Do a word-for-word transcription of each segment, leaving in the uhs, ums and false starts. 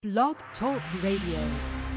Blog Talk Radio.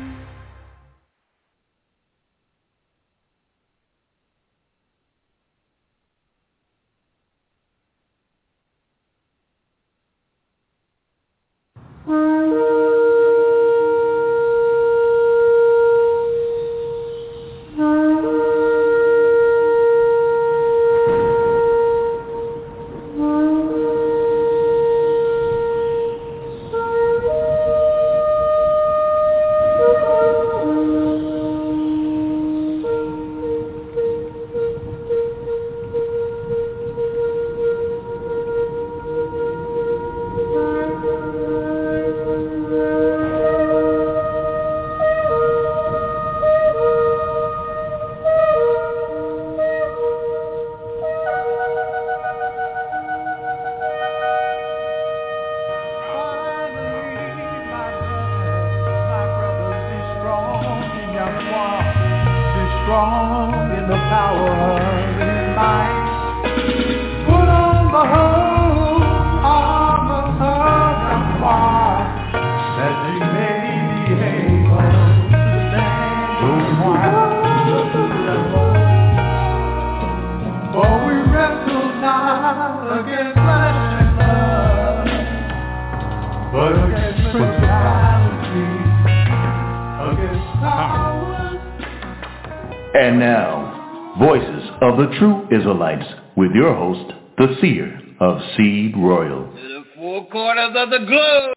And now, Voices of the True Israelites, with your host, the Seer of Seed Royal. To the four corners of the globe.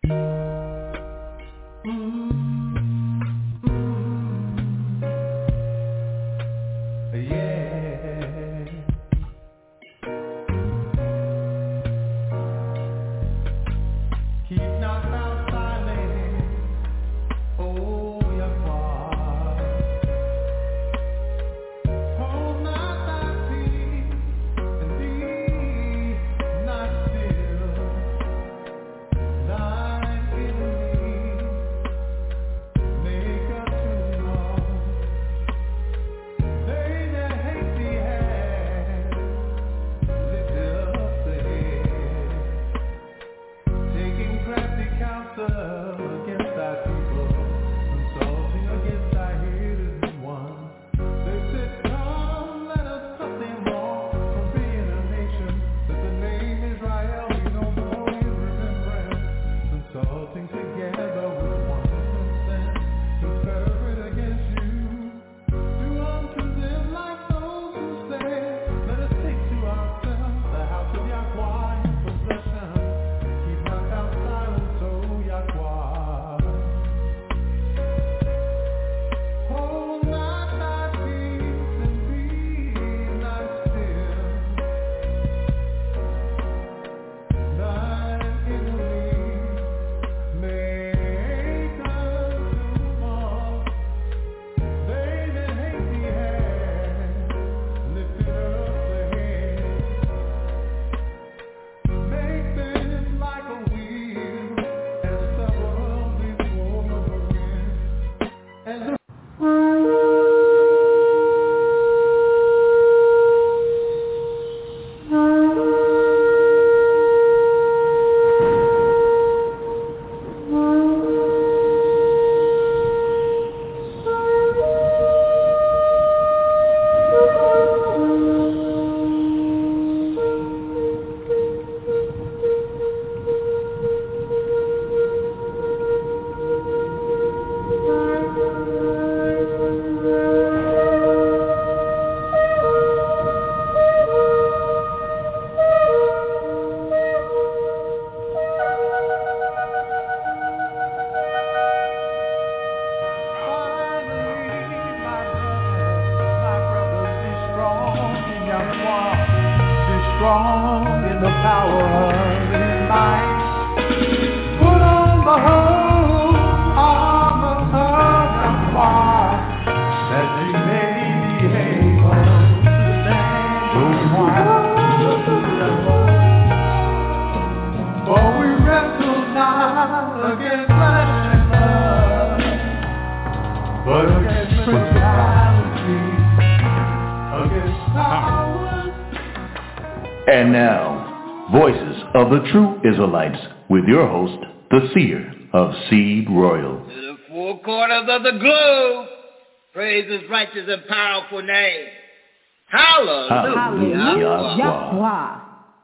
And now, Voices of the True Israelites, with your host, the Seer of Seed Royal. To the four corners of the globe, praise his righteous and powerful name. Hallelujah. Hallelujah. Yahweh.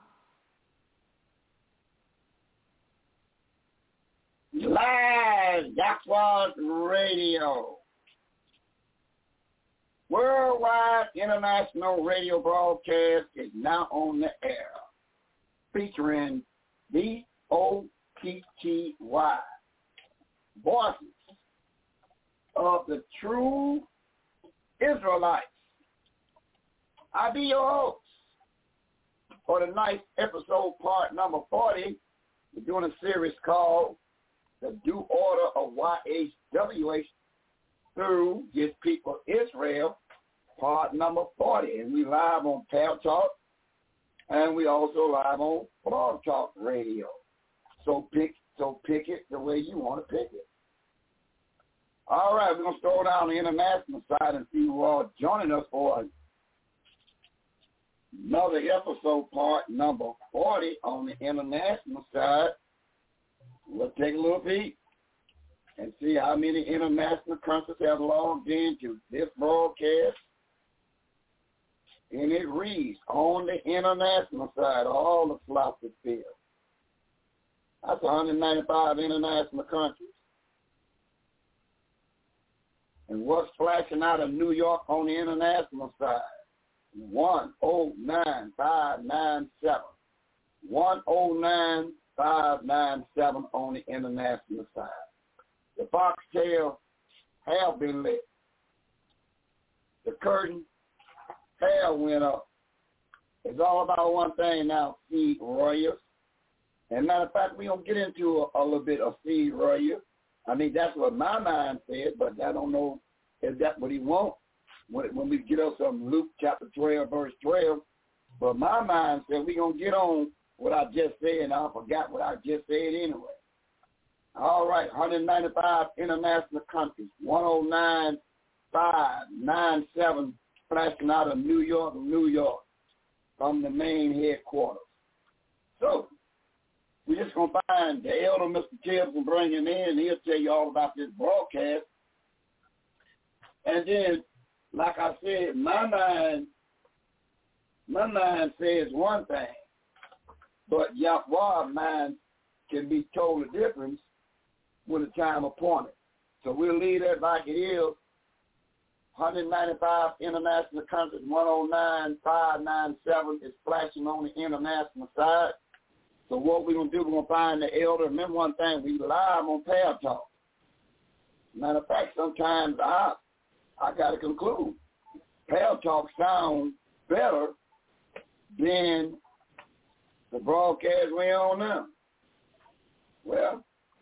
Live Yahweh Radio. Worldwide international radio broadcast is now on the air, featuring V O T T Y, Voices of the True Israelites. I be your host for tonight's episode, part number forty. We're doing a series called The Due Order of Y H W H through His People Israel, part number forty. And we live on Pal Talk, and we also live on Blog Talk Radio. So pick, so pick it the way you want to pick it. All right, we're going to start down the international side and see who are joining us for another episode, part number forty on the international side. We'll take a little peek and see how many international countries have logged into this broadcast. And it reads, on the international side, all the slots are filled. That's one hundred ninety-five international countries. And what's flashing out of New York on the international side? one oh nine five nine seven. one oh nine five nine seven on the international side. The foxtail have been lit. The curtain have went up. It's all about one thing now, Seed Royals. And matter of fact, we're going to get into a, a little bit of Seed Royals. I mean, that's what my mind said, but I don't know if that's what he wants when, when we get up from Luke chapter twelve, verse twelve. But my mind said we're going to get on what I just said, and I forgot what I just said anyway. All right, one hundred ninety-five international countries, one oh nine five nine seven flashing out of New York, New York, from the main headquarters. So, we're just going to find the elder Mister Tibbs and bring him in, and he'll tell you all about this broadcast. And then, like I said, my mind, my mind says one thing, but Yahweh's mind can be totally different when the time appointed. So we'll leave that like it is. one hundred ninety-five international countries, one oh nine five nine seven is flashing on the international side. So what we're going to do, we're going to find the elder. Remember one thing, we live on Pal Talk. Matter of fact, sometimes I I got to conclude. Pal Talk sounds better than the broadcast we're on now. Well,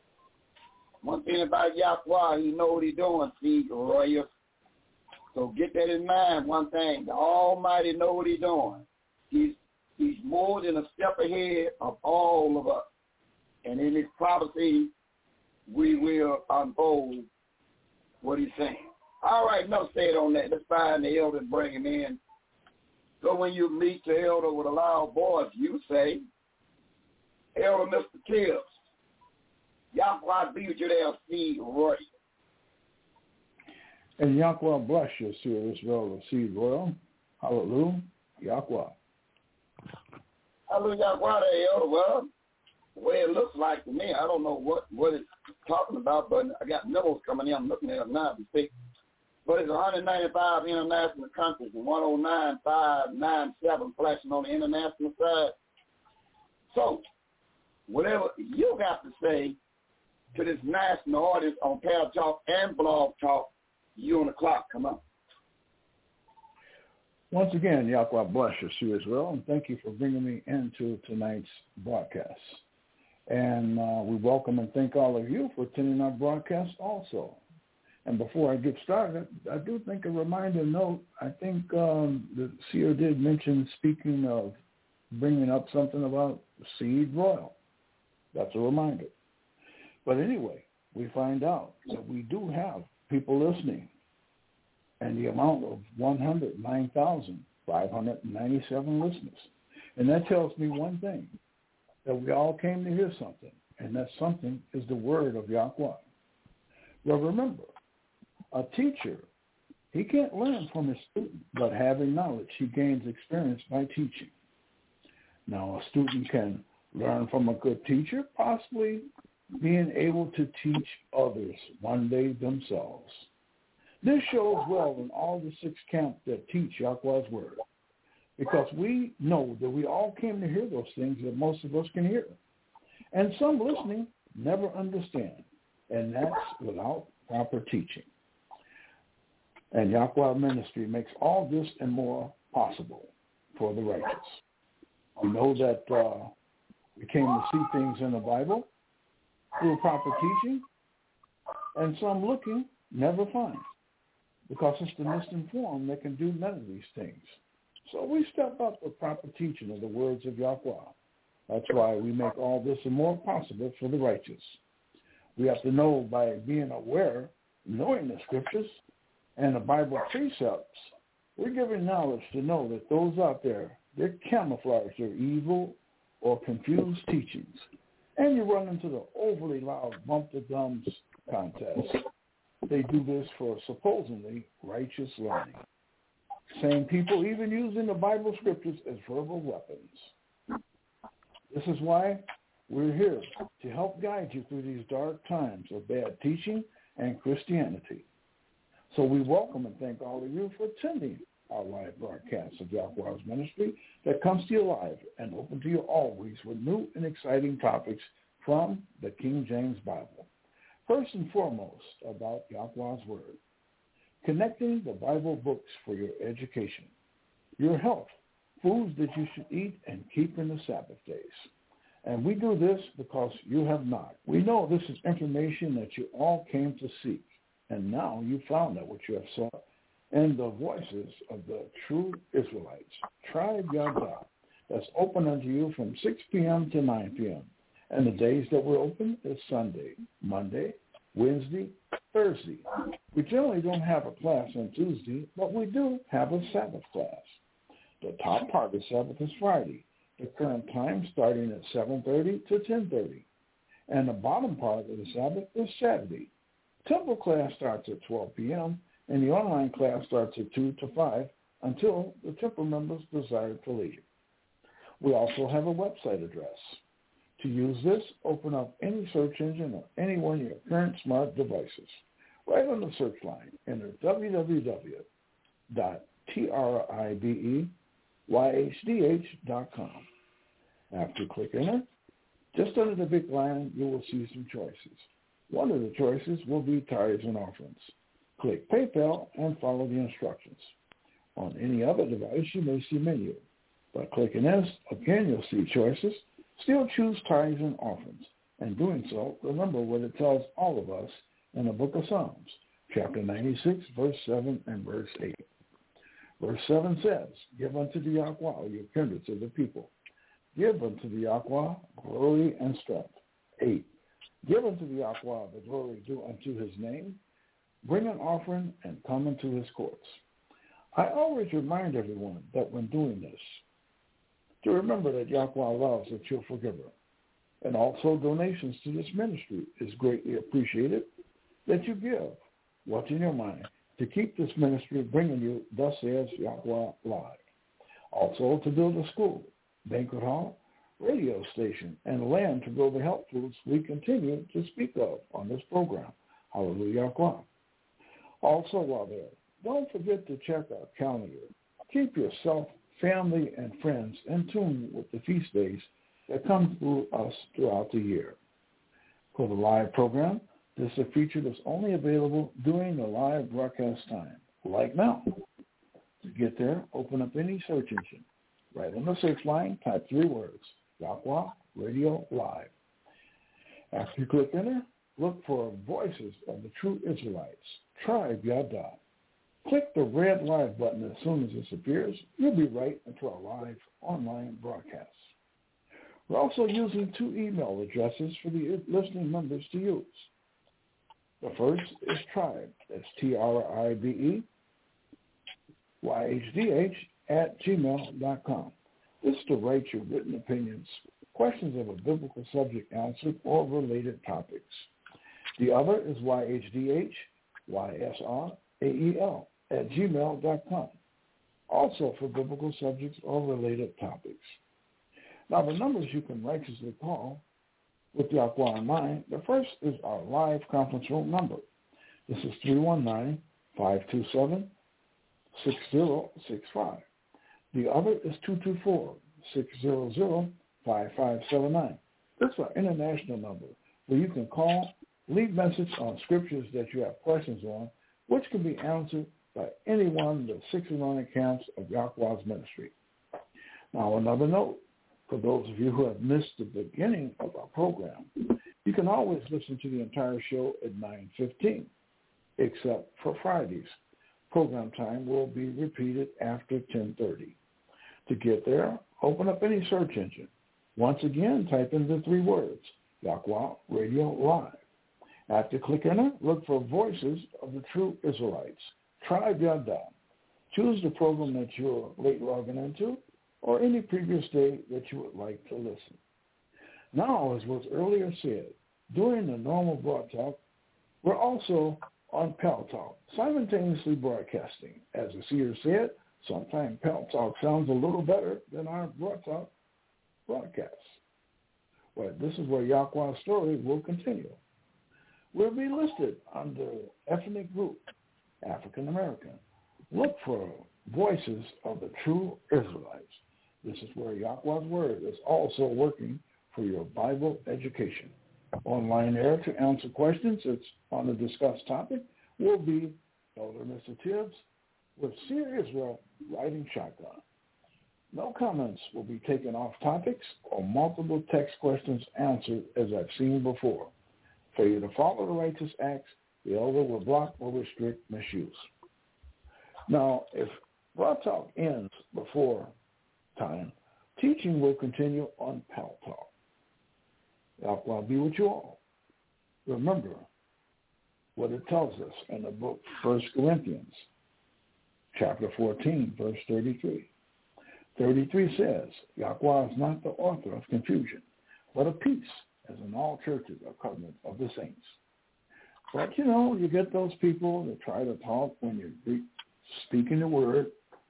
one thing about Yahweh, he know what he's doing, see, Royals. So get that in mind, one thing. The Almighty know what he's doing. He's he's more than a step ahead of all of us. And in his prophecy, we will unfold what he's saying. All right, enough said on that. Let's find the elder and bring him in. So when you meet the elder with a loud voice, you say, Elder Mister Tibbs, Yahweh be with you there, Seed Royal. And Yahweh bless you, Seer Israel of Seed Royal. Hallelujah. Yahweh. Hallelujah, Yahweh there, Elder. Well, the way it looks like to me, I don't know what, what it's talking about, but I got memos coming in. I'm looking at them now to see. But it's one hundred ninety-five international countries and one oh nine five nine seven flashing on the international side. So, whatever you got to say to this national audience on Pal Talk and Blog Talk, you on the clock. Come on. Once again, Yahweh bless you, Seer Israel, and thank you for bringing me into tonight's broadcast. And uh, we welcome and thank all of you for attending our broadcast also. And before I get started, I do think a reminder note, I think um, the Seer did mention, speaking of bringing up something about Seed Royal. That's a reminder. But anyway, we find out that we do have people listening, and the amount of one hundred nine thousand five hundred ninety-seven listeners. And that tells me one thing, that we all came to hear something. and that something is the word of Yahweh. Well, remember, a teacher, he can't learn from his student, but having knowledge, he gains experience by teaching. Now, a student can learn from a good teacher, possibly being able to teach others one day themselves. This shows well in all the six camps that teach Yahweh's word, because we know that we all came to hear those things that most of us can hear. And some listening never understand, and that's without proper teaching. And Yahweh Ministry makes all this and more possible for the righteous. We know that uh, we came to see things in the Bible through proper teaching, and some looking never find, because it's the misinformed that can do none of these things. So we step up with proper teaching of the words of Yahweh. That's why we make all this and more possible for the righteous. We have to know by being aware, knowing the scriptures and the Bible precepts, we're giving knowledge to know that those out there, they're camouflaged their evil or confused teachings. And you run into the overly loud bump the gums contest. They do this for supposedly righteous learning. Same people even using the Bible scriptures as verbal weapons. This is why we're here, to help guide you through these dark times of bad teaching and Christianity. So we welcome and thank all of you for attending our live broadcast of Yahweh's Ministry that comes to you live and open to you always with new and exciting topics from the King James Bible. First and foremost, about Yahweh's Word, connecting the Bible books for your education, your health, foods that you should eat, and keeping the Sabbath days. And we do this because you have not. We know this is information that you all came to seek, and now you found out what you have sought, and the voices of the true Israelites, Tribe Yada, that's open unto you from six p.m. to nine p.m. And the days that we're open is Sunday, Monday, Wednesday, Thursday. We generally don't have a class on Tuesday, but we do have a Sabbath class. The top part of the Sabbath is Friday, the current time starting at seven thirty to ten thirty. And the bottom part of the Sabbath is Saturday. Temple class starts at twelve p.m., and the online class starts at two to five until the temple members desire to leave. We also have a website address. To use this, open up any search engine or any one of your current smart devices. Right on the search line, enter w w w dot tribe y h d h dot com. After you click enter, just under the big line, you will see some choices. One of the choices will be tithes and offerings. Click PayPal and follow the instructions. On any other device, you may see menu. By clicking this, again, you'll see choices. Still choose tithes and offerings. And doing so, remember what it tells all of us in the book of Psalms, chapter ninety-six, verse seven and verse eight. Verse seven says, give unto the Yahweh your kindreds of the people. Give unto the Yahweh glory and strength. eight. Give unto the Yahweh the glory due unto his name. Bring an offering and come into his courts. I always remind everyone that when doing this, to remember that Yahweh loves a cheerful giver. And also donations to this ministry is greatly appreciated, that you give what's in your mind to keep this ministry bringing you Thus Says Yahweh live. Also to build a school, banquet hall, radio station, and land to grow the health foods we continue to speak of on this program. Hallelujah Yahweh. Also while there, don't forget to check our calendar. Keep yourself, family, and friends in tune with the feast days that come through us throughout the year. For the live program, this is a feature that's only available during the live broadcast time, like now. To get there, open up any search engine. Right on the search line, type three words, Yahweh Radio Live. After you click enter, look for Voices of the True Israelites, Tribe Yada. Click the red live button as soon as this appears. You'll be right into our live online broadcast. We're also using two email addresses for the listening members to use. The first is Tribe, that's T R I B E, Y H D H, at gmail dot com. This is to write your written opinions questions of a biblical subject answered, or related topics. The other is Y H D H Y S R A E L at gmail dot com, also for biblical subjects or related topics. Now, the numbers you can righteously call with Yahweh in mind, the first is our live conference room number. This is three one nine, five two seven, six zero six five. The other is two two four, six zero zero, five five seven nine. This is our international number where you can call, leave message on scriptures that you have questions on, which can be answered by any one of the six anointed camps of Yahweh's ministry. Now, another note, for those of you who have missed the beginning of our program, you can always listen to the entire show at nine fifteen, except for Fridays. Program time will be repeated after ten thirty. To get there, open up any search engine. Once again, type in the three words, Yahweh Radio Live. After clicking it, look for Voices of the True Israelites. Tribe Yada. Choose the program that you're late logging into or any previous day that you would like to listen. Now, as was earlier said, during the normal broadcast, we're also on Pal Talk, simultaneously broadcasting. As the seer said, sometimes Pal Talk sounds a little better than our broadcast broadcasts. Well, this is where Yahweh's story will continue. We'll be listed under ethnic group, African American. Look for Voices of the True Israelites. This is where Yahweh's Word is also working for your Bible education. Online there to answer questions it's on the discussed topic will be Elder Mister Tibbs with Seer Israel riding shotgun. No comments will be taken off topics or multiple text questions answered as I've seen before. Failure to follow the righteous acts, the elder will block or restrict misuse. Now, if Broad Talk ends before time, teaching will continue on Pal Talk. Yahweh be with you all. Remember what it tells us in the book First Corinthians, chapter fourteen, verse thirty-three. thirty-three says, Yahweh is not the author of confusion, but of peace, as in all churches are covenant of the saints. But, you know, you get those people that try to talk when you're speaking the word.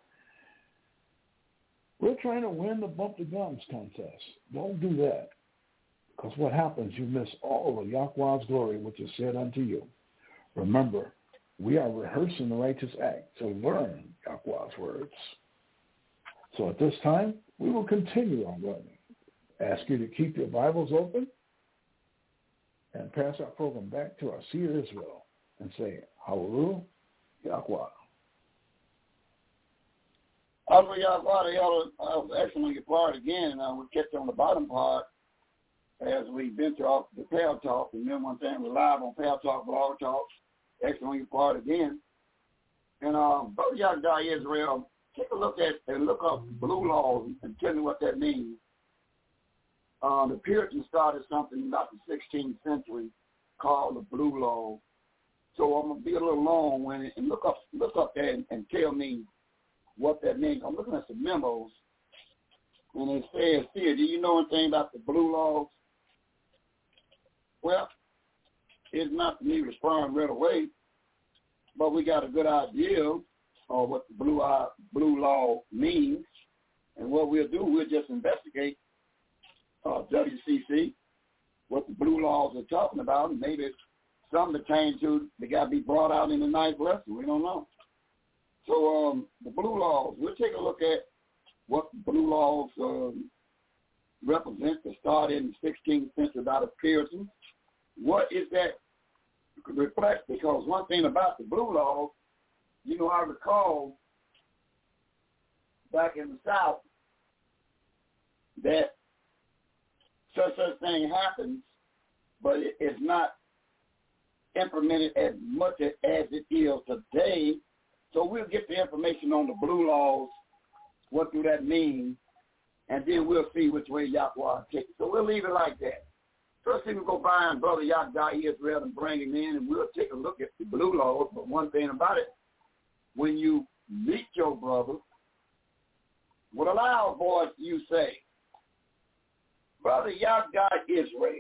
We're trying to win the bump the gums contest. Don't do that. Because what happens, you miss all of Yahweh's glory, which is said unto you. Remember, we are rehearsing the righteous act to learn Yahweh's words. So at this time, we will continue on learning. Ask you to keep your Bibles open and pass our program back to our Seer Israel and say, Hallelujah, Yahweh. Hallelujah, Yahweh. Y'all are excellent your part again. Uh, we kept on the bottom part as we venture off the Pal Talk. Remember one thing, we're live on Pal Talk, Blog Talk. Excellent your part again. And um, Brother Yahweh Israel, take a look at and look up blue laws and tell me what that means. Uh, the Puritans started something about the sixteenth century called the blue law. So I'm gonna be a little long when it, and look up look up there and, and tell me what that means. I'm looking at some memos, and it says here, do you know anything about the blue laws? Well, it's not me responding right away, but we got a good idea of what the blue uh, blue law means, and what we'll do, we'll just investigate uh, W C C, what the blue laws are talking about, and maybe some pertain to they got to be brought out in the ninth lesson. We don't know. So um, the blue laws, we'll take a look at what the blue laws um, represent. They started in the sixteenth century by the Puritans. What is that reflect? Because one thing about the blue laws, you know, I recall back in the South that such such thing happens, but it, it's not implemented as much as it is today. So we'll get the information on the blue laws, what do that mean, and then we'll see which way Yahweh takes it. So we'll leave it like that. First thing we'll go find Brother Yahweh Israel and bring him in, and we'll take a look at the blue laws. But one thing about it, when you meet your brother, what a loud voice you say, Brother Yahweh Israel.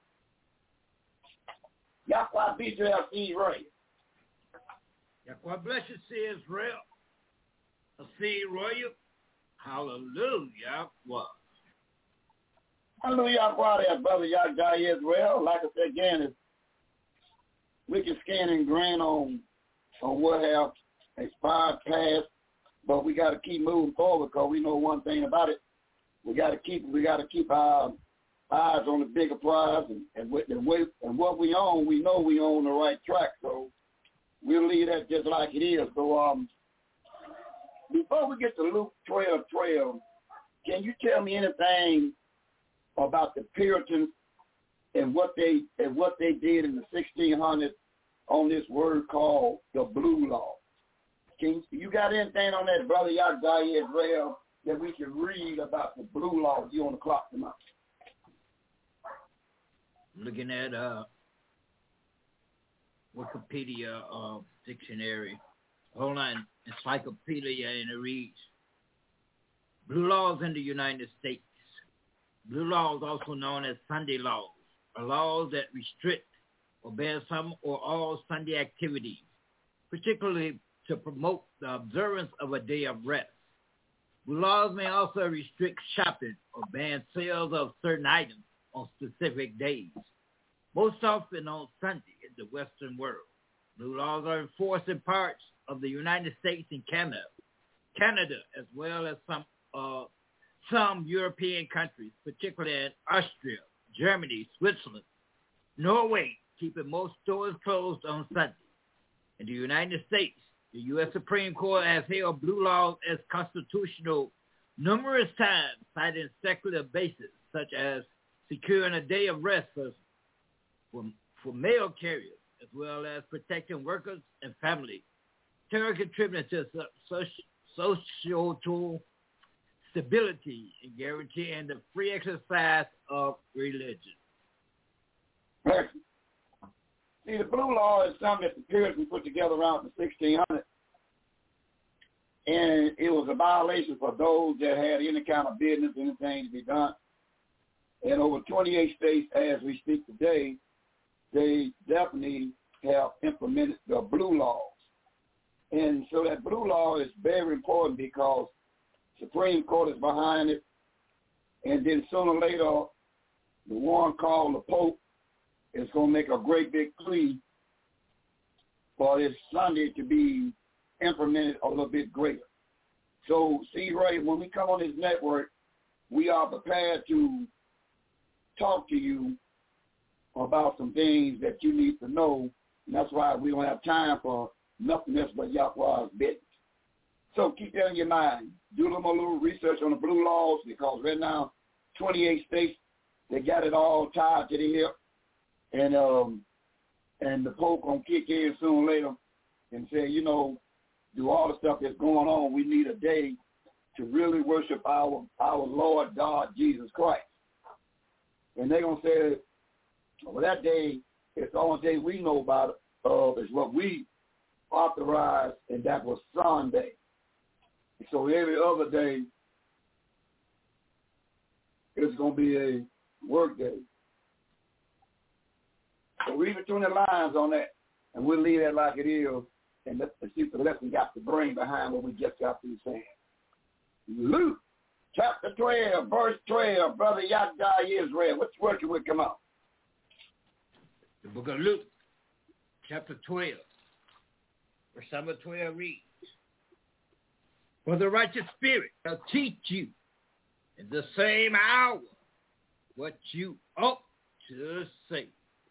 Yahweh Israel, Israel. Yahweh bless you, see Israel. I see royal. Hallelujah. What? Hallelujah, there, Brother Yahweh Israel. Like I said again, it's, we can scan and grin on on what have expired past, but we got to keep moving forward because we know one thing about it. We got to keep we got to keep our eyes on the bigger prize, and and, with, and, with, and what we own, we know we own the right track. So we'll leave that just like it is. So um, before we get to Luke twelve twelve, can you tell me anything about the Puritans and what they and what they did in the sixteen hundreds on this word called the Blue Law? Can you got anything on that, Brother Yahweh Israel, that we can read about the Blue Law? You on the clock tonight? Looking at uh, Wikipedia uh, dictionary. Hold on, encyclopedia, and it reads: Blue laws in the United States. Blue laws, also known as Sunday laws, are laws that restrict or ban some or all Sunday activities, particularly to promote the observance of a day of rest. Blue laws may also restrict shopping or ban sales of certain items on specific days, most often on Sunday in the Western world. Blue laws are enforced in parts of the United States and Canada, Canada as well as some uh, some European countries, particularly in Austria, Germany, Switzerland, Norway, keeping most stores closed on Sunday. In the United States, the U S Supreme Court has held blue laws as constitutional numerous times, citing secular bases such as securing a day of rest for, for, for mail carriers, as well as protecting workers and families, terror contributing to social, social stability and guaranteeing the free exercise of religion. See, the Blue Law is something that the Puritans put together around the sixteen hundreds, and it was a violation for those that had any kind of business, anything to be done. And over twenty-eight states, as we speak today, they definitely have implemented the Blue Laws. And so that Blue Law is very important because Supreme Court is behind it, and then sooner or later, the one called the Pope is going to make a great big plea for this Sunday to be implemented a little bit greater. So, see, Ray, when we come on this network, we are prepared to talk to you about some things that you need to know, and that's why we don't have time for nothing else but Yahweh's business. So keep that in your mind. Do a little research on the Blue Laws, because right now, twenty-eight states, they got it all tied to the hip, and um, and the Pope gonna kick in sooner or later and say, you know, do all the stuff that's going on. We need a day to really worship our our Lord God Jesus Christ. And they're gonna say, well, that day is the only day we know about it. Uh, is what we authorized, and that was Sunday. So every other day is going to be a work day. So read between the lines on that, and we'll leave that like it is, and let's see what the lesson got to bring behind what we just got through saying. Luke chapter twelve, verse twelve, Brother Yahweh Israel. What's working with? Come on. The book of Luke, chapter twelve, verse number twelve reads, For the righteous spirit shall teach you in the same hour what you ought to say.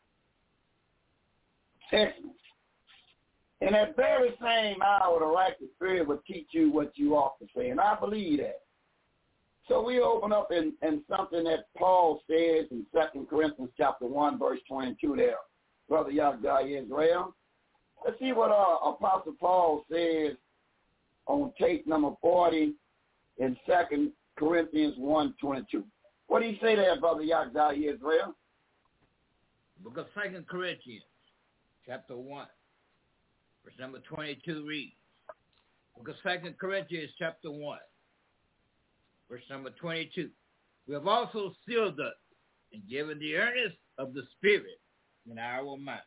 Excellent. In that very same hour, the righteous spirit will teach you what you ought to say, and I believe that. So we open up in, in something that Paul says in Second Corinthians chapter one, verse twenty-two there, Brother Yahweh Israel. Let's see what uh, Apostle Paul says on tape number forty in Second Corinthians one twenty-two. What do you say there, Brother Yahweh Israel? Book of Second Corinthians, chapter one, verse number twenty-two reads. Book of Second Corinthians, chapter one, verse number twenty-two. We have also sealed us and given the earnest of the Spirit in our minds.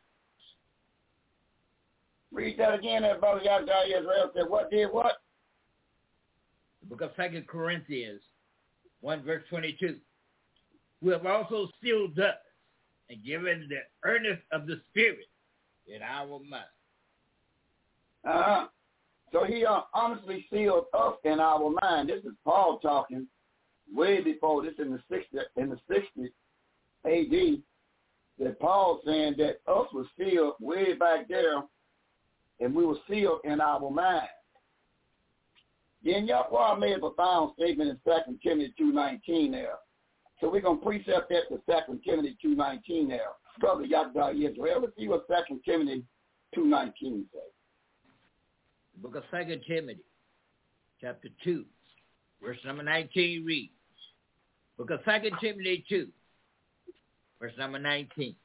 Read that again, that brother Yahweh Israel said, what did what? The book of Second Corinthians one, verse twenty-two. We have also sealed us and given the earnest of the Spirit in our minds. Uh-huh. So he uh, honestly sealed us in our mind. This is Paul talking way before this in the sixties, in the sixties A D, that Paul saying that us was sealed way back there, and we were sealed in our mind. Then Yahweh made a profound statement in Second Timothy two nineteen there. So we're going to precept that to Second Timothy two nineteen there. Brother Yahweh Israel, let's see what Second Timothy two nineteen says. The book of Second Timothy, chapter two, verse number nineteen reads, book of Second Timothy two, verse number nineteen.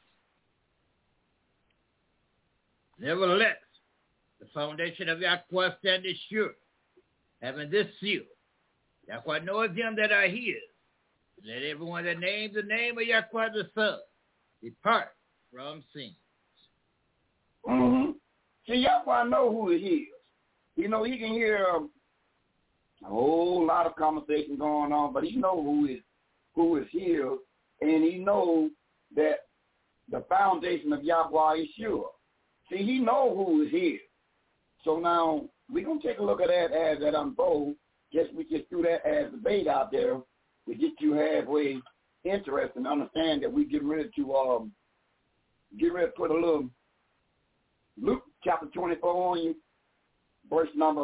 Nevertheless, the foundation of Yahweh standeth sure, having this seal. Yahweh knoweth them that are his. Let everyone that names the name of Yahweh the Son depart from sins. Mm-hmm. See, Yahweh know who he is. You know, he can hear um, a whole lot of conversation going on, but he know who is who is here, and he knows that the foundation of Yahweh is sure. See, he know who is here. So now we're going to take a look at that as that unfolds. Just we just threw that as the bait out there. We get you halfway interested and understand that we get ready to um get ready to put a little Luke chapter twenty-four on you, verse number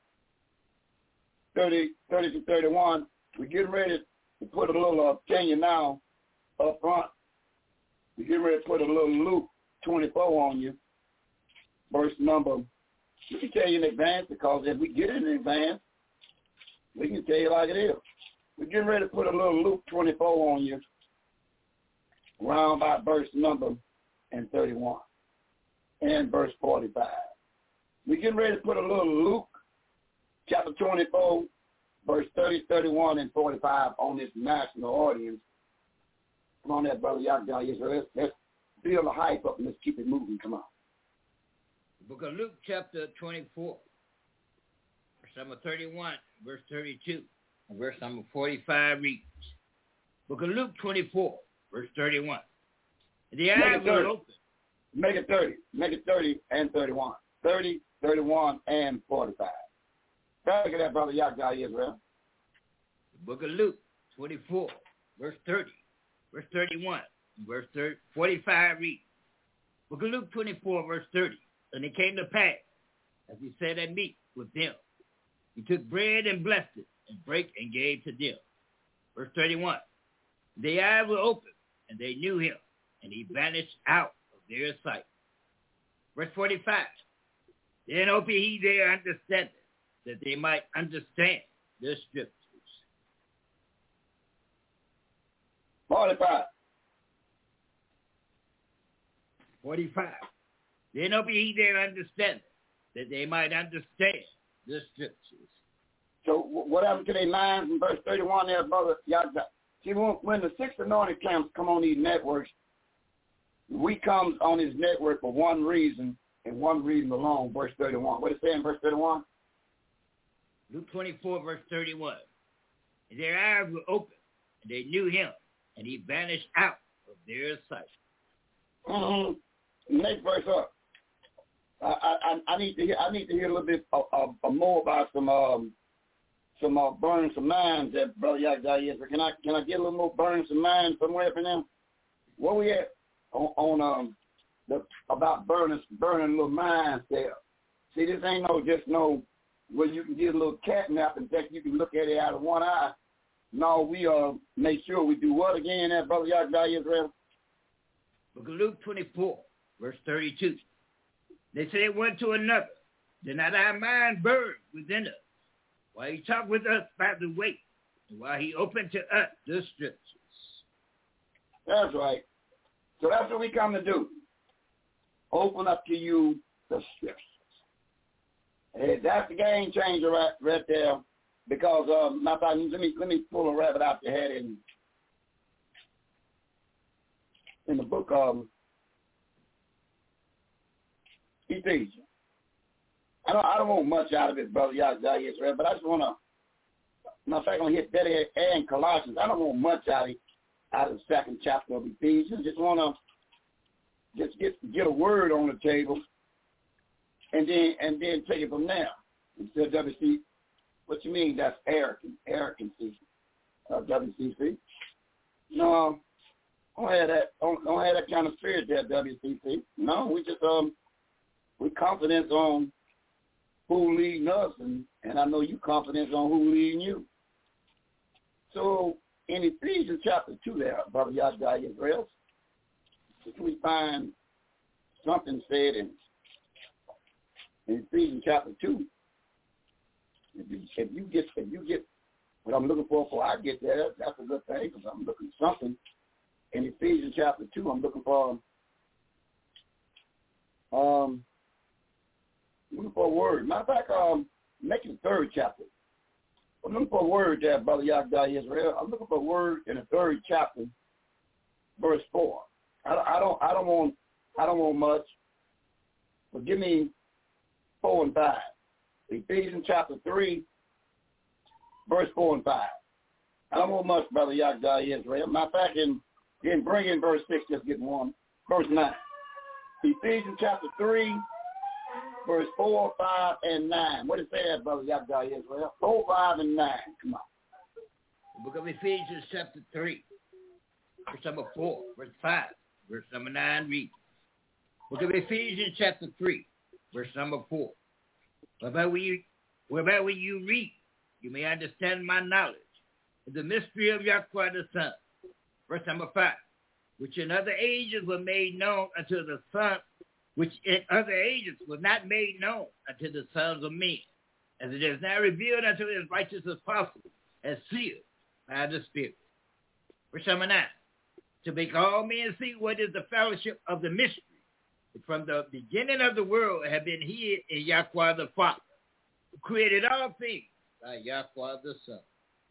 thirty, thirty to thirty-one. We're getting ready to put a little uh, tell you now up front. We're getting ready to put a little Luke twenty-four on you, verse number. We can tell you in advance because if we get it in advance, we can tell you like it is. We're getting ready to put a little Luke twenty-four on you, around about verse number and thirty-one, and verse forty-five. We're getting ready to put a little Luke chapter twenty-four, verse thirty, thirty-one, and forty-five on this national audience. Come on there, brother Yahweh. Yes, let's, let's feel the hype up and let's keep it moving. Come on. The book of Luke chapter twenty-four, verse number thirty-one, verse thirty-two, and verse number forty-five reads. Book of Luke twenty-four, verse thirty-one. The eyes will open. Make it thirty. Make it thirty and thirty-one. thirty, thirty-one, and forty-five. Look at that, brother Yahweh Israel. The book of Luke twenty-four, verse thirty, verse thirty-one, and verse thirty, forty-five reads. Book of Luke twenty-four, verse thirty. And it came to pass, as he sat at meat with them, he took bread and blessed it, and brake and gave to them. Verse thirty-one. Their eyes were opened, and they knew him, and he vanished out of their sight. Verse forty-five. Then opened he their understanding, that they might understand the scriptures. forty-five. forty-five. Then opened he their understanding, that they might understand the scriptures. So what happened to their minds in verse thirty-one there, brother? See, when the six anointed camps come on these networks, we come on this network for one reason and one reason alone, verse thirty-one. What does it say in verse thirty-one? Luke twenty-four, verse thirty-one. And their eyes were open, and they knew him, and he vanished out of their sight. Mm-hmm. Next verse up. I, I I need to hear I need to hear a little bit uh, uh, more about some um some uh, burning some minds that brother Yahweh is. Can I can I get a little more burning some minds somewhere for them? Where we at on, on um the about burning burning little minds there? See, this ain't no just no where you can get a little catnap and think you can look at it out of one eye. No, we uh make sure we do what again, that brother Yahweh Israel? Book of Luke twenty-four, verse thirty-two. They said one to another, did not our mind burn within us while he talked with us by the way, and while he opened to us the scriptures? That's right. So that's what we come to do. Open up to you the scriptures. Hey, that's the game changer right, right there. Because um, let me let me pull a rabbit out your head and in the book of Ephesians. I don't, I don't want much out of it, Brother Yahweh Israel, but I just want to, matter of fact, I'm going to hit Betty and Colossians. I don't want much out of, out of the second chapter of Ephesians. Just want to just get get a word on the table and then and then take it from there. Instead W C, what you mean that's arrogant, arrogancy, uh, W C C? No, don't have that, don't, don't have that kind of spirit there, W C C. No, we just, um, we confidence on who leading us, and, and I know you confidence on who leading you. So in Ephesians chapter two there, Brother Yahweh Israel, we find something said in, in Ephesians chapter two. If you, if you get if you get what I'm looking for, before I get there, that's a good thing because I'm looking for something. In Ephesians chapter two, I'm looking for um looking for a word. Matter of fact, um, making the third chapter. I'm looking for a word there, Brother Yahweh Israel. I'm looking for a word in the third chapter, verse four. I, I don't, I don't want, I don't want much, but give me four and five. Ephesians chapter three, verse four and five. I don't want much, Brother Yahweh Israel. Matter of fact, in, in bring in verse six, just get one. Verse nine. Ephesians chapter three, verse four, five, and nine. What does it say there, Brother Yahweh Israel? Four, five, and nine. Come on. The book of Ephesians chapter three, verse number four, verse five, verse number nine reads. Book of Ephesians chapter three, verse number four. Whereby you, whereby when you read, you may understand my knowledge, the mystery of Yahweh the Son. Verse number five, which in other ages were made known unto the Son, which in other ages was not made known unto the sons of men, as it is now revealed unto his righteous apostles, as sealed by the Spirit. Verse number nine, to make all men see what is the fellowship of the mystery, which from the beginning of the world have been hid in Yahweh the Father, who created all things by Yahweh the Son.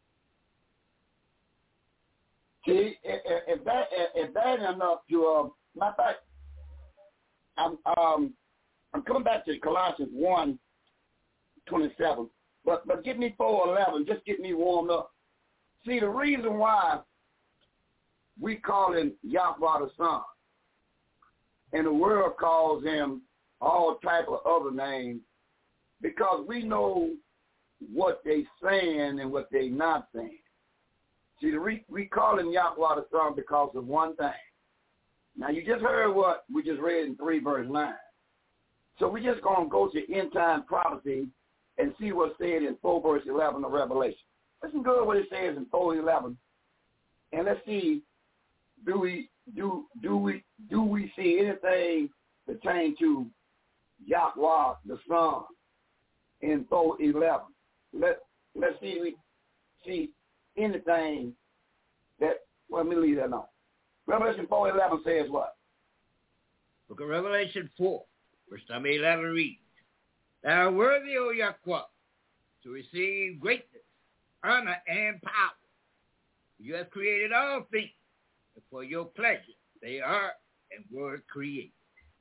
See, if, if that if that ain't enough to, uh, matter of fact, I'm um I'm coming back to Colossians one twenty-seven, but but get me four eleven, just get me warmed up. See, the reason why we call him Yahweh the Son, and the world calls him all type of other names, because we know what they saying and what they not saying. See, the re- we call him Yahweh the Son because of one thing. Now, you just heard what we just read in three verse nine. So we're just going to go to end-time prophecy and see what's said in four verse eleven of Revelation. Listen good what it says in four eleven. And let's see, do we do do we do we see anything pertaining to Yahweh the Son in four eleven? Let let's see we see anything that, well, let me leave that alone. Revelation four eleven says what? Book of Revelation four, verse number eleven reads, thou art worthy, O Yahweh, to receive greatness, honor, and power. You have created all things, and for your pleasure they are and were created.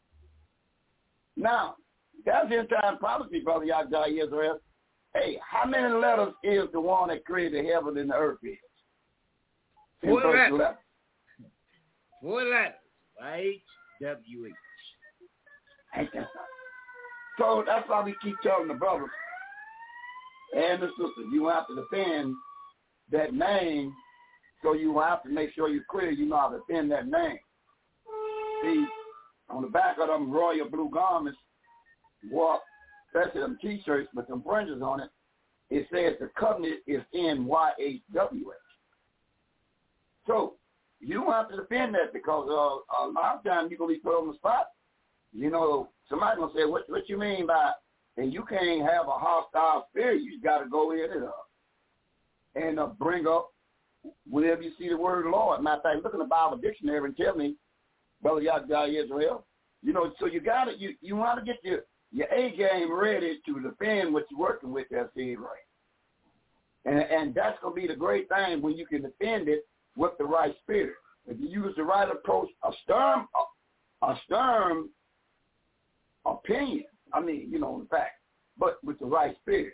Now, that's end-time prophecy, Brother Yahweh Israel. Hey, how many letters is the one that created heaven and the earth is? In Four verse letters. eleven. Four letters. Y H W H. Ain't that something? So that's why we keep telling the brothers and the sisters, you have to defend that name, so you have to make sure you're clear, you know how to defend that name. See, on the back of them royal blue garments, what, especially them T-shirts with them fringes on it, it says the covenant is in Y H W H. So you don't have to defend that, because uh, a lot of times you're going to be put on the spot. You know, somebody's going to say, what, what you mean by, and you can't have a hostile spirit. You got to go in and, uh, and uh, bring up whenever you see the word Lord. Matter of fact, look in the Bible dictionary and tell me, Brother Yahweh Israel, you know, so you got to, you, you want to get your, your A game ready to defend what you're working with, that said right. And, and that's going to be the great thing when you can defend it with the right spirit. if you use the right approach, a stern, a, a stern opinion, I mean, you know, in fact, but with the right spirit.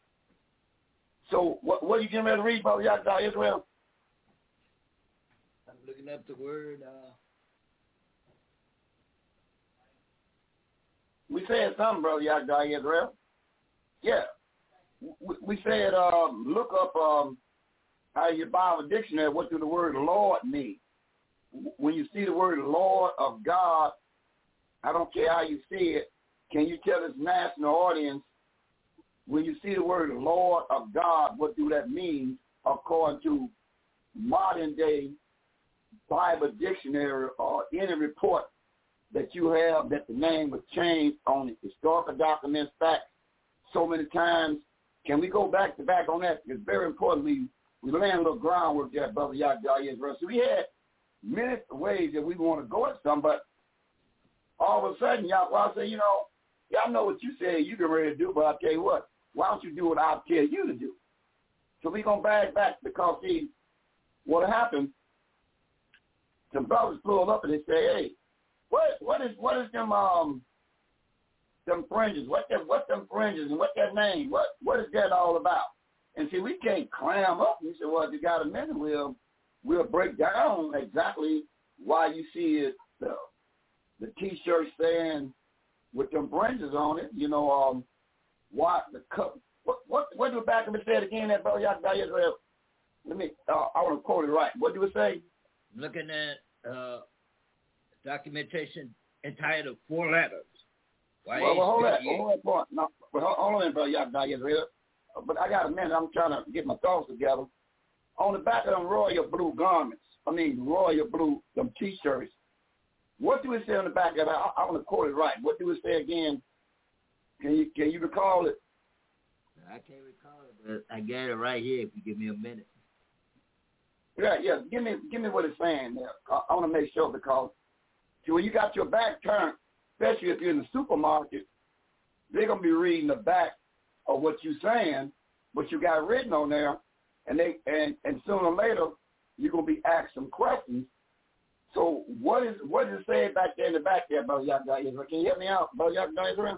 So what, what are you getting ready to read, Brother Yahda Israel? I'm looking up the word. Uh... We said something, Brother Yahda Israel. Yeah. We, we said um, look up um, how your Bible dictionary, what do the word Lord mean? When you see the word Lord of God, I don't care how you see it, can you tell this national audience, when you see the word Lord of God, what do that mean according to modern day Bible dictionary or any report that you have that the name was changed on it, historical documents, facts, so many times? Can we go back to back on that? It's very important. We, we laying a little groundwork there, Brother Yahda Israel. So we had many ways that we want to go at some, but all of a sudden, y'all, well, I say, you know, y'all know what you say you get ready to do, but I'll tell you what, why don't you do what I'll tell you to do? So we're going to back back because, see, what happened, some brothers pulled up and they say, hey, what what is what is them um them fringes? What them what them fringes and what that name? What what is that all about? And see, we can't clam up. We said, well, if you got a minute, we'll we'll break down exactly why you see it. The, the T-shirt saying with them fringes on it, you know, um, what the cup? What what what do the back of it say again? That brother Yahda Israel. Let me. Uh, I want to quote it right. What do it say? Looking at uh, documentation entitled Four Letters. Why well, well, hold that. Hold that point. No, well, hold on, brother Yahda Israel. But I got a minute. I'm trying to get my thoughts together. On the back of them royal blue garments, I mean royal blue, them T-shirts, what do it say on the back of it? I, I want to quote it right. What do it say again? Can you can you recall it? I can't recall it, but I got it right here if you give me a minute. Yeah, yeah. Give me give me what it's saying there. I, I want to make sure because see, when you got your back turned, especially if you're in the supermarket, they're going to be reading the back of what you're saying, what you got written on there, and they and, and sooner or later you're gonna be asked some questions. So what is what is it saying back there in the back there, Brother Yahda Israel? Can you help me out, Brother Yahda Israel?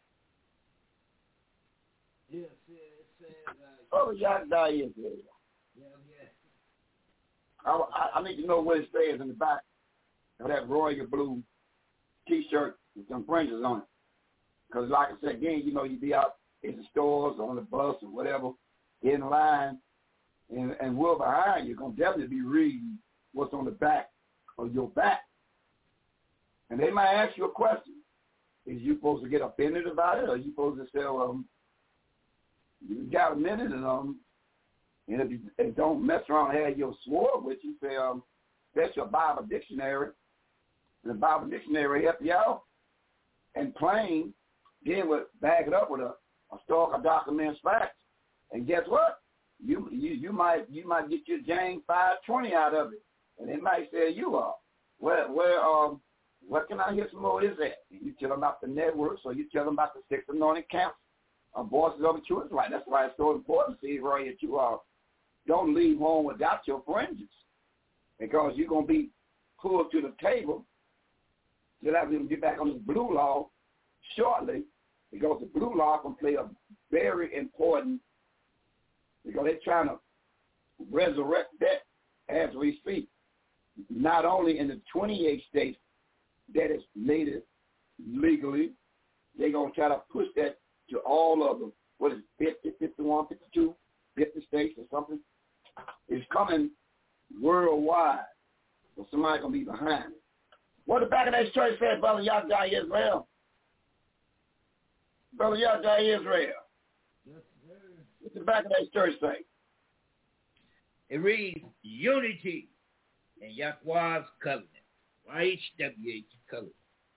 Yes, yeah, it says. Uh, Brother Yahda Israel. Yeah, yeah. I, I, I need to know what it says in the back of that royal blue T-shirt with some fringes on it. Because like I said again, you know, you be out in the stores or on the bus or whatever, in line, and, and we're behind you, going to definitely be reading what's on the back of your back. And they might ask you a question. Is you supposed to get offended about it, or are you supposed to say, um, you got a minute, and um, and if you and don't mess around and have your sword with you, say, um, that's your Bible dictionary. And the Bible dictionary help you out. And plain, then would back it up with a historical documents facts. And guess what? You you you might you might get your James five twenty out of it, and they might say you are. Where where um what can I hear some more of this at? And you tell them about the networks, or you tell them about the six anointed camps, uh, voices of the truth. Right. That's why it's so important, see, Roy, that you are. Don't leave home without your fringes, because you're going to be pulled to the table. You'll have to get back on this blue law shortly, because the blue law can play a very important, because they're trying to resurrect that as we speak. Not only in the twenty-eight states that is made it legally, they're going to try to push that to all of them. What is it, fifty, fifty-one, fifty-two, fifty states or something? It's coming worldwide, so somebody's going to be behind it. What the back of that church said, Brother Yahda Israel? Brother Yahda Israel. Yes, sir. What's the back of that church say? It reads, unity in Yahweh's covenant. Y H W H covenant.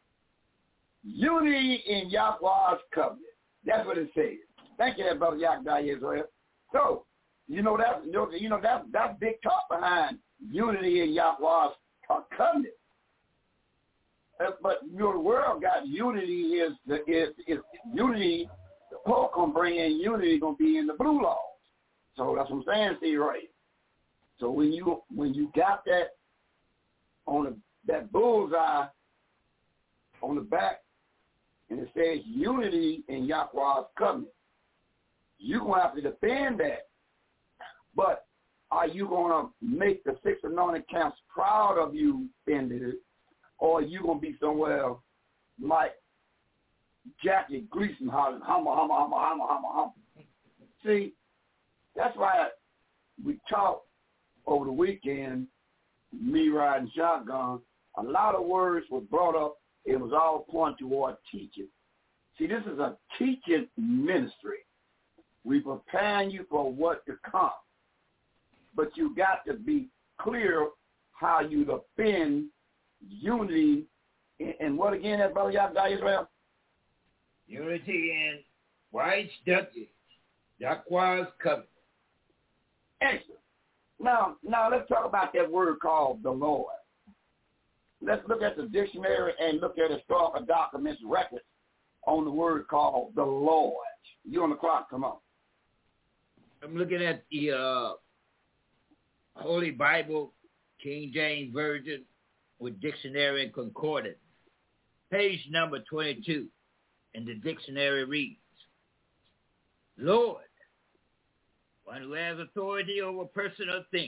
Unity in Yahweh's covenant. That's what it says. Thank you, Brother Yahda Israel. So, you know that you know that that's big talk behind unity in Yahweh's covenant. Uh, but you know, the world got unity is the is, is unity. The Pope gonna bring in unity, gonna be in the blue laws. So that's what I'm saying, see, right? So when you when you got that on the, that bullseye on the back, and it says unity in Yahweh's covenant. You're going to have to defend that. But are you going to make the six anointed camps proud of you defending it, or are you going to be somewhere like Jackie Gleason hollering, humma, humma, humma, humma, humma, humma? See, that's why we talked over the weekend, me riding shotgun. A lot of words were brought up. It was all pointing toward teaching. See, this is a teaching ministry. We preparing you for what to come. But you got to be clear how you defend unity. And what again, that brother Yahweh Israel? Unity in Y H W, Yahweh's covenant. Excellent. Now, now let's talk about that word called the Lord. Let's look at the dictionary and look at historical documents, records on the word called the Lord. You on the clock, come on. I'm looking at the uh, Holy Bible, King James Version, with dictionary and concordance. Page number twenty-two, and the dictionary reads, Lord, one who has authority over person or thing.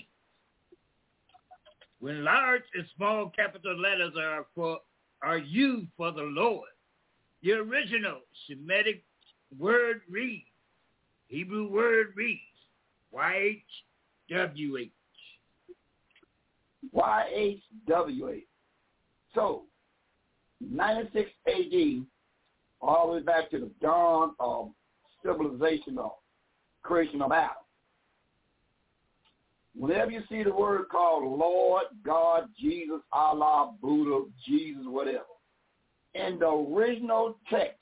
When large and small capital letters are for are used for the Lord, the original Semitic word reads, Hebrew word reads, Y H W H. Y H W H. So, ninety-six A D, all the way back to the dawn of civilization or creation of Adam. Whenever you see the word called Lord, God, Jesus, Allah, Buddha, Jesus, whatever, in the original text,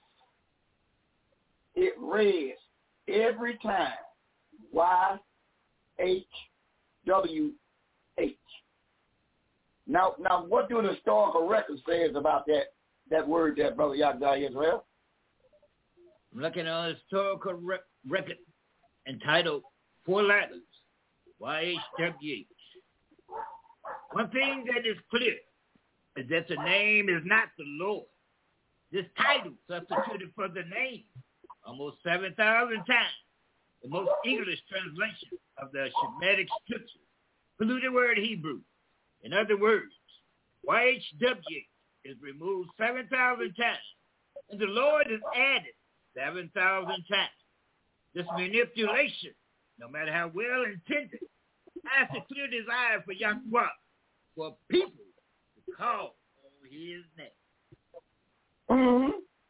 it reads every time Y H W H. Now, now, what do the historical record says about that that word there, Brother Yahweh Israel? I'm looking at a historical re- record entitled Four Letters, Y H W H. One thing that is clear is that the name is not the Lord. This title substituted for the name almost seven thousand times. The most English translation of the Shemitic scriptures, polluted word Hebrew. In other words, Y H W H is removed seven thousand times, and the Lord is added seven thousand times. This manipulation, no matter how well intended, has a clear desire for Yahweh, for people to call on his name. Mm-hmm.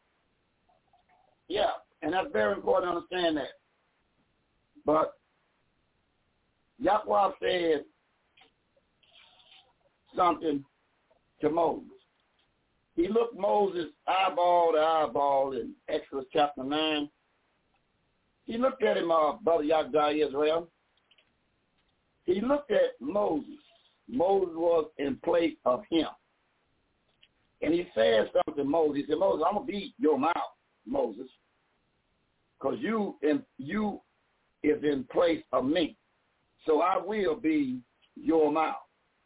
Yeah, and that's very important to understand that. But Yahweh said something to Moses. He looked Moses eyeball to eyeball in Exodus chapter nine. He looked at him, uh, Brother Yahweh Israel. He looked at Moses. Moses was in place of him. And he said something to Moses. He said, Moses, I'm going to beat your mouth, Moses, because you, in, you is in place of me. So I will be your mouth.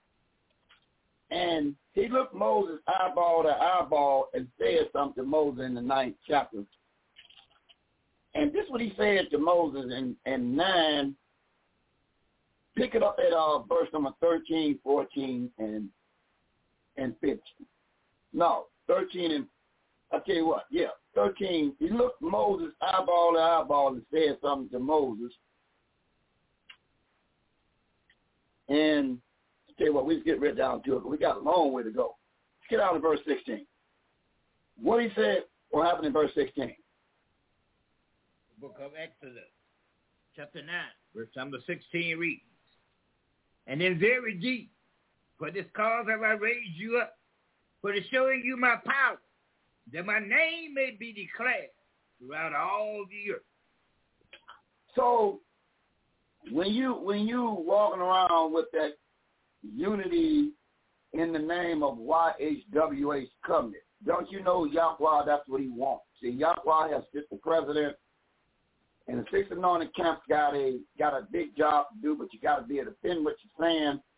And he looked Moses eyeball to eyeball and said something to Moses in the ninth chapter. And this is what he said to Moses in, in nine. Pick it up at uh, verse number thirteen, fourteen, and and fifteen. No, thirteen and, I'll tell you what, yeah, thirteen. He looked Moses eyeball to eyeball and said something to Moses. And I'll tell you what, we just get right down to it. We got a long way to go. Let's get out of verse sixteen. What he said, what happened in verse sixteen? The book of Exodus, chapter nine, verse number sixteen reads, And in very deed, for this cause have I raised you up, for to showing you my power, that my name may be declared throughout all the earth. So when you when you walking around with that unity in the name of Y H W H covenant, don't you know Yahweh, that's what he wants. See, Yahweh has just the president, and the six anointed camps got a got a big job to do, but you got to be able to defend what you're saying.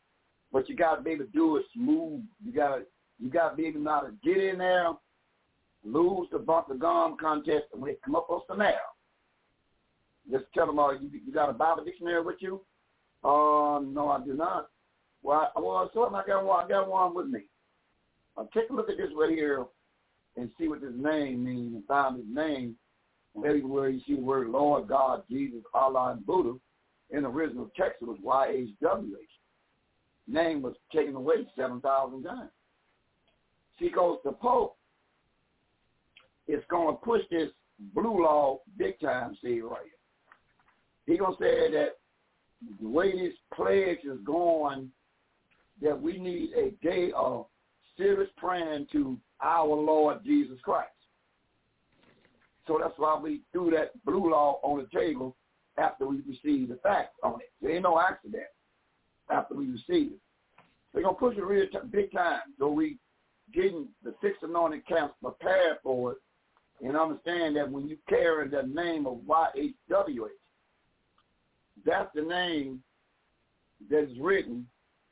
but you got to be able to do it smooth. You got to you got to be able to know how to get in there, lose the bump the gum contest, and when they come up on some air, just tell them, "Oh, you, you got a Bible dictionary with you?" Uh, no, I do not. Well, I, well, so I got one. I got one with me. I'll take a look at this right here and see what this name means and find his name. Everywhere you see the word Lord, God, Jesus, Allah, and Buddha, in the original text it was Y H W H. Name was taken away seven thousand times. See, because the Pope is going to push this blue law big time, see right here. He's going to say that the way this pledge is going, that we need a day of serious praying to our Lord Jesus Christ. So that's why we threw that blue law on the table after we received the facts on it. There ain't no accident after we received it. We're going to push it real t- big time. So we getting the six anointed camps prepared for it and understand that when you carry the name of Y H W H, that's the name that is written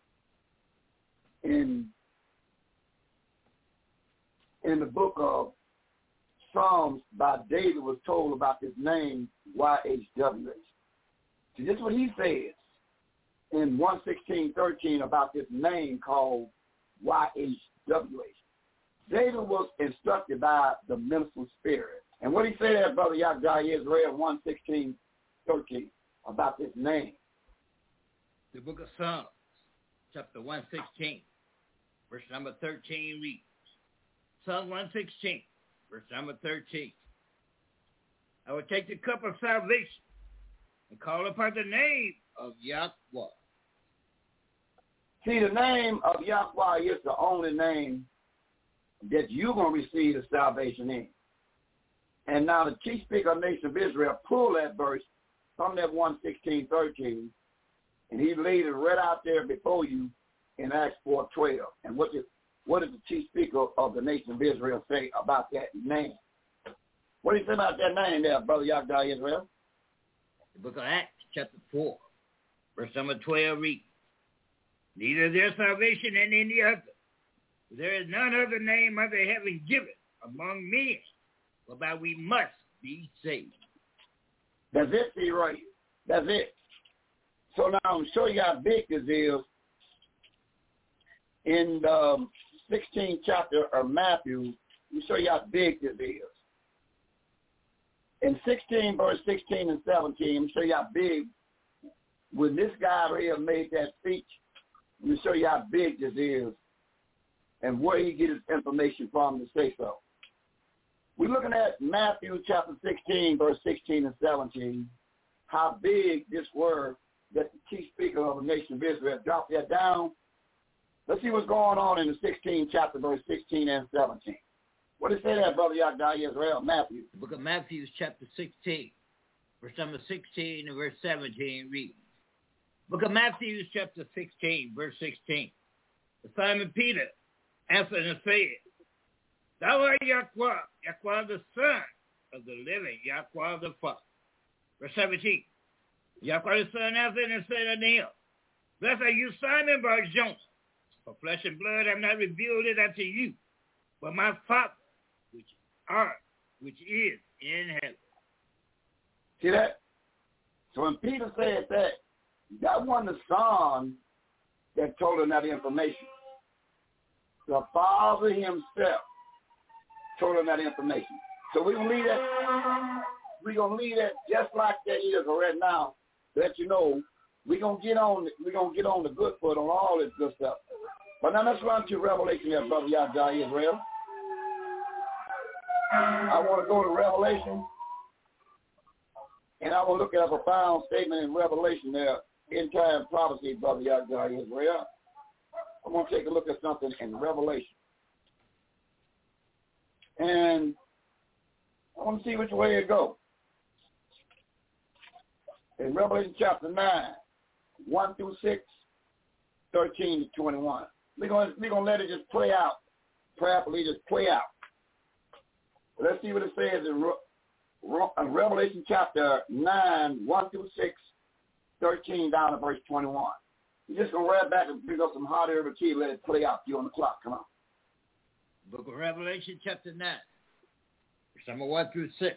in in the book of Psalms by David was told about this name Y H W H. See, this is what he says in one sixteen thirteen about this name called Y H W H. David was instructed by the minister spirit. And what he said there, Brother Yahweh Israel, one sixteen thirteen, about this name. The book of Psalms, chapter one sixteen, verse number thirteen reads, Psalm one sixteen, verse number thirteen. I will take the cup of salvation and call upon the name of Yahweh. See, the name of Yahweh is the only name that you're going to receive the salvation in. And now the chief speaker of the nation of Israel pulled that verse from that one sixteen thirteen, and he laid it right out there before you in Acts four twelve. And what did, what did the chief speaker of the nation of Israel say about that name? What did he say about that name there, Brother Yahweh Israel? The book of Acts, chapter four, verse number twelve reads, neither is there salvation in any other. There is none other name under heaven given among men whereby we must be saved. That's it, see, right? That's it. So now I'm show you how big this is in the sixteenth chapter of Matthew. Let me show you how big this is. In sixteen, verse sixteen and seventeen, let me show you how big, when this guy right here made that speech, let me show you how big this is and where he get his information from to say so. We're looking at Matthew chapter sixteen, verse sixteen and seventeen, how big this word that the chief speaker of the nation of Israel dropped that down. Let's see what's going on in the sixteenth chapter, verse sixteen and seventeen. What does it say there, Brother Yahweh Israel, Matthew? The book of Matthew, chapter sixteen, verse number sixteen and verse seventeen reads. Book of Matthew, chapter sixteen, verse sixteen. Simon Peter answered and said, thou art Yahweh, Yahweh the Son of the living, Yahweh the Father. Verse seventeen. Yahweh the Son answered and said unto him, blessed are you, Simon Bar-Jonah, for flesh and blood have not revealed it unto you, but my Father, which art, which is in heaven. See that? So when Peter said that, that wasn't the Son that told him that information. The Father himself told him that information. So we're gonna leave that we're gonna leave that just like that is right now, to let you know we're gonna get on we're gonna get on the good foot on all this good stuff. But now let's run to Revelation there, Brother Yahweh Israel. I want to go to Revelation, and I will look at a profound statement in Revelation there, end time prophecy, Brother Yahweh Israel. I want to take a look at something in Revelation. And I want to see which way it goes. In Revelation chapter nine, one through six, thirteen to twenty-one. We're going we're going to let it just play out, prayerfully just play out. Let's see what it says in, Re- in Revelation chapter nine, one through six, thirteen down to verse twenty-one. You're just going to rap back and pick up some hot air tea and let it play out for you on the clock. Come on. Book of Revelation, chapter nine, verse number one through six.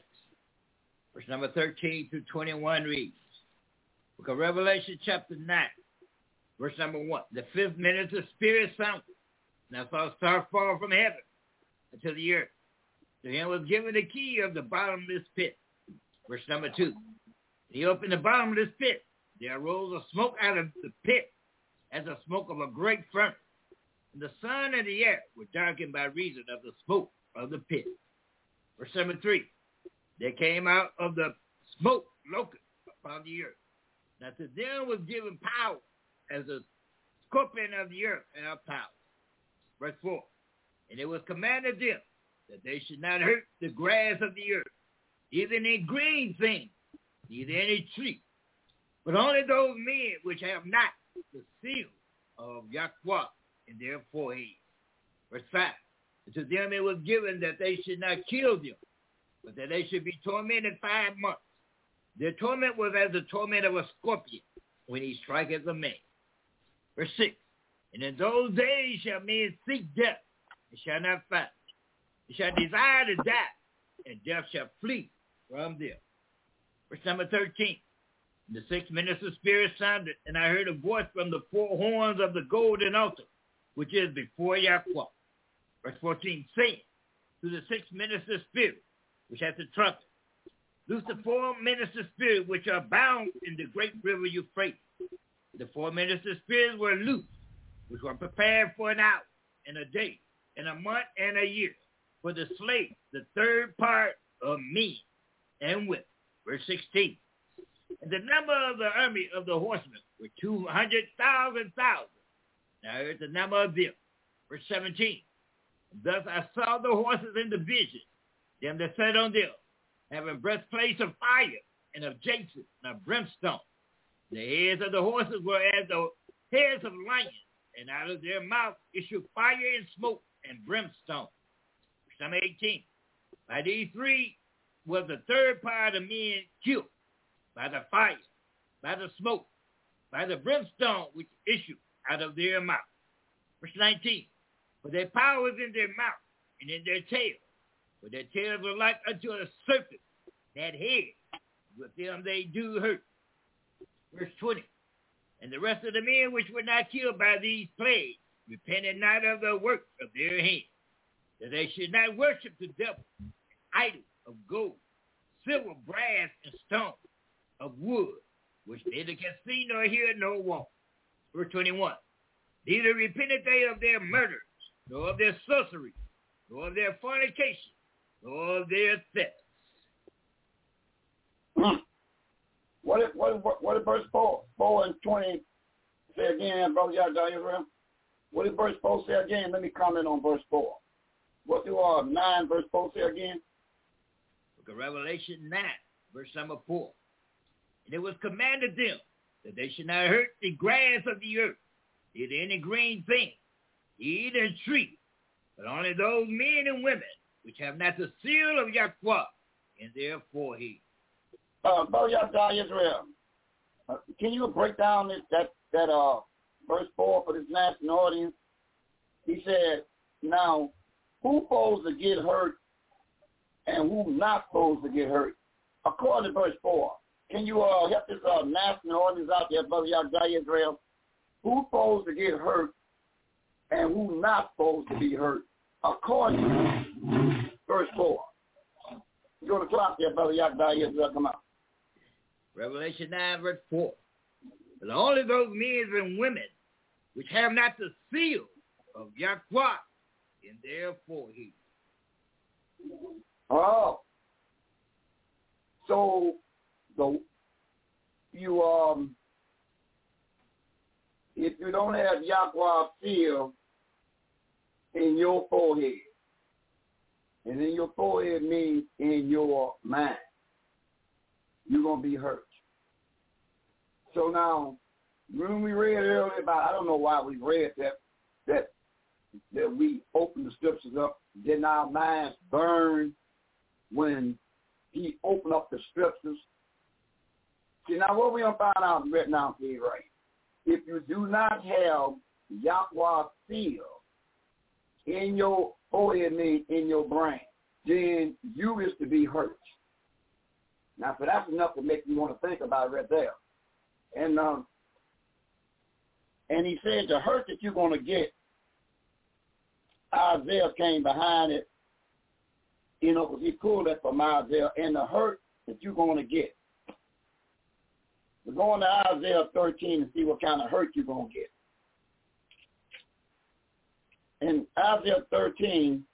Verse number thirteen through twenty-one reads. Book of Revelation, chapter nine, verse number one. The fifth minute the Spirit sounded, and I saw a star fall from heaven unto the earth. To him was given the key of the bottomless pit. Verse number two. He opened the bottomless pit. There arose a smoke out of the pit as the smoke of a great furnace. And the sun and the air were darkened by reason of the smoke of the pit. Verse number three. There came out of the smoke locusts upon the earth. Now to them was given power as the scorpion of the earth and our power. Verse four. And it was commanded them that they should not hurt the grass of the earth, either any green thing, neither any tree, but only those men which have not the seal of Yahweh in their foreheads. Verse five. And to them it was given that they should not kill them, but that they should be tormented five months. Their torment was as the torment of a scorpion when he striketh a man. Verse six. And in those days shall men seek death, and shall not find. They shall desire to die, and death shall flee from them. Verse number thirteen. And the sixth minister spirit sounded, and I heard a voice from the four horns of the golden altar, which is before Yahweh. Verse fourteen, saying to the sixth minister spirit, which hath the trumpet, loose the four minister spirits which are bound in the great river Euphrates. The four minister spirits were loose, which were prepared for an hour, and a day, and a month, and a year, for the slave, the third part of men and women. Verse sixteen. And the number of the army of the horsemen were two hundred thousand thousand. Now here's the number of them. Verse seventeen. Thus I saw the horses in the vision, them that sat on them, having breastplates of fire, and of jacinth, and of brimstone. The heads of the horses were as the heads of lions, and out of their mouth issued fire and smoke and brimstone. Verse number eighteen. By these three was the third part of men killed, by the fire, by the smoke, by the brimstone which issued out of their mouth. Verse nineteen. For their power is in their mouth and in their tail. For their tails were like unto a serpent, that head, with them they do hurt. Verse twenty. And the rest of the men which were not killed by these plagues repented not of the work of their hands, that they should not worship the devil, idols of gold, silver, brass, and stone, of wood, which neither can see nor hear nor walk. Verse twenty-one. Neither repented they of their murders, nor of their sorcery, nor of their fornication, nor of their thefts. What did, what, what, what did verse four, four and twenty say again, Brother Yahweh Israel? What did verse four say again? Let me comment on verse four. What do uh, nine verse four say again? Book of Revelation nine, verse number four. And it was commanded them that they should not hurt the grass of the earth, neither any green thing, either tree, but only those men and women which have not the seal of Yahweh in their forehead. Uh, Brother Yahweh Israel, uh, can you break down this, that that uh verse four for this national audience? He said, now, who's supposed to get hurt and who's not supposed to get hurt? According to verse four, can you uh, help this uh, national audience out there, Brother Yahweh Israel? Who's supposed to get hurt and who's not supposed to be hurt? According to verse four. Go to the clock there, Brother Yahweh Israel. Come on. Revelation nine, verse four. But only those men and women which have not the seal of Yahweh in their forehead. Oh. So, the, you, um, if you don't have Yahweh seal in your forehead, and in your forehead means in your mind, you're going to be hurt. So now, when we read earlier about, I don't know why we read that, that, that we opened the scriptures up, then our minds burn when he opened up the scriptures. See, now what we going to find out right now for you, right? if you do not have Yahweh seal in your forehead, in your brain, then you is to be hurt. Now, so that's enough to make you want to think about it right there. And um, and he said the hurt that you're going to get, Isaiah came behind it, you know, because he pulled it from Isaiah, and the hurt that you're going to get. We're going to Isaiah thirteen and see what kind of hurt you're going to get. In Isaiah thirteen,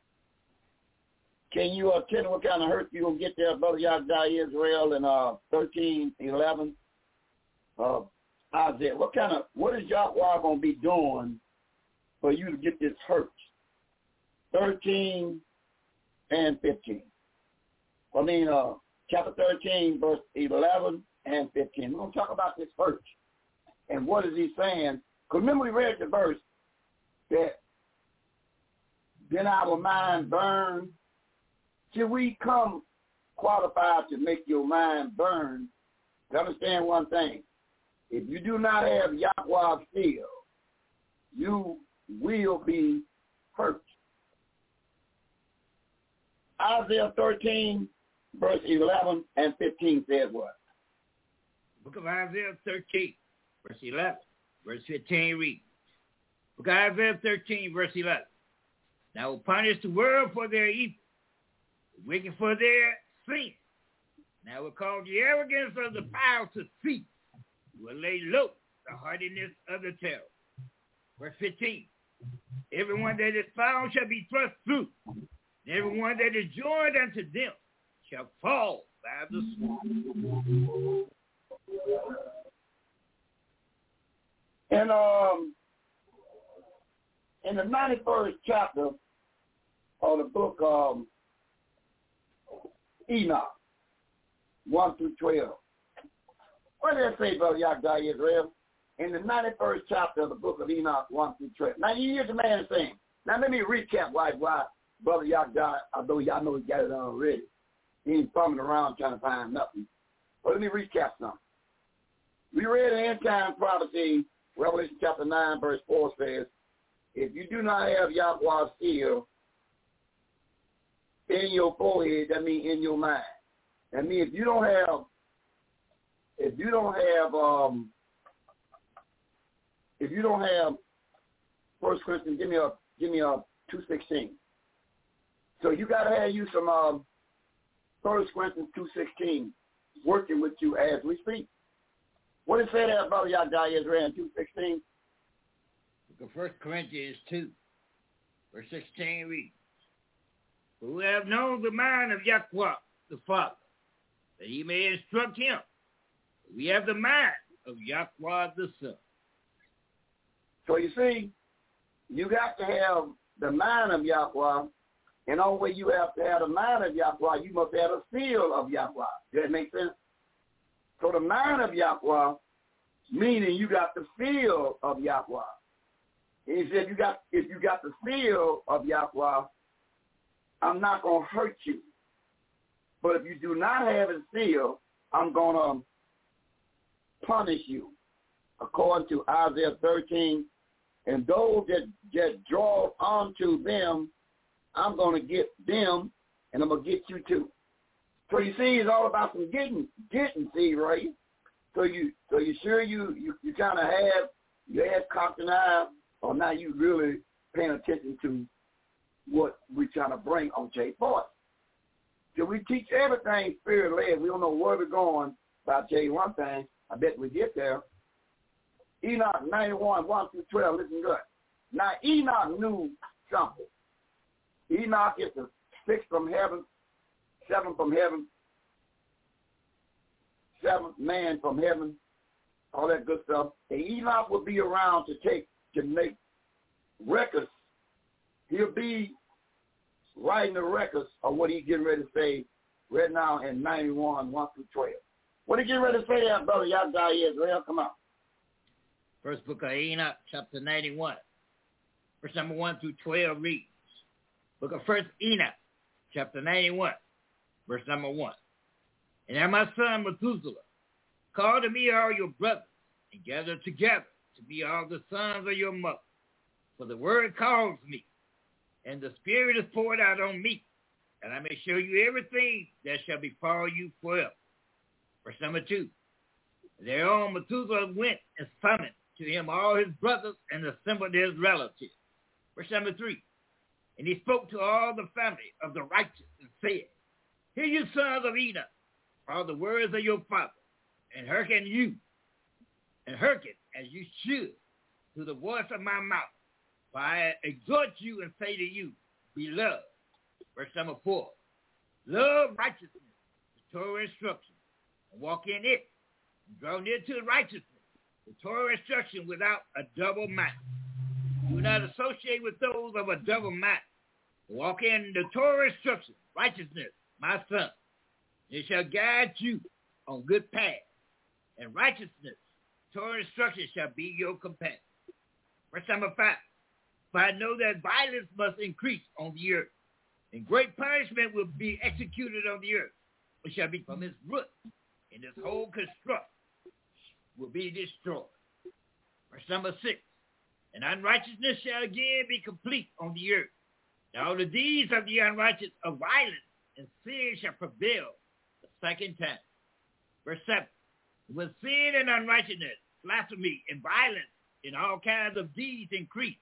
can you uh, tell me what kind of hurt you're going to get there, Brother Yahweh Israel, in uh, thirteen eleven? Uh, Isaiah, what kind of, what is Yahweh going to be doing for you to get this hurt? thirteen and fifteen. I mean, uh, chapter thirteen, verse eleven and fifteen. We're going to talk about this hurt. And what is he saying? Because remember we read the verse that then our mind burn. Till we come qualified to make your mind burn, to understand one thing. If you do not have Yahweh seal, you will be hurt. Isaiah thirteen, verse eleven and fifteen says what? Book of Isaiah thirteen, verse eleven, verse fifteen reads. Book of Isaiah thirteen, verse eleven. Now I will punish the world for their evil, the wicked for their sin. Now I will cause the arrogance of the power to cease. Will lay low the hardiness of the terror. Verse fifteen. Everyone that is found shall be thrust through, and everyone that is joined unto them shall fall by the sword. And um, in the ninety-first chapter of the book of um, Enoch, one through twelve. What did it say, Brother Yahweh Israel? In the ninety-first chapter of the book of Enoch, one through twelve. Now, you hear the man saying, now let me recap why, why Brother Yahweh, although y'all know he got it already. He ain't fumbling around trying to find nothing. But let me recap something. We read in end time prophecy, Revelation chapter nine, verse four says, if you do not have Yahweh seal in your forehead, that means in your mind. That means if you don't have If you don't have, um, if you don't have First Corinthians, give me a, give me a two sixteen. So you got to have you some um, First Corinthians two sixteen working with you as we speak. What did it say there, Brother Yahweh Israel in two sixteen? Book of First Corinthians two, verse sixteen reads, who have known the mind of Yahweh the Father, that he may instruct him. We have the mind of Yahweh the Son. So you see, you got to have the mind of Yahweh, and the only way you have to have the mind of Yahweh, you must have a seal of Yahweh. Does that make sense? So the mind of Yahweh, meaning you got the seal of Yahweh. And he said, you got, if you got the seal of Yahweh, I'm not going to hurt you. But if you do not have a seal, I'm going to punish you, according to Isaiah thirteen. And those that, that draw onto them, I'm going to get them, and I'm going to get you too. So you see, it's all about some getting, getting, see, right? So you, so you sure you, you, you kind of have your head cocked and eye, or now you really paying attention to what we're trying to bring on J Force. So we teach everything spirit-led. We don't know where we're going, but I'll tell you one thing. I bet we get there. Enoch ninety-one, one through twelve, listen good. Now, Enoch knew something. Enoch is the sixth from heaven, seventh from heaven, seventh man from heaven, all that good stuff. And Enoch will be around to take, to make records. He'll be writing the records of what he's getting ready to say right now in ninety-one, one through twelve. What are you getting ready to say there, Brother Yahweh Israel? Come on. First book of Enoch, chapter ninety-one, verse number one through twelve reads. Book of First Enoch, chapter ninety-one, verse number one. And now my son Methuselah, call to me all your brothers, and gather together to be all the sons of your mother. For the word calls me, and the Spirit is poured out on me, and I may show you everything that shall befall you forever. Verse number two. Thereon Methuselah went and summoned to him all his brothers and assembled his relatives. Verse number three. And he spoke to all the family of the righteous and said, Hear you sons of Enoch, all the words of your father, and hearken you, and hearken as you should to the voice of my mouth. For I exhort you and say to you, Beloved. Verse number four. Love righteousness, the Torah instruction, and walk in it. And draw near to righteousness, the Torah instruction without a double mind. Do not associate with those of a double mind. Walk in the Torah instruction, righteousness, my son. It shall guide you on good paths, and righteousness, Torah instruction shall be your companion. Verse number five. For I know that violence must increase on the earth, and great punishment will be executed on the earth. It shall be from its root, and its whole construct will be destroyed. Verse number six. And unrighteousness shall again be complete on the earth. And all the deeds of the unrighteous of violence and sin shall prevail the second time. Verse seven. When sin and unrighteousness, blasphemy and violence and all kinds of deeds increase,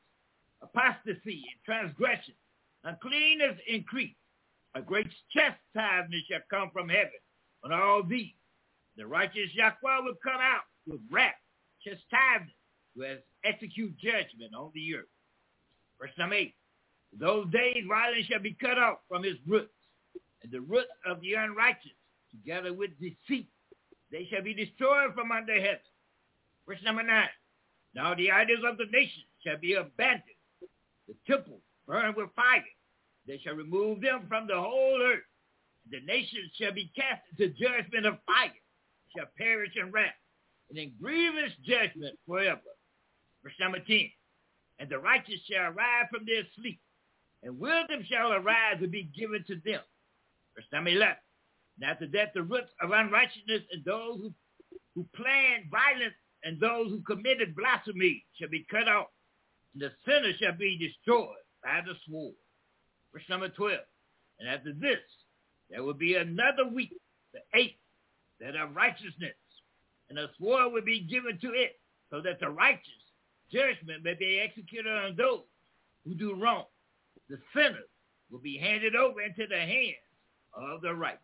apostasy and transgression, uncleanness increase, a great chastisement shall come from heaven on all these. The righteous Yahweh will come out with wrath, chastisement, will execute judgment on the earth. Verse number eight. Those days violence shall be cut off from his roots, and the roots of the unrighteous, together with deceit, they shall be destroyed from under heaven. Verse number nine. Now the idols of the nations shall be abandoned, the temples burned with fire. They shall remove them from the whole earth. The nations shall be cast into judgment of fire, shall perish in wrath, and in grievous judgment forever. Verse number ten. And the righteous shall arise from their sleep, and wisdom shall arise and be given to them. Verse number eleven. And after that, the roots of unrighteousness and those who, who planned violence and those who committed blasphemy shall be cut off, and the sinner shall be destroyed by the sword. Verse number twelve. And after this, there will be another week, the eighth, that of righteousness, and a sword will be given to it, so that the righteous judgment may be executed on those who do wrong. The sinners will be handed over into the hands of the righteous.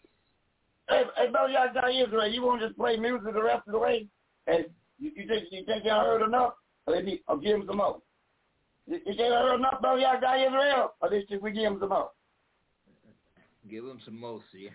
Hey, hey, brother, y'all got Israel. You want to just play music the rest of the way? And you, you think you think y'all heard enough? Or let me I'll give them some more. You, you think y'all heard enough, brother, y'all got Israel? Or should we give them some more? Give them some more, see.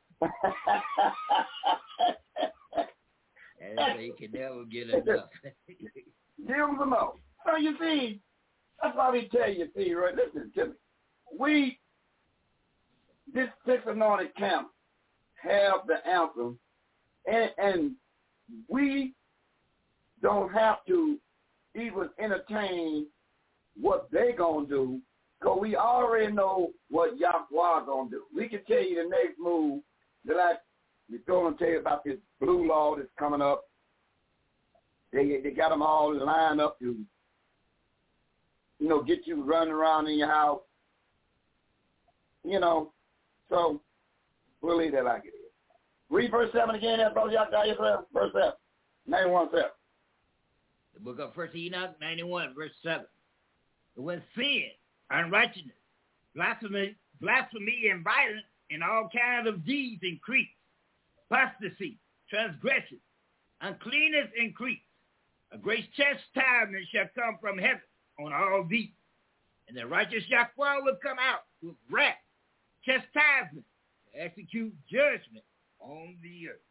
And they can never get enough. Give them some more. So you see, that's why we tell you, see, right? Listen to me. We, this six anointed camp, have the answer, and, and we don't have to even entertain what they going to do, because we already know what Yahweh going to do. We can tell you the next move that I was going to tell you about this blue law that's coming up. They they got them all lined up to, you know, get you running around in your house. You know, so we'll leave that like it is. Read verse seven again, that brother Yahweh Israel. Verse seven. ninety-one seven. The book of First Enoch, ninety-one, verse seven. When sin, unrighteousness, blasphemy, blasphemy and violence, and all kinds of deeds increase, apostasy, transgression, uncleanness increase, a great chastisement shall come from heaven on all these. And the righteous Yahweh will come out with wrath, chastisement, to execute judgment on the earth.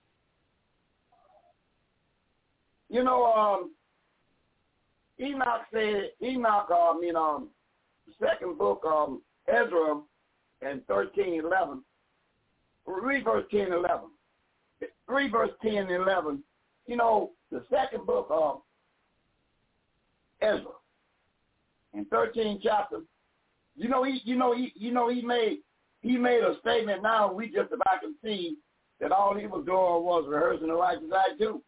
You know, um, Enoch said, Enoch, um, you know, second book, um, Ezra, and thirteen eleven. Read verse ten and eleven. Read verse ten and eleven. You know, the second book of Ezra, in thirteen chapters. You know, he, you know, he, you know, he made, he made a statement. Now we just about can see that all he was doing was rehearsing the righteous act too.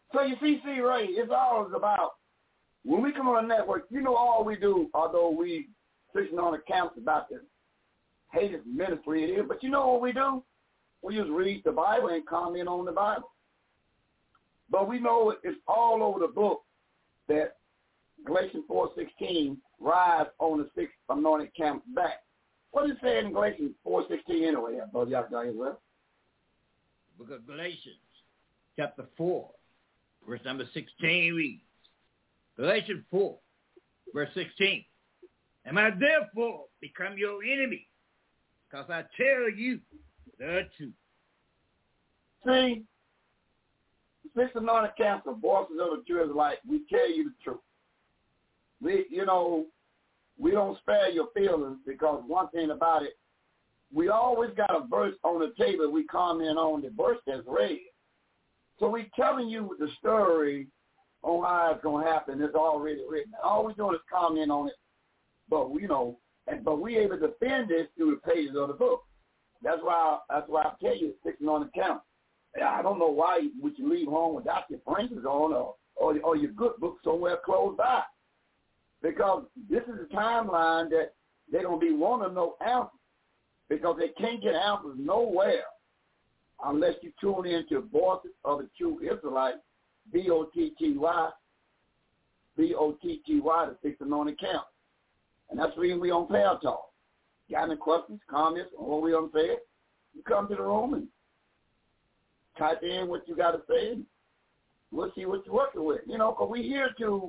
So you see, see, Ray, it's always about, when we come on the network, you know all we do, although we fixing on accounts about the haters ministry it is, but you know what we do? We just read the Bible and comment on the Bible. But we know it's all over the book that Galatians four sixteen, rise on the six anointed camps back. What is it saying in Galatians four sixteen anyway, brother? Y'all got it well? Book of Galatians, chapter four, verse number sixteen reads, Galatians four, verse sixteen, am I therefore become your enemy? Because I tell you the truth. See, six anointed camps of voices of the true Israelite, we tell you the truth. We, you know, we don't spare your feelings because one thing about it, we always got a verse on the table we comment on the verse that's read. So we telling you the story on how it's going to happen. It's already written. All we're doing is comment on it, but we, you know, and, but we able to defend this through the pages of the book. That's why, that's why I tell you, sticking on the count. I don't know why would you leave home without your fringes on or, or, or your good book somewhere close by. Because this is a timeline that they're going to be wanting to know answers. Because they can't get answers nowhere unless you tune into Voices of the True Israelite, B O T T Y, B O T T Y, the Six Anointed Camp. And that's the reason we on Prayer Talk. Got any questions, comments on what we on say? You come to the room and type in what you got to say, and we'll see what you're working with. You know, because we're here to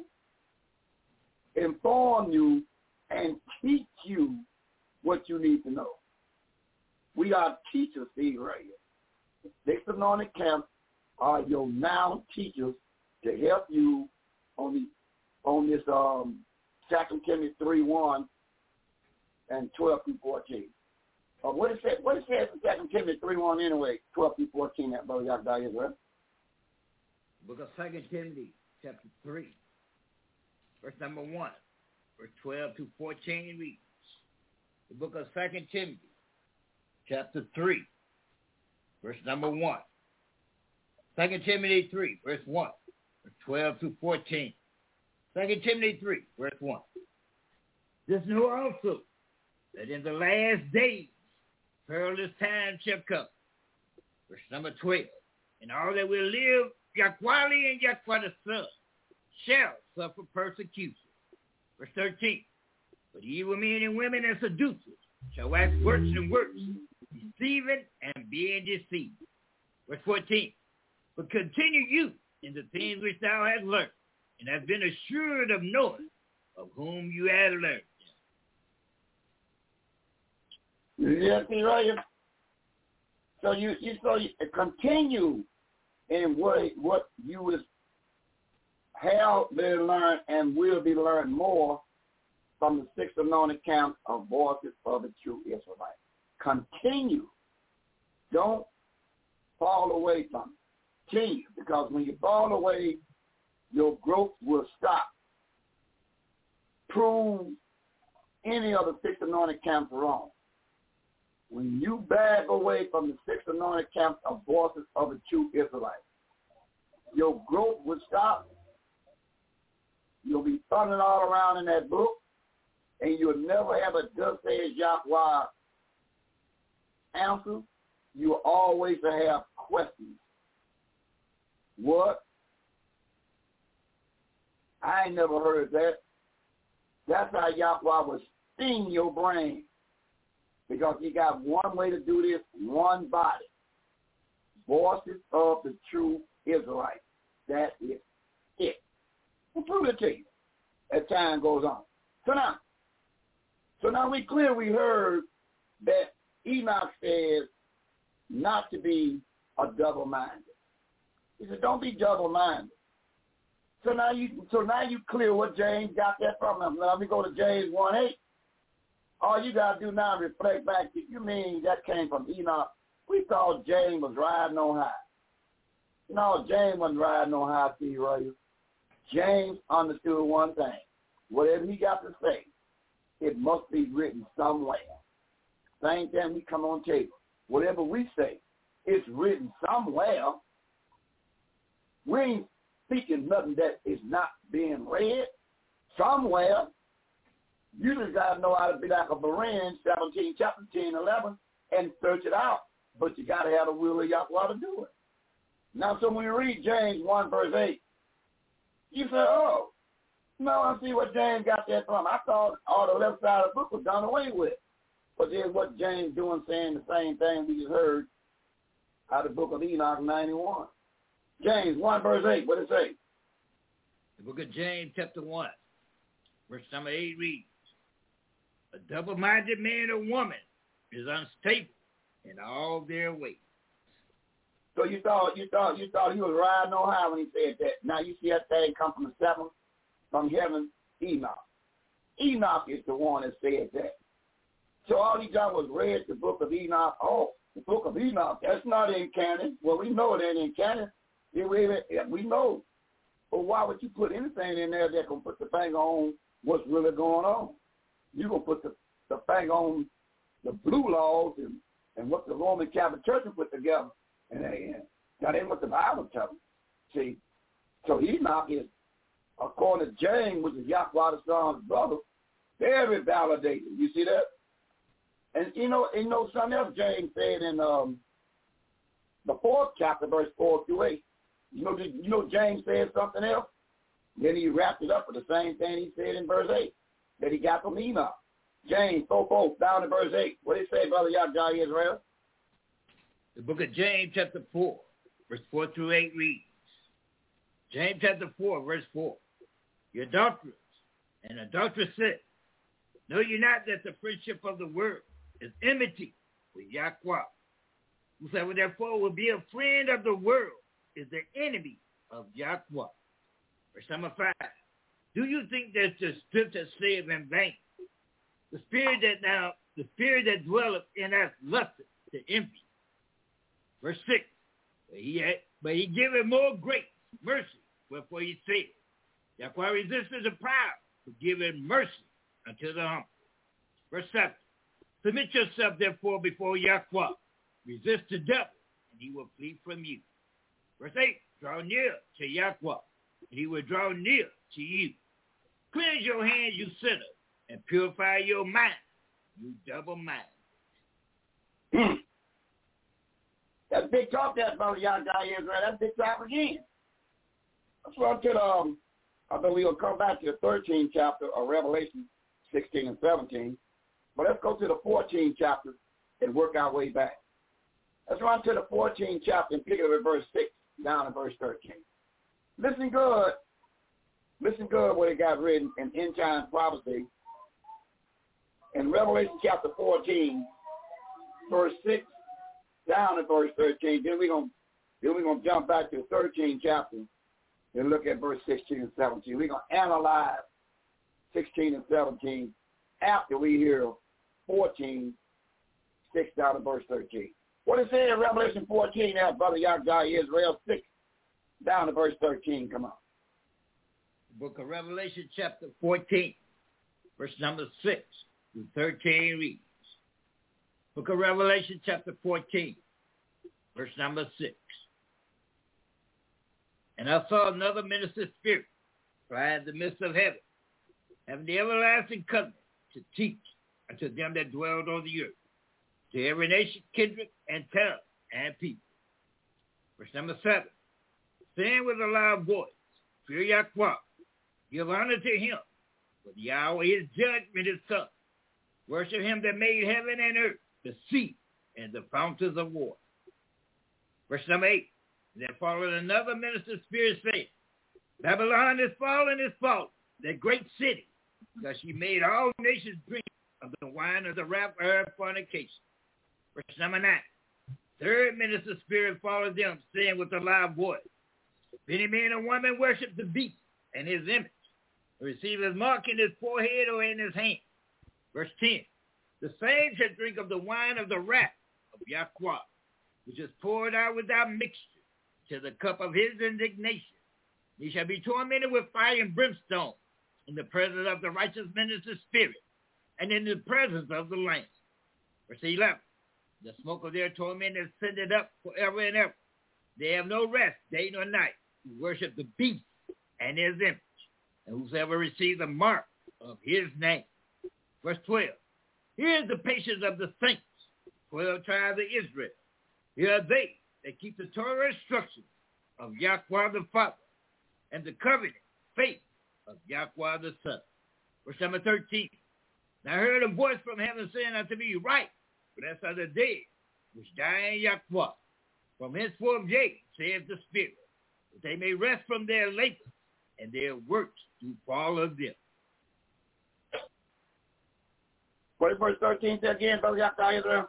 inform you and teach you what you need to know. We are teachers, Steve, right here. Six Anointed Camps are your now teachers to help you on the on this um, Second Timothy three one and twelve through fourteen. Uh, what it says? What it says in Second Timothy three one anyway? Twelve through fourteen. That brother y'all got as well. Book of Second Timothy, chapter three, verse number one, verse twelve through fourteen reads. The book of Second Timothy, chapter three, verse number one. Second Timothy three, verse one, verse twelve through fourteen. Second Timothy three, verse one. This know also that in the last days perilous times shall come. Verse number twelve. And all that will live, Yaquali and Yaqua the son, shall suffer persecution. Verse thirteen. But evil men and women and seducers shall wax worse and worse, deceiving and being deceived. Verse fourteen. But continue you in the things which thou hast learned, and hast been assured of knowing of whom you have learned them. Yes, right. So you, you so you continue in what what you was have been learned and will be learned more from the six anointed camps of Voices of the True Israelite. Continue. Don't fall away from it. Continue, because when you fall away, your growth will stop. Prove any of the six anointed camps wrong. When you back away from the six anointed camps of Voices of the True Israelite, your growth will stop. You'll be thundering all around in that book, and you'll never have a thus says Yahweh answer. You'll always have questions. What? I ain't never heard that. That's how Yahweh will sting your brain. Because he got one way to do this, one body. Voices of the True Israelite. That is it. We'll prove it to you as time goes on. So now, so now we clear we heard that Enoch says not to be a double-minded. He said, don't be double-minded. So now you so now you clear what James got that from him. Now we go to James one eight. All you got to do now is reflect back. You mean that came from Enoch? We thought James was riding on high. No, James wasn't riding on high, see, right? James understood one thing. Whatever he got to say, it must be written somewhere. Same thing we come on table. Whatever we say, it's written somewhere. We ain't, speaking nothing that is not being read somewhere. You just got to know how to be like a Berean, seventeen, chapter ten, eleven, and search it out. But you got to have the will of Yahweh to do it. Now, so when you read James one, verse eight, you say, oh, no, I see what James got that from. I thought all the left side of the book was done away with. But there's what James doing, saying the same thing we just heard out of the book of Enoch ninety-one. James one, verse eight, what does it say? The book of James, chapter one, verse number eight reads, a double-minded man or woman is unstable in all their ways. So you thought you thought you thought he was riding on high when he said that. Now you see that thing come from the seventh, from heaven, Enoch. Enoch is the one that said that. So all he done was read the book of Enoch. Oh, the book of Enoch, that's not in canon. Well, we know it ain't in canon. We know. But why would you put anything in there that can put the finger on what's really going on? You're going to put the, the finger on the blue laws and, and what the Roman Catholic Church put together. And they, that ain't what the Bible tells us. See, so Enoch is, according to James, which is Yahweh the Son's brother, very validated. You see that? And you know, you know something else James said in um, the fourth chapter, verse four through eight. You know, you know James said something else. Then he wrapped it up with the same thing he said in verse eight that he got from Enoch. James four four down in verse eight. What did he say, Brother Yahweh Israel? The book of James, chapter four, verse four through eight reads, James chapter four, verse four, you adulterers and adulteresses, know you not that the friendship of the world is enmity with Yahweh? Whosoever therefore will be a friend of the world is the enemy of Yahweh. Verse number five, do you think that the scripture saith in vain? The spirit that now, the spirit that dwelleth in us lusteth to envy. Verse six, but he, had, but he giveth more grace, mercy, wherefore he said, Yahweh resisteth the proud, but giveth mercy unto the humble. Verse seven, submit yourself therefore before Yahweh, resist the devil, and he will flee from you. Verse eight, draw near to Yahweh, and he will draw near to you. Cleanse your hands, you sinners, and purify your mind, you double-minded. That's big talk, that Brother Yahweh Israel. That's big talk again. That's what I'm to, um, I think we'll come back to the thirteenth chapter of Revelation sixteen and seventeen. But let's go to the fourteenth chapter and work our way back. Let's run to the fourteenth chapter and pick it up at verse six down to verse thirteen. Listen good. Listen good what it got written in end time prophecy. In Revelation chapter fourteen, verse six down to verse thirteen. Then we're gonna then we're gonna jump back to the thirteenth chapter and look at verse sixteen and seventeen. We're gonna analyze sixteen and seventeen after we hear fourteen, six down to verse thirteen. What it say in Revelation fourteen now, Brother Yahweh Israel, six down to verse thirteen. Come on. The book of Revelation chapter fourteen, verse number six through thirteen reads. Book of Revelation chapter fourteen, verse number six. And I saw another minister spirit fly in the midst of heaven, having the everlasting covenant to teach unto them that dwelled on the earth, to every nation, kindred, and tongue, and people. Verse number seven. Saying with a loud voice, fear Yahweh, give honor to him, for the hour his judgment is come. Worship him that made heaven and earth, the sea, and the fountains of water. Verse number eight. There followed another minister spirit saying, Babylon is fallen, is fallen, that great city, because she made all nations drink of the wine of the wrath of her fornication. Verse number nine. Third minister spirit followed them, saying with a loud voice, if any man or woman worship the beast and his image, or receive his mark in his forehead or in his hand. Verse ten. The same shall drink of the wine of the wrath of Yahweh, which is poured out without mixture, to the cup of his indignation. He shall be tormented with fire and brimstone in the presence of the righteous minister spirit, and in the presence of the Lamb. Verse eleven. The smoke of their torment is ascended up forever and ever. They have no rest, day nor night, who worship the beast and his image, and whosoever receives a mark of his name. Verse twelve. Here is the patience of the saints, twelve tribes of Israel. Here are they that keep the Torah instructions of Yahweh the Father, and the covenant faith of Yahweh the Son. Verse number thirteen. Now I heard a voice from heaven saying unto me, Write, blessed are the dead which die in Yahweh. From henceforth, yea, saith the Spirit, that they may rest from their labors, and their works do fall of them. What is verse thirteen say again, Brother Yahweh Israel?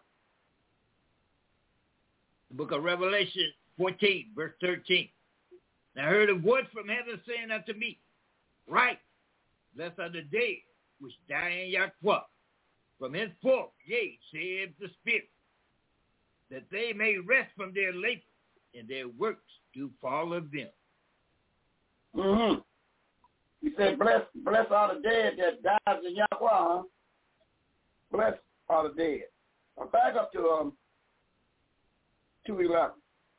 The book of Revelation fourteen, verse thirteen. And I heard a voice from heaven saying unto me, Write, blessed are the dead which die in Yahweh. From henceforth, yea, saith the Spirit, that they may rest from their labor, and their works do fall of them. Mm-hmm. He said, bless, bless are the dead that dies in Yahweh, huh? Bless are the dead. Now back up to um two eleven.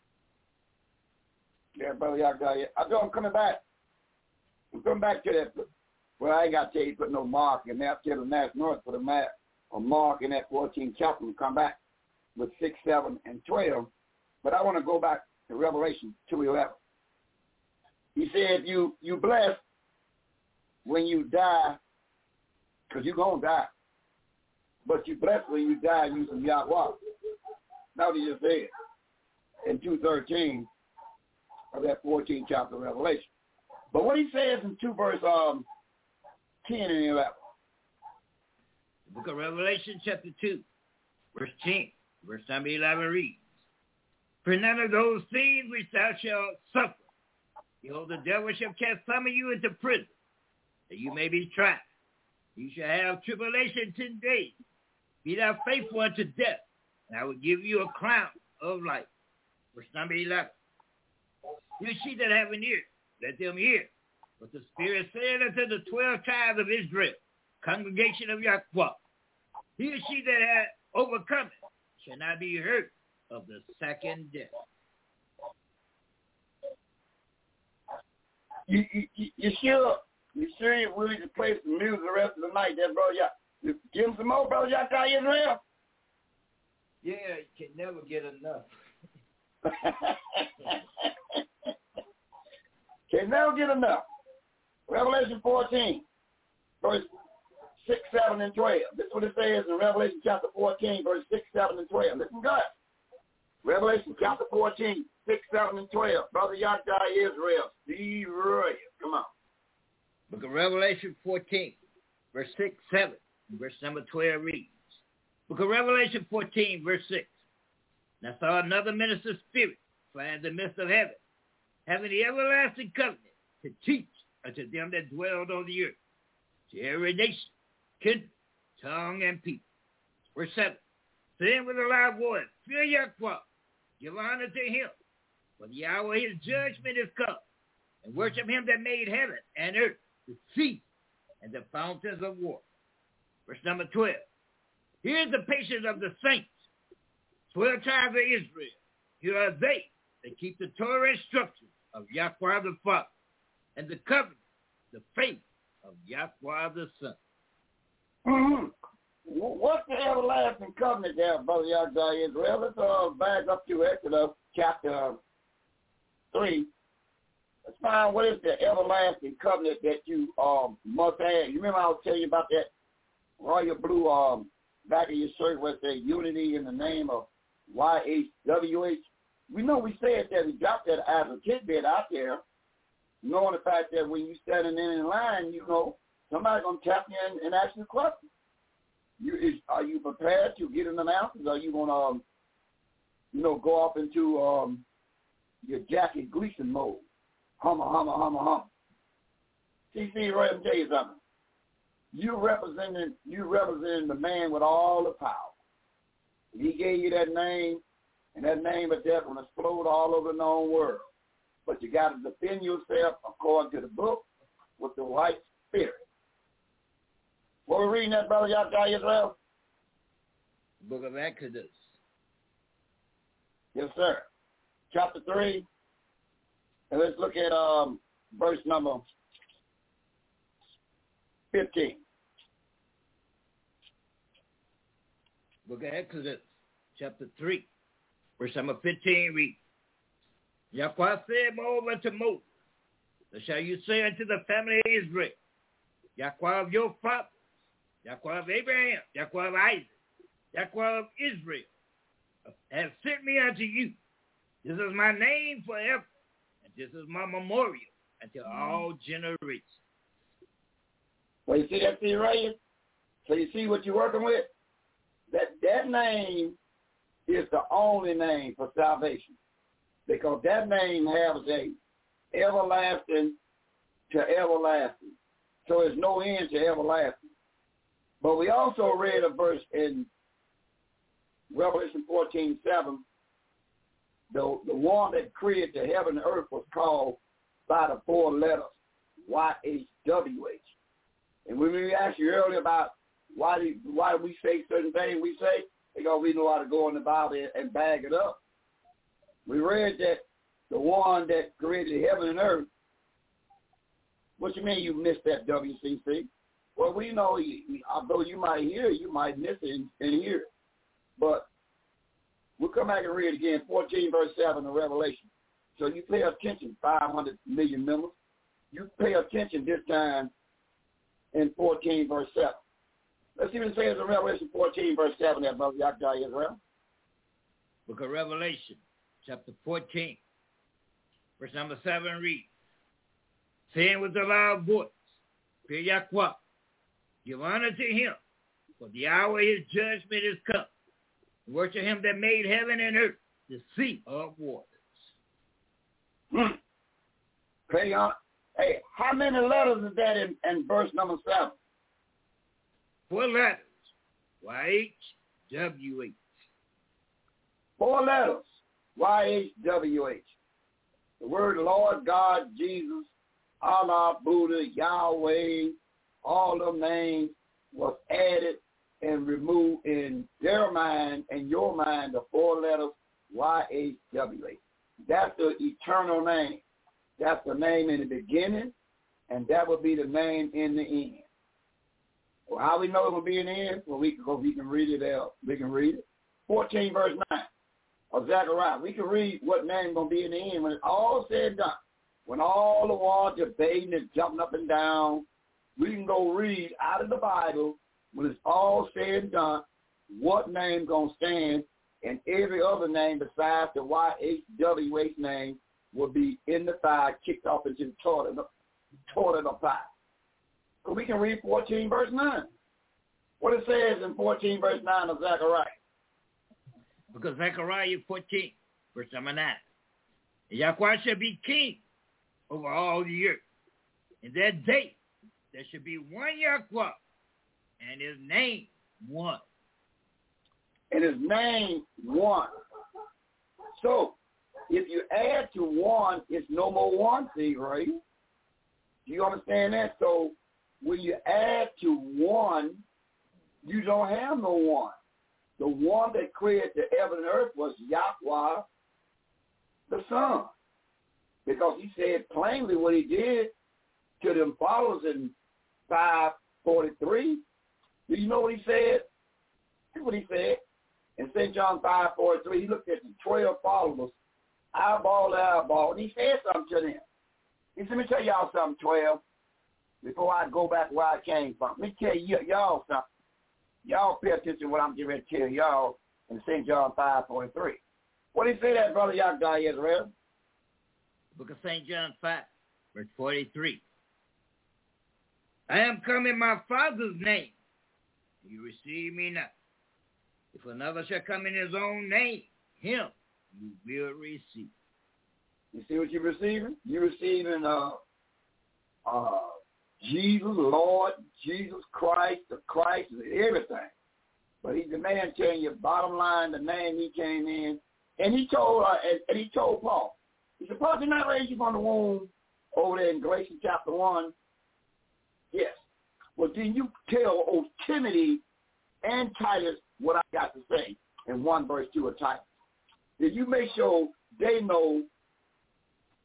Yeah, Brother Yahweh. I know I'm coming back. I'm coming back to that. Well, I ain't got to tell you put no mark in there. Tell the National North put a map, a mark in that fourteenth chapter and come back with six, seven, and twelve. But I want to go back to Revelation two eleven. He said, you you bless when you die, because you're going to die. But you bless when you die using Yahweh. That's what he just said in two thirteen of that fourteenth chapter of Revelation. But what he says in two verse um, ten and eleven. The book of Revelation chapter two, verse ten, verse number eleven reads, For none of those things which thou shalt suffer, behold, the devil shall cast some of you into prison, that you may be tried. You shall have tribulation ten days. Be thou faithful unto death, and I will give you a crown of life. Verse number eleven. You see that have an ear, let them hear. But the Spirit said unto the twelve tribes of Israel, congregation of Yahweh, he or she that hath overcome it shall not be hurt of the second death. You, you, you sure? You sure you're willing to play some music the rest of the night there, bro? Yeah. Give him some more, Brother Yahweh Israel. Yeah, you can never get enough. Can never get enough. Revelation fourteen, verse six, seven, and twelve. This is what it says in Revelation chapter fourteen, verse six, seven, and twelve. Listen good. Revelation chapter fourteen, six, seven, and twelve. Brother Yahweh Israel, Steve Roy. Come on. Book of Revelation fourteen, verse six, seven, and verse number twelve reads. Book of Revelation fourteen, verse six. And I saw another minister spirit fly in the midst of heaven, having the everlasting covenant to teach unto them that dwelled on the earth, to every nation, kindred, tongue, and people. Verse seven. Saying with a loud voice, Fear Yahweh, give honor to him, for the hour of his judgment is come, and worship him that made heaven and earth, the sea, and the fountains of water. Verse number twelve. Here is the patience of the saints, twelve tribes of Israel. Here are they that keep the Torah instructions of Yahweh the Father, and the covenant, the faith of Yahweh the Son. Mm-hmm. What's the everlasting covenant there, Brother Yahweh Israel? Let's uh, back up to Exodus chapter three. Let's find what is the everlasting covenant that you um, must have. You remember I was telling you about that royal blue um, back of your shirt where it said unity in the name of Y H W H? We know we said that we dropped that as a tidbit out there, knowing the fact that when you standing in line, you know, somebody's going to tap you and, and ask you a question. You, is, are you prepared to get an announcement? Are you going to, um, you know, go off into um, your Jackie Gleason mode? Hummer, hummer, hummer, hummer. C C, right, let me tell you something. You representing, you representing the man with all the power. He gave you that name, and that name of death will explode all over the known world. But you got to defend yourself according to the book with the right spirit. What we're reading that, Brother Yahweh Israel? The book of Exodus. Yes, sir. Chapter three. And let's look at um, verse number fifteen. Book of Exodus, chapter three, verse number fifteen, read. Yahweh said moreover to Moses, so shall you say unto the family of Israel, Yahweh of your fathers, Yahweh of Abraham, Yahweh of Isaac, Yahweh of Israel, has sent me unto you. This is my name forever, and this is my memorial until all generations. Well, you see that thing right here? So you see what you're working with? That that name is the only name for salvation, because that name has a everlasting to everlasting. So there's no end to everlasting. But we also read a verse in Revelation fourteen seven. The, the one that created the heaven and earth was called by the four letters, Y H W H. And when we asked you earlier about why do, why do we say certain things we say, because we know how to go in the Bible and, and bag it up. We read that the one that created heaven and earth. What you mean you missed that, W C C? Well, we know, although you might hear it, you might miss it and, and hear it. But we'll come back and read again, fourteen verse seven of Revelation. So you pay attention, five hundred million members. You pay attention this time in fourteen verse seven. Let's see what it says in Revelation fourteen verse seven there, Brother Yahweh Israel. Book of Revelation, chapter fourteen, verse number seven reads, saying with a loud voice, fear Yahweh, give honor to him, for the hour of his judgment is come. Worship him that made heaven and earth, the sea of waters. Hmm. Pay on. Hey, how many letters is that in, in verse number seven? Four letters. Y H W H. Four letters. Y H W H. The word Lord, God, Jesus, Allah, Buddha, Yahweh, all the names was added and removed in their mind and your mind, the four letters Y H W H. That's the eternal name. That's the name in the beginning, and that will be the name in the end. Well, how we know it will be in the end? Well, we can go. We can read it out. We can read it. fourteen verse nine of Zechariah. We can read what name going to be in the end when it's all said and done. When all the ones debating and jumping up and down, we can go read out of the Bible when it's all said and done what name going to stand, and every other name besides the Y H W H name will be in the fire, kicked off into the toilet, toilet of fire. So we can read fourteen verse nine. What it says in fourteen verse nine of Zechariah. Because Zechariah fourteen, verse number nine. Yahweh shall be king over all the earth. In that day there shall be one Yahweh, and his name one. And his name one. So if you add to one, it's no more one, see, right? Do you understand that? So when you add to one, you don't have no one. The one that created the heaven and earth was Yahweh, the Son. Because he said plainly what he did to them followers in five forty-three. Do you know what he said? Here's what he said. In Saint John five forty-three, he looked at the twelve followers, eyeball to eyeball, and he said something to them. He said, let me tell y'all something, twelve, before I go back where I came from. Let me tell you, y'all something. Y'all pay attention to what I'm getting ready to tell y'all in Saint John five forty-three. What did he say that, Brother Yahweh Israel? Book of Saint John five, verse forty-three. I am come in my Father's name. You receive me not. If another shall come in his own name, him you will receive. You see what you're receiving? You're receiving uh, uh, Jesus, Lord, Jesus Christ, the Christ, everything. But he's the man telling you, bottom line, the name he came in. And he told uh, and, and he told Paul, he said, Paul, did not raise you from the womb over there in Galatians chapter one? Yes. Well, then you tell old Timothy and Titus what I got to say in one verse two of Titus. Did you make sure they know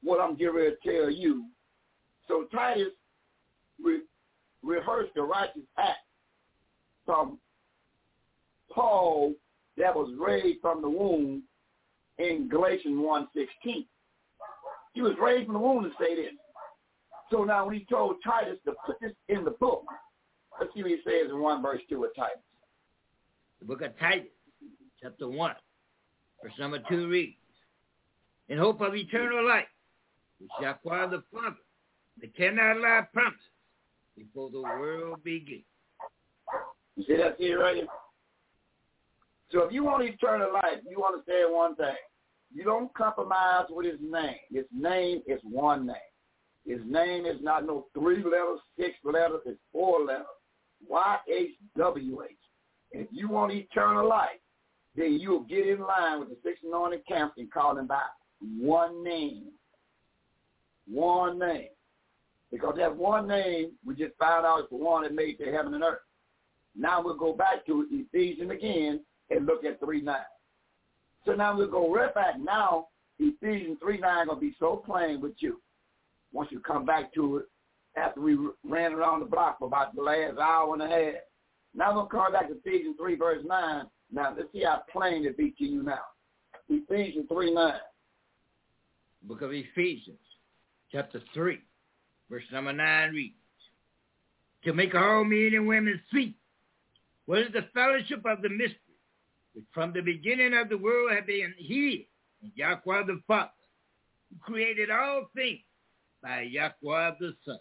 what I'm getting ready to tell you. So Titus re- rehearsed the righteous act from Paul that was raised from the womb in Galatians one sixteen. He was raised from the womb to say this. So now when he told Titus to put this in the book, let's see what he says in one verse two of Titus. The book of Titus, chapter one, verse number two reads, in hope of eternal life, which Yahweh the Father, that cannot lie, promises before the world begins. You see that here right here? So if you want eternal life, you understand one thing. You don't compromise with his name. His name is one name. His name is not no three letters, six letters, it's four letters. Y H W H. If you want eternal life, then you'll get in line with the six anointed camps and call them by one name. One name. Because that one name, we just found out, is the one that made the heaven and earth. Now we'll go back to Ephesians again and look at three nine. So now we'll go right back. Now, Ephesians three nine going to be so plain with you. Once you come back to it, after we ran around the block for about the last hour and a half. Now we're going to come back to Ephesians three, verse nine. Now, let's see how plain it be to you now. Ephesians three nine. Book of Ephesians, chapter three, verse number nine reads, to make all men and women see what is the fellowship of the mystery, which from the beginning of the world have been hid in Yahweh the Father, who created all things by Yahweh the Son.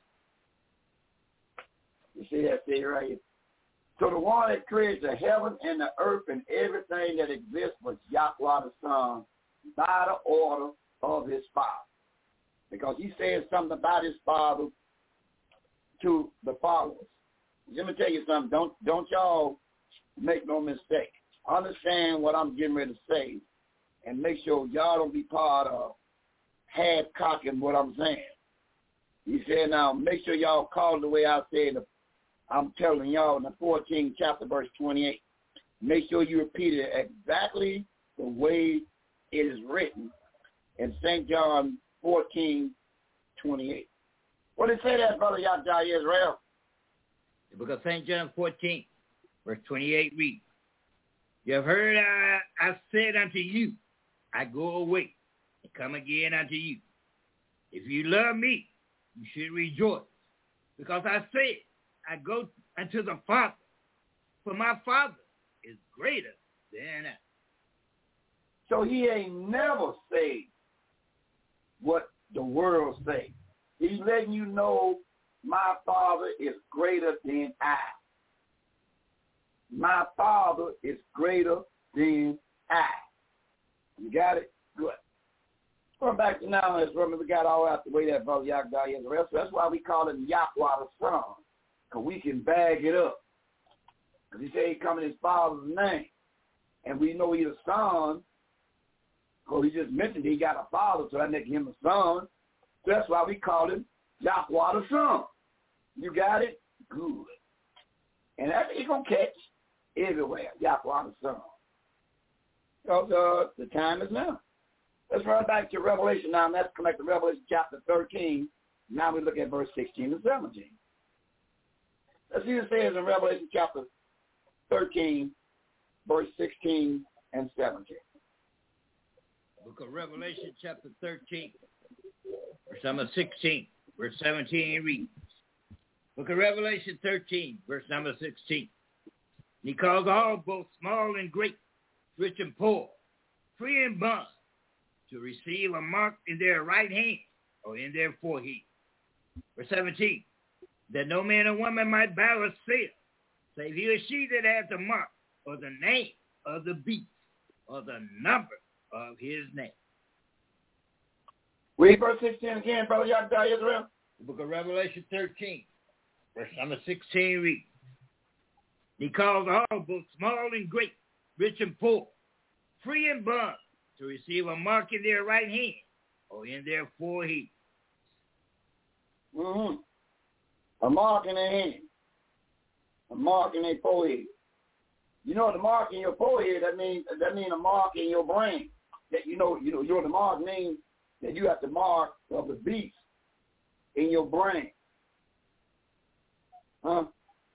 You see that thing right here? So the one that created the heaven and the earth and everything that exists was Yahweh the Son by the order of his Father. Because he said something about his Father to the followers. Let me tell you something. Don't, don't y'all make no mistake. Understand what I'm getting ready to say and make sure y'all don't be part of half-cocking what I'm saying. He said, now, make sure y'all call it the way I said it. I'm telling y'all in the fourteenth chapter, verse twenty-eight. Make sure you repeat it exactly the way it is written in Saint John fourteen, twenty-eight. What did it say that, Brother Yahweh Israel? The book of Saint John fourteen, verse twenty-eight reads, you have heard I, I said unto you, I go away and come again unto you. If you love me, you should rejoice, because I said, I go unto the Father, for my Father is greater than I. So he ain't never said what the world say. He's letting you know my Father is greater than I. My Father is greater than I. You got it? Good. Going back to now, let's remember we got all out the way that Brother Yahweh Israel. So that's why we call him Yahweh the Son, because we can bag it up. Because he said he come in his Father's name. And we know he's a son, because he just mentioned he got a father, so that makes him a son. So that's why we call him Yahweh the Son. You got it? Good. And that's what you're going to catch everywhere, Yahweh the Son. Because uh, the time is now. Let's run back to Revelation now, and let's connect to Revelation chapter thirteen. Now we look at verse sixteen and seventeen. Let's see what it says in Revelation chapter thirteen, verse sixteen and seventeen. Book of Revelation chapter thirteen, verse number sixteen, verse seventeen reads. Book of Revelation thirteen, verse number sixteen. And he calls all, both small and great, rich and poor, free and bond, to receive a mark in their right hand or in their forehead. Verse seventeen, that no man or woman might buy or sell, save he or she that hath the mark or the name of the beast or the number of his name. Read verse sixteen again, Brother Yahweh Israel. The book of Revelation thirteen, verse number sixteen reads, he calls all, both small and great, rich and poor, free and bond, to receive a mark in their right hand or in their forehead. Mm-hmm. A mark in their hand. A mark in their forehead. You know the mark in your forehead, that means that means a mark in your brain. That you know, you know, you know the mark means then you have the mark of the beast in your brain. Huh?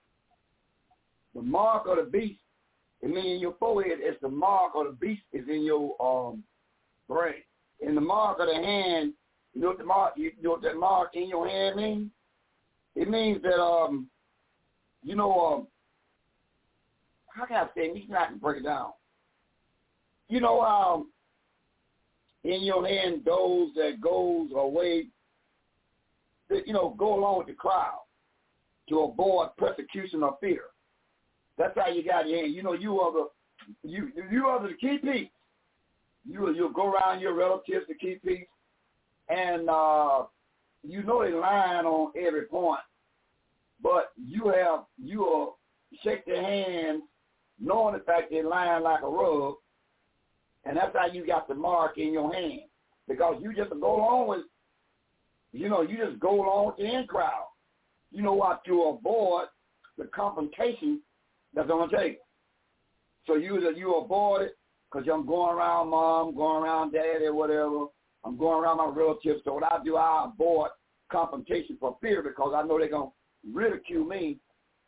The mark of the beast, it means in your forehead, it's the mark of the beast is in your um, brain. And the mark of the hand, you know what the mark, you know what that mark in your hand means? It means that, um, you know, um, how can I say it? He's not going to break it down. You know, um, in your hand, those that goes away, that, you know, go along with the crowd to avoid persecution or fear. That's how you got your hand. You know, you are the, you, you are the key piece. You, you'll go around your relatives to keep peace, and uh, you know they lying on every point, but you have, you will shake their hands knowing the fact they're lying like a rug, and that's how you got the mark in your hand, because you just go along with, you know, you just go along with the in crowd. You know what, to avoid the confrontation that's on the table. So you, you avoid it, because I'm going around mom, going around daddy, whatever. I'm going around my relatives. So what I do, I avoid confrontation for fear, because I know they're going to ridicule me.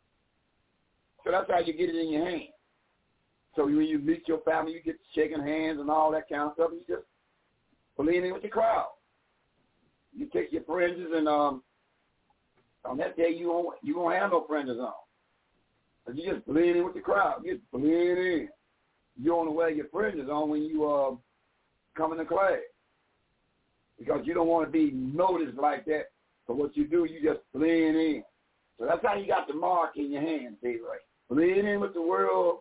So that's how you get it in your hand. So when you meet your family, you get shaking hands and all that kind of stuff. You just blend in with the crowd. You take your fringes, and um, on that day, you won't, you won't have no fringes on. But you just blend in with the crowd. You just blend in. You don't wear your fringes on when you uh, come into class, because you don't want to be noticed like that. So what you do, you just blend in. So that's how you got the mark in your hand, see, right? Blend in with the world,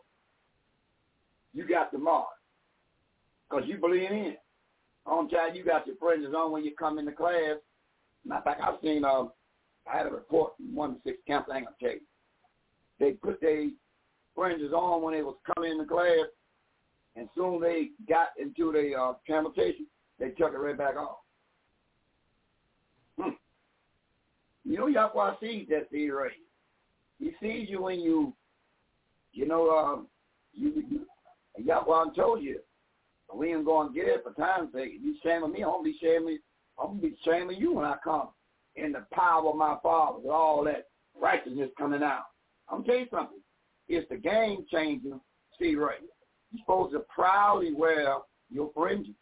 you got the mark, because you blend in. On time you got your fringes on when you come into class. Matter of fact, I've seen, uh, I had a report from one of the six camps, I ain't going to tell you. They put their fringes on when they was coming into class, and soon they got into the uh, convocation, they took it right back off. Hmm. You know, Yahweh sees that seed right. He sees you when you, you know, um, you, you Yahweh told you, we ain't going to get it for time's sake. If you shaming me, I'm going to be shaming, I'm going to be shaming you when I come in the power of my Father with all that righteousness coming out. I'm going to tell you something. It's the game changer seed right. You're supposed to proudly wear your fringes.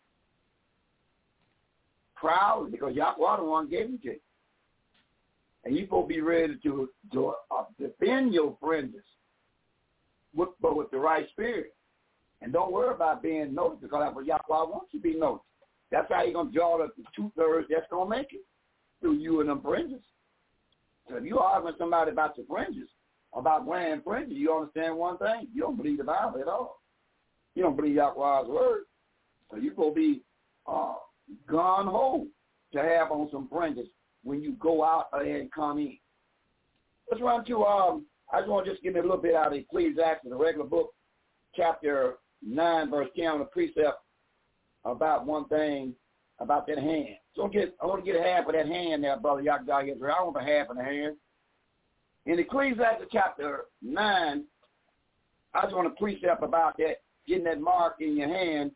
Proudly, because Yahweh the one gave them to you. And you're supposed to be ready to, to uh, defend your fringes, with, but with the right spirit. And don't worry about being noticed, because that's what Yahweh wants you to be noticed. That's how you're going to draw the two-thirds that's going to make it, through you and them fringes. So if you're arguing with somebody about your fringes, about wearing fringes, you understand one thing. You don't believe the Bible at all. You don't believe Yahweh's word. So you're going to be uh, gun-ho to have on some fringes when you go out and come in. Let's run to, um, I just want to just give me a little bit out of Ecclesiastes, the regular book, chapter nine, verse ten, the precept about one thing about that hand. So get, I want to get half of that hand there, Brother Yahweh Israel. I want a half of the hand. In Ecclesiastes chapter nine, I just want to precept about that, getting that mark in your hand.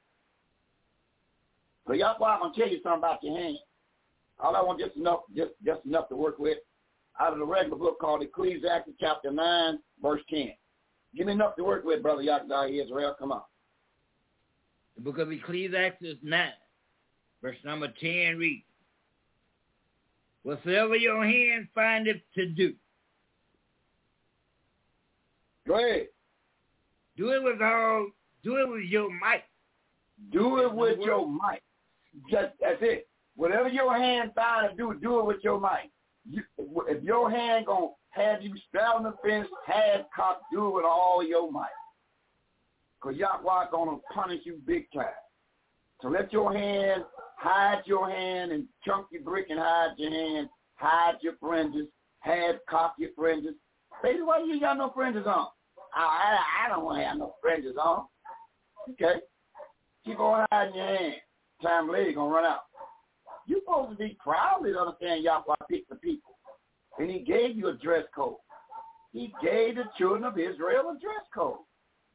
So Yahweh, I'm going to tell you something about your hand. All I want just enough, just, just enough to work with out of the regular book called Ecclesiastes chapter nine, verse ten. Give me enough to work with, Brother Yahweh Israel. Come on. The book of Ecclesiastes nine, verse number ten reads, whatsoever your hand findeth to do, go ahead. Do it with all, do it with your might. Do it with your might. Just, that's it. Whatever your hand find to do, do it with your might. You, if your hand gonna have you straddling the fence, half cocked, do it with all your might. Because Yahweh gonna punish you big time. So let your hand, hide your hand and chunk your brick and hide your hand, hide your fringes, half cock your fringes. Baby, why you ain't got no fringes on? I, I, I don't want to have no fringes on. Okay? Keep on hiding your hand. Time later, gonna run out. You're supposed to be proudly to understand Yahweh picked the people. And he gave you a dress code. He gave the children of Israel a dress code.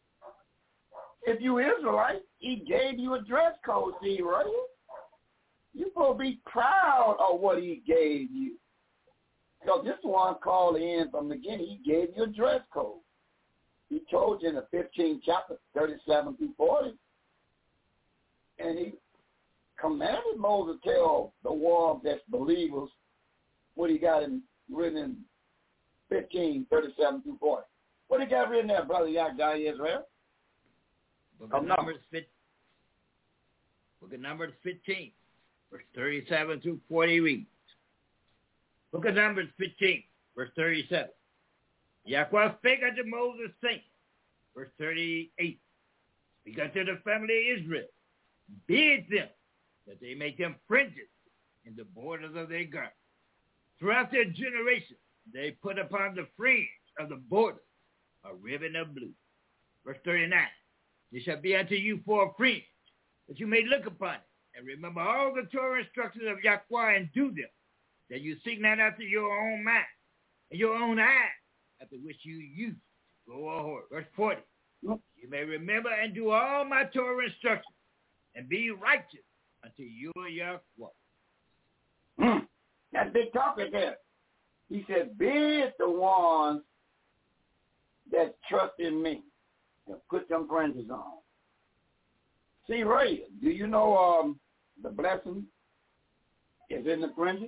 If you Israelite, he gave you a dress code, see, right? You're supposed to be proud of what he gave you. Because this one called in from the beginning, he gave you a dress code. He told you in the fifteenth chapter, thirty-seven through forty. And he commanded Moses to tell the world that's believers what he got in, written in fifteen, thirty-seven through forty. What he got written there, Brother Yahweh Israel? Book of Numbers, Book of Numbers fifteen, verse thirty-seven through forty reads. Book of Numbers fifteen, verse thirty-seven. Yahweh spake unto Moses, saying, verse thirty-eight, speak unto the family of Israel, bid them that they make them fringes in the borders of their garments. Throughout their generation, they put upon the fringe of the border a ribbon of blue. Verse thirty-nine, it shall be unto you for a fringe, that you may look upon it, and remember all the Torah instructions of Yahweh, and do them, that you seek not after your own mind, and your own eyes, after which you used to go a whore. Verse forty, you may remember and do all my Torah instructions, and be righteous unto your Yahweh. Mm. That's big topic there. He said, bid the ones that trust in me and put them fringes on. See, Ray, do you know um, the blessing is in the fringes?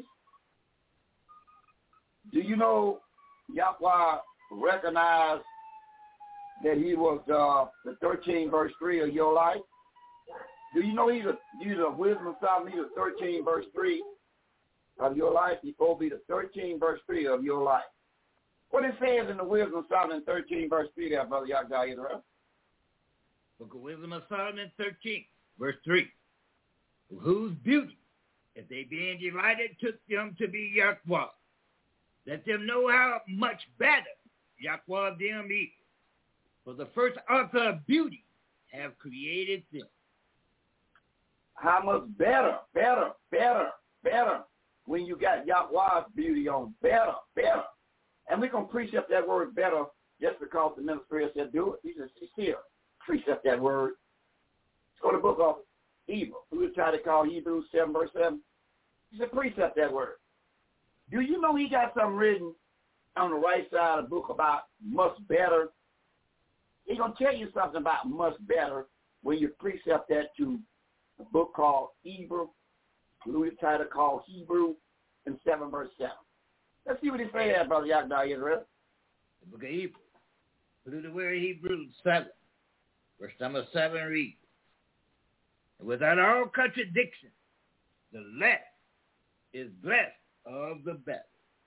Do you know Yahweh recognized that he was uh, the thirteen verse three of your life? Do you know he's a, he's a wisdom of Solomon, he's a thirteen verse three of your life? He's supposed to be the thirteen verse three of your life. What it says in the wisdom of Solomon thirteen verse three there, Brother Yahweh Israel? Book of Wisdom of Solomon thirteen, verse three. Whose beauty, if they being delighted, took them to be Yahweh. Let them know how much better Yahweh them is. For the first author of beauty have created them. How much better, better, better, better when you got Yahweh's beauty on. Better, better. And we're going to precept that word better just because the minister said do it. He said, here, precept that word. Let's go to the book of Hebrew. We were trying to call Hebrews seven, verse seven. He said, precept that word. Do you know he got something written on the right side of the book about much better? He's going to tell you something about much better when you precept that to a book called Hebrew, Louis title called Hebrew, in seven verse seven. Let's see what he say there, Brother Yahweh Israel. The book of Hebrew. Through the word Hebrew seven, verse number seven reads, without all contradiction, the less is blessed of the better.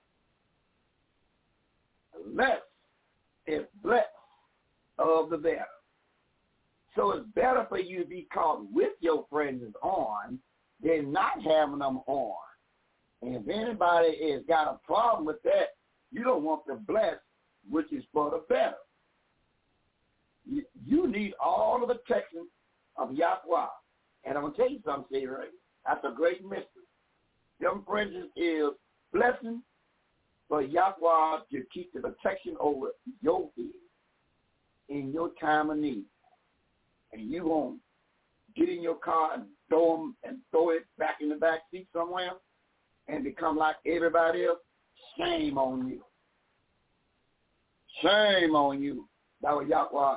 The less is blessed of the better. So it's better for you to be caught with your friends on than not having them on. And if anybody has got a problem with that, you don't want the blessed, which is for the better. You, you need all of the protection of Yahweh. And I'm going to tell you something, Steve, right? That's a great mystery. Them fringes is blessing for Yahweh to keep the protection over your head in your time of need. And you won't get in your car and throw them and throw it back in the back seat somewhere and become like everybody else. Shame on you. Shame on you. That was Yahweh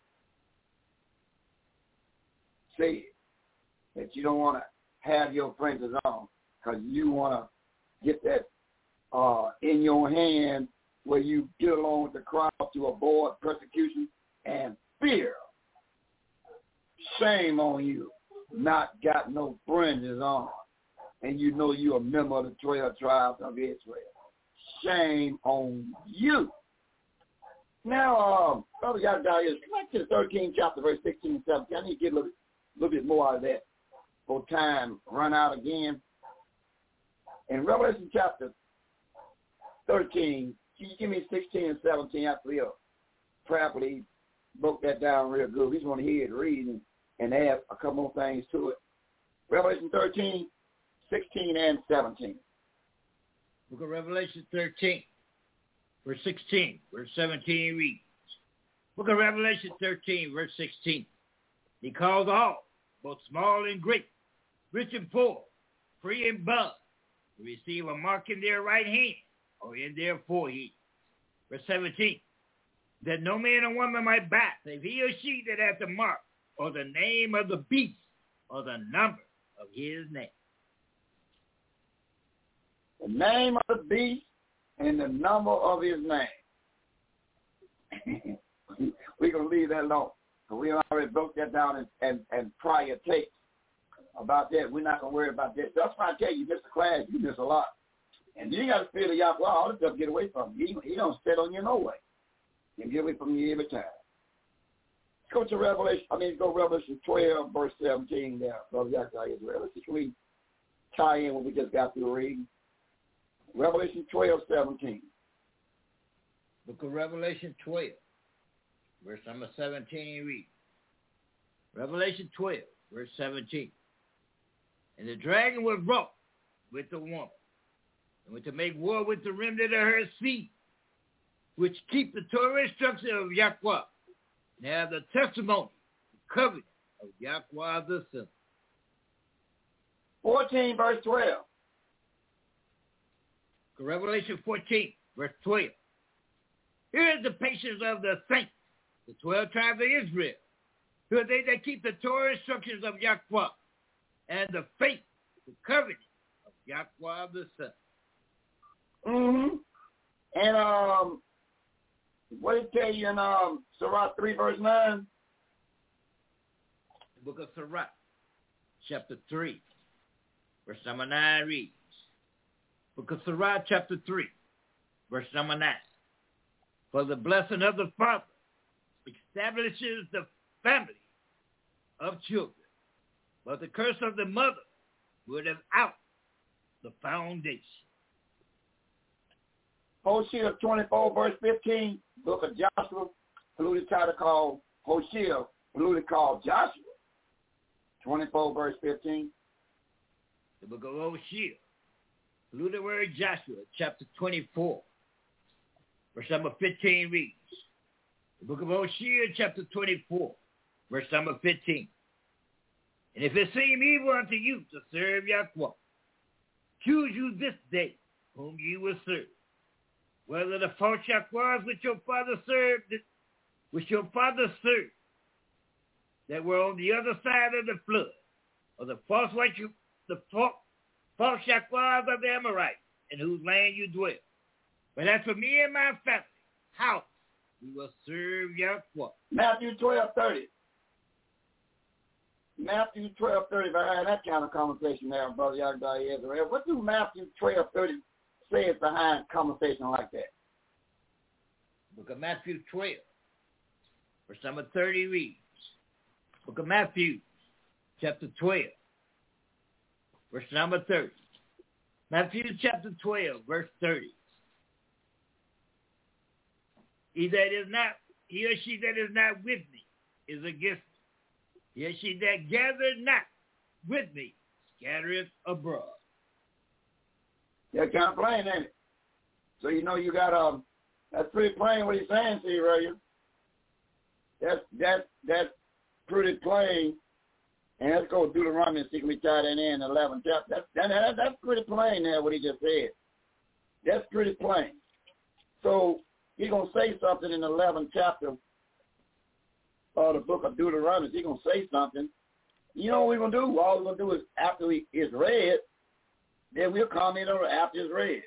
say that you don't want to have your fringes on because you want to get that uh, in your hand where you get along with the crowd to avoid persecution and fear. Shame on you, not got no fringes on, and you know you're a member of the twelve tribes of Israel. Shame on you. Now, um, Brother Yahweh is back to the thirteenth chapter, verse sixteen and seventeen. I need to get a little, little bit more out of that before time run out again. In Revelation chapter thirteen, can you give me sixteen and seventeen after we properly broke that down real good? We just want to hear it reading and add a couple more things to it. Revelation thirteen, sixteen, and seventeen. Book of Revelation thirteen, verse sixteen, verse seventeen reads. Book of Revelation thirteen, verse sixteen. He calls all, both small and great, rich and poor, free and bond to receive a mark in their right hand or in their forehead. Verse seventeen, that no man or woman might buy, save he or she that hath the mark, or the name of the beast, or the number of his name. The name of the beast and the number of his name. We're going to leave that alone. So we already broke that down in, in, in prior tapes about that. We're not going to worry about that. That's why I tell you, you miss a class, you miss a lot. And you got to feel the Yahweh, all this stuff get away from you. He, he don't sit on you no way. He'll get away from you every time. Let's go to Revelation, I mean, go Revelation twelve, verse seventeen there. Brother Yahweh Israel. Let's just read, tie in what we just got through reading. Revelation twelve, seventeen. Book of Revelation twelve, verse number seventeen reads. Revelation twelve, verse seventeen. And the dragon was wroth with the woman, and went to make war with the remnant of her seed, which keep the Torah instruction of Yahweh, and have the testimony, the covenant of Yahweh the Son. fourteen, verse twelve. Revelation fourteen, verse twelve. Here is the patience of the saints, the twelve tribes of Israel, who are they that keep the Torah instructions of Yahweh, and the faith, the covenant of Yahweh the Son. Mm-hmm. And um, what did it tell you in um, Sirach three, verse nine? The book of Sirach, chapter three, verse number nine reads. Book of Sirach, chapter three, verse number nine. For the blessing of the Father establishes the family of children, but the curse of the mother would have out the foundation. Hosea twenty-four, verse fifteen, book of Joshua, polluted title called Hosea, polluted called Joshua. twenty-four, verse fifteen. The book of Hosea, polluted word Joshua, chapter twenty-four, verse number fifteen reads. The book of Hosea, chapter twenty-four, verse number fifteen. And if it seem evil unto you to serve Yahweh, choose you this day whom you will serve, whether the false Yahwehs which your father served, which your father served, that were on the other side of the flood, or the false which you, the false, false Yahwehs of the Amorites, in whose land you dwell. But as for me and my family, house, we will serve Yahweh. Matthew twelve, thirty. Matthew twelve, thirty, behind that kind of conversation there, Brother Yahweh Israel. What do Matthew twelve, thirty say is behind conversation like that? Book of Matthew twelve, verse number thirty reads. Book of Matthew, chapter twelve, verse number thirty. Matthew chapter twelve, verse thirty. He that is not, he or she that is not with me is against me. He or she that gathereth not with me scattereth abroad. Yeah, kind of plain, ain't it? So you know you got um, that's pretty plain what he's saying to you, right? That's that's that's pretty plain. And let's go to Deuteronomy and see if we tie that in the eleventh chapter. That's that, that, that's pretty plain there what he just said. That's pretty plain. So he's gonna say something in the eleventh chapter of the book of Deuteronomy. He's gonna say something. You know what we're gonna do? All we're gonna do is after we is read, then we'll comment on it after it's read.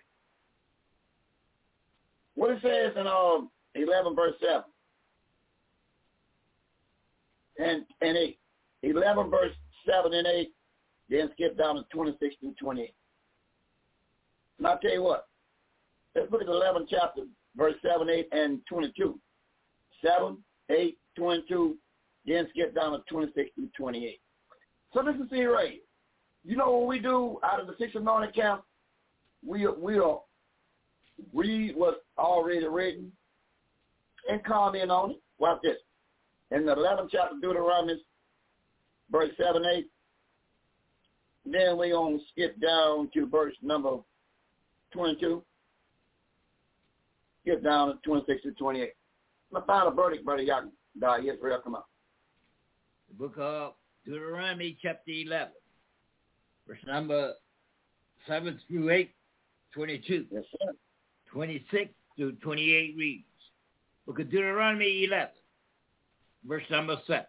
What it says in um eleven verse seven and and eight. eleven verse seven and eight, then skip down to twenty-six and twenty-eight. And I'll tell you what, let's look at the eleventh chapter, verse seven, eight, and twenty-two. seven, eight, twenty-two, then skip down to twenty-six and twenty-eight. So this is here right. You know what we do out of the six anointed camp? We we'll read what's already written and comment on it. Watch this. In the eleventh chapter of Deuteronomy, verse seven, eight, then we're going to skip down to verse number twenty-two. Skip down to twenty-six to twenty-eight. I'm going to find a verdict, Brother Yahweh. Yes, real, come on. The book of Deuteronomy, chapter eleven, verse number seven through eight, twenty-two. Yes, sir. twenty-six through twenty-eight reads. Book of Deuteronomy eleven, verse number seven.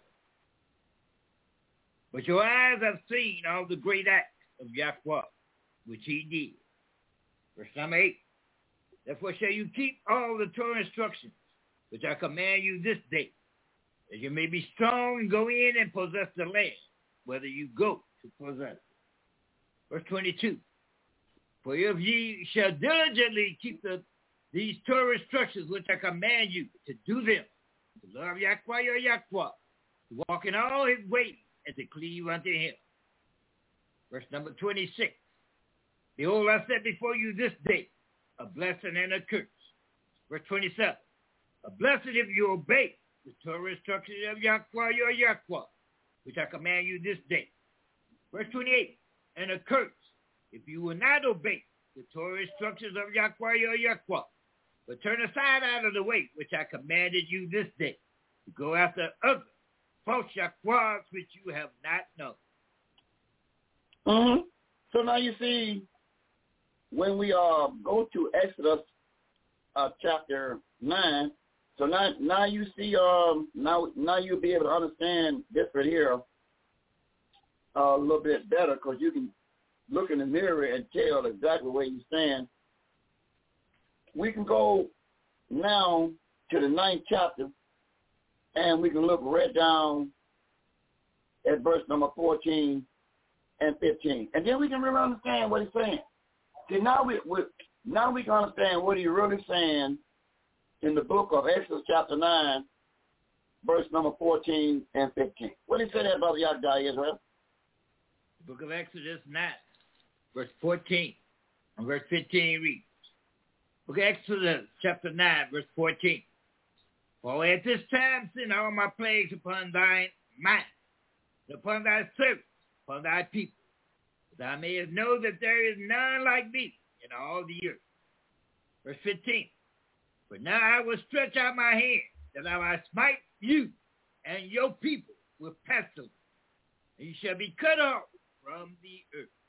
But your eyes have seen all the great acts of Yahweh, which he did. Verse number eight. Therefore shall you keep all the Torah instructions, which I command you this day, that you may be strong and go in and possess the land, whether you go to possess it. Verse twenty-two. For if ye shall diligently keep the, these Torah instructions which I command you to do them, to love Yahweh your Yahweh, to walk in all his ways, and to cleave unto him. Verse number twenty-six. Behold, I set before you this day a blessing and a curse. Verse twenty-seven. A blessing if you obey the Torah instructions of Yahweh your Yahweh, which I command you this day. Verse twenty-eight. And a curse if you will not obey the Torah instructions of Yahweh your Yahweh, but turn aside out of the way which I commanded you this day, to go after other false Yahwehs which you have not known. Mm-hmm. So now you see, when we uh, go to Exodus uh, chapter nine, so now now you see, um, now now you'll be able to understand this right here uh, a little bit better, because you can look in the mirror and tell exactly where you stand. We can go now to the ninth chapter, and we can look right down at verse number fourteen and fifteen. And then we can really understand what he's saying. See, now we, we now we can understand what he's really saying in the book of Exodus chapter nine, verse number fourteen and fifteen. What did he say there, Brother Yahweh Israel? The book of Exodus nine, verse fourteen and verse fifteen reads. Book of Exodus chapter nine, verse fourteen. For at this time send all my plagues upon thine mind, and upon thy servants, upon thy people, that thou mayest know that there is none like me in all the earth. Verse fifteen. But now I will stretch out my hand, that I might smite you and your people with pestilence, and you shall be cut off from the earth.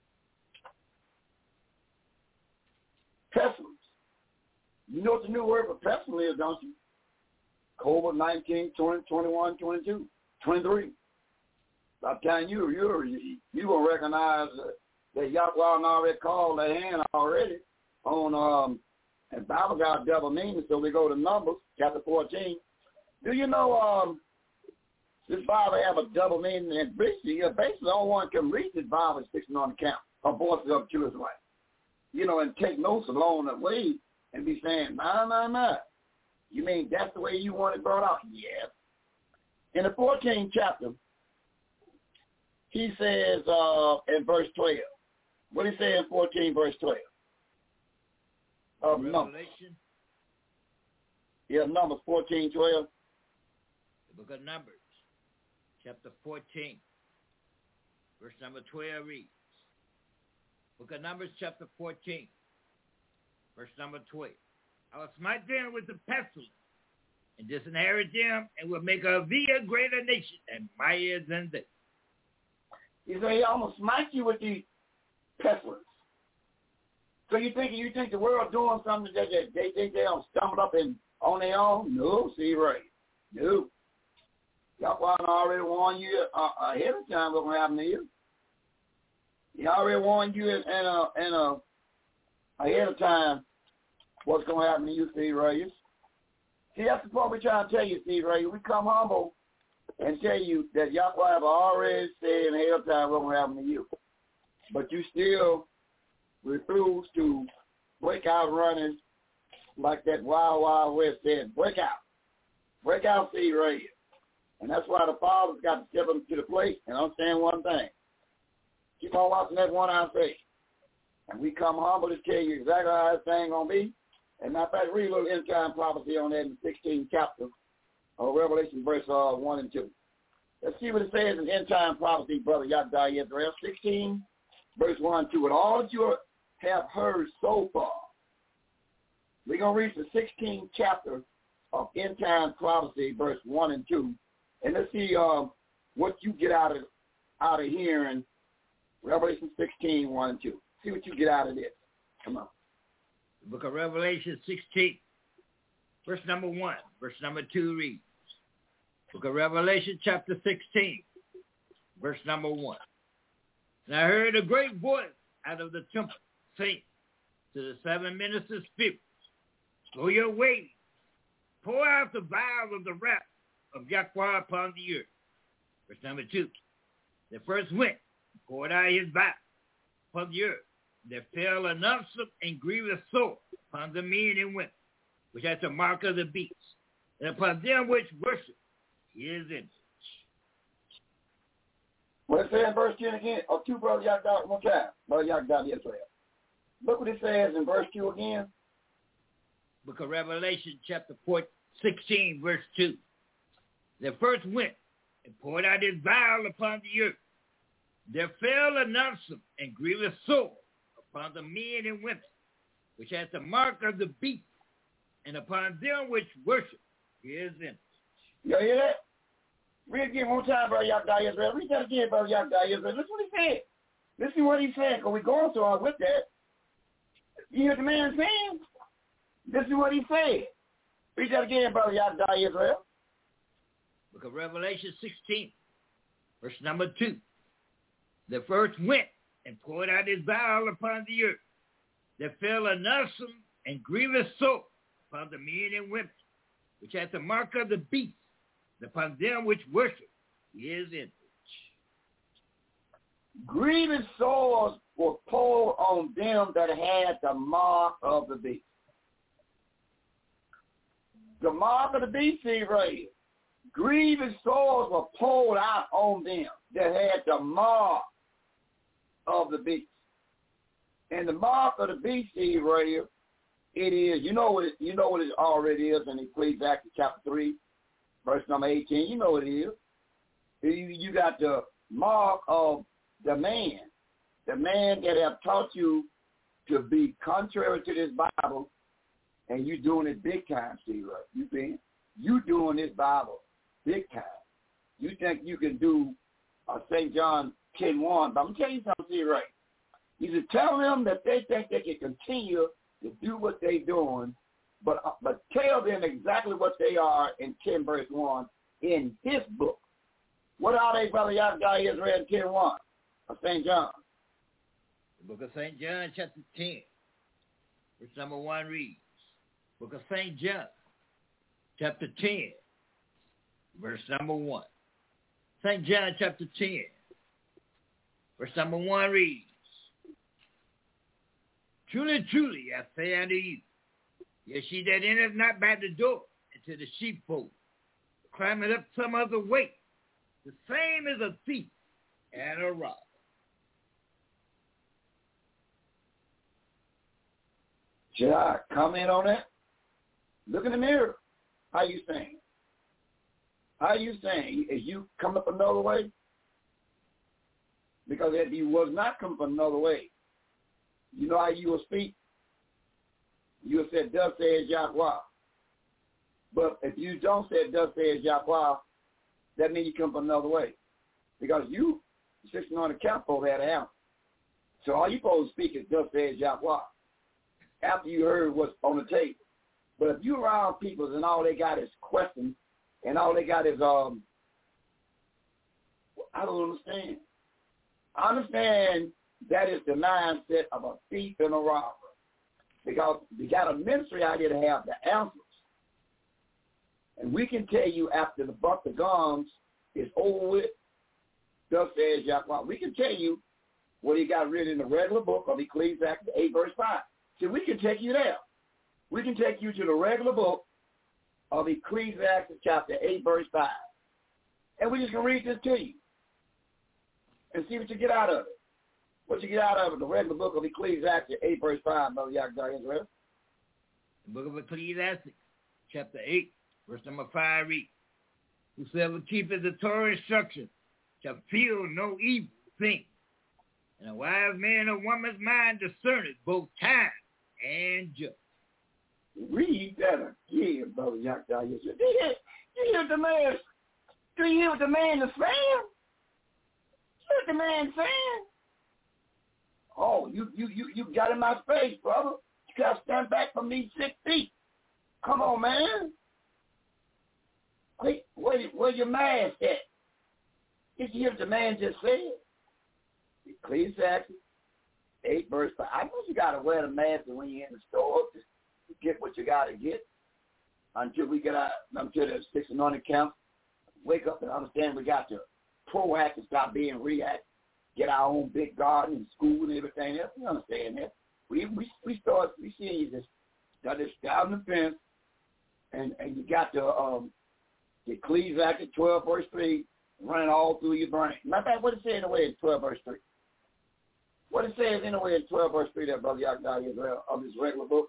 Pestilence. You know what the new word for pestilence is, don't you? COVID nineteen, twenty, twenty-one, twenty-two, twenty-three. I'm telling you, you're, you you going to recognize that Yahweh already called their hand already on, um, and Bible got double meaning, so we go to Numbers, chapter fourteen. Do you know um, this Bible have a double meaning? And basically, basically no one can read this Bible is fixing on the count of voices of the Jewish life. You know, and take notes along the way and be saying, nah, nah, nah. You mean that's the way you want it brought out? Yes. In the fourteenth chapter, he says uh, in verse twelve. What did he say in fourteen, verse twelve? Of Numbers. Yeah, Numbers fourteen, twelve. The book of Numbers, chapter fourteen, verse number twelve reads. Book of Numbers, chapter fourteen, verse number twelve. I will smite them with the pestilence, and disinherit them, and will make of thee a greater nation, and mightier than they. He said, I'm going to smite you with the pestilence. So you think you think the world doing something that they, they think they'll stumble up in on their own? No, see, right. No. Yahweh already warned you uh, ahead of time what's going to happen to you. He already warned you in, in, a, in a, ahead of time what's going to happen to you, Steve Reyes. See, that's the point we're trying to tell you, Steve Reyes. We come humble and tell you that Yahweh have already said ahead of time what's going to happen to you. But you still refuse to break out running like that Wild Wild West said. Break out. Break out, Steve Reyes. And that's why the Father's got to step up to the plate and understand one thing. Keep on watching that one-eye faith. And we come humble to tell you exactly how this thing going to be. And matter of fact, read a little end-time prophecy on that in the sixteenth chapter of Revelation, verse uh, one and two. Let's see what it says in end-time prophecy, Brother Yahweh Israel, sixteen, verse one and two. And all that you have heard so far, we're going to read the sixteenth chapter of end-time prophecy, verse one and two. And let's see um, what you get out of out of hearing Revelation sixteen, one and two. See what you get out of this. Come on. The book of Revelation sixteen, verse number one, verse number two reads. Book of Revelation chapter sixteen, verse number one. And I heard a great voice out of the temple saying to the seven ministers spirits, go your ways, pour out the vial of the wrath of Yahweh upon the earth. Verse number two. The first went, poured out his vial upon the earth. There fell an awesome and grievous sword upon the men and women, which had the mark of the beast, and upon them which worship his image. What it says in verse ten again, or two, Brother Yahweh, one time. Brother Yahweh Israel. Look what it says in verse two again. Book of Revelation chapter four, sixteen, verse two. The first went and poured out his vial upon the earth. There fell an awesome and grievous sword upon the men and women, which had the mark of the beast, and upon them which worship his image. You hear that? Read again one time, Brother Yahweh Israel. Read that again, Brother Yahweh Israel. Listen what he said. Listen what he said, because we're going so on with that. You hear the man saying? This is what he said. Read that again, Brother Yahweh Israel. Book of Revelation sixteen, verse number two. The first went and poured out his vial upon the earth. There fell an awesome and grievous sword upon the men and women, which had the mark of the beast, and upon them which worship his image. Grievous swords were poured on them that had the mark of the beast. The mark of the beast, see right here. Grievous swords were poured out on them that had the mark of the beast. And the mark of the beast, see right here, it is, you know what it, you know what it already is in Ecclesiastes chapter three, verse number eighteen. You know what it is. You, you got the mark of the man, the man that have taught you to be contrary to this Bible, and you doing it big time, see right? You see, you doing this Bible big time. You think you can do uh, Saint John ten one, but I'm telling you something, see right? You should tell them that they think they can continue to do what they're doing, but uh, but tell them exactly what they are in ten verse one in his book. What are they, Brother Yahweh Israel in ten one of Saint John? The book of Saint John chapter ten, verse number one reads, book of Saint John chapter ten, verse number one. Saint John chapter ten, verse number one reads, truly, truly, I say unto you, yes, she that entereth not by the door into the sheepfold, climbeth up some other way, the same is a thief and a robber. Should I comment on that? Look in the mirror. How you saying? How you saying? Is you come up another way? Because if you was not come up another way, you know how you will speak? You will say, thus says Yahweh. But if you don't say, thus says Yahweh, that means you come from another way. Because you, sitting on the catapult, had an answer. So all you supposed to speak is, thus says Yahweh, after you heard what's on the tape. But if you around people and all they got is questions, and all they got is, um, I don't understand. I understand that is the mindset of a thief and a robber. Because we got a ministry out here to have the answers. And we can tell you after the buck of guns is over with, thus says Yahweh. We can tell you what he got written in the regular book of Ecclesiastes eight verse five. See, we can take you there. We can take you to the regular book of Ecclesiastes chapter eight verse five. And we're just going to read this to you and see what you get out of it. What you get out of it, the regular book of Ecclesiastes eight verse five, Brother Yahweh Israel. The book of Ecclesiastes chapter eight, verse number five reads, whosoever keepeth the Torah instruction shall feel no evil thing. And a wise man or woman's mind discerneth both time and just. Read that again, Brother Yahweh Israel. Do you hear, you hear the man? Do you hear what the man is saying? You hear what the man saying? you you you you got in my face, brother. You gotta stand back from me six feet. Come on, man. Wait, where where your mask at? Did you hear what the man just said? Ecclesiastes eight verse five. I know you gotta wear the mask when you're in the store to, to get what you gotta get until we get out until the six anointed camp. Wake up and understand we got to proact and stop being react. Get our own big garden and school and everything else. We understand that. We we we start we see you just got this down the fence and, and you got the um the Ecclesiastes twelve verse three running all through your brain. Matter of fact, what it says anyway in twelve verse three. What it says anyway in twelve verse three that Brother Yakda Israel of this regular book.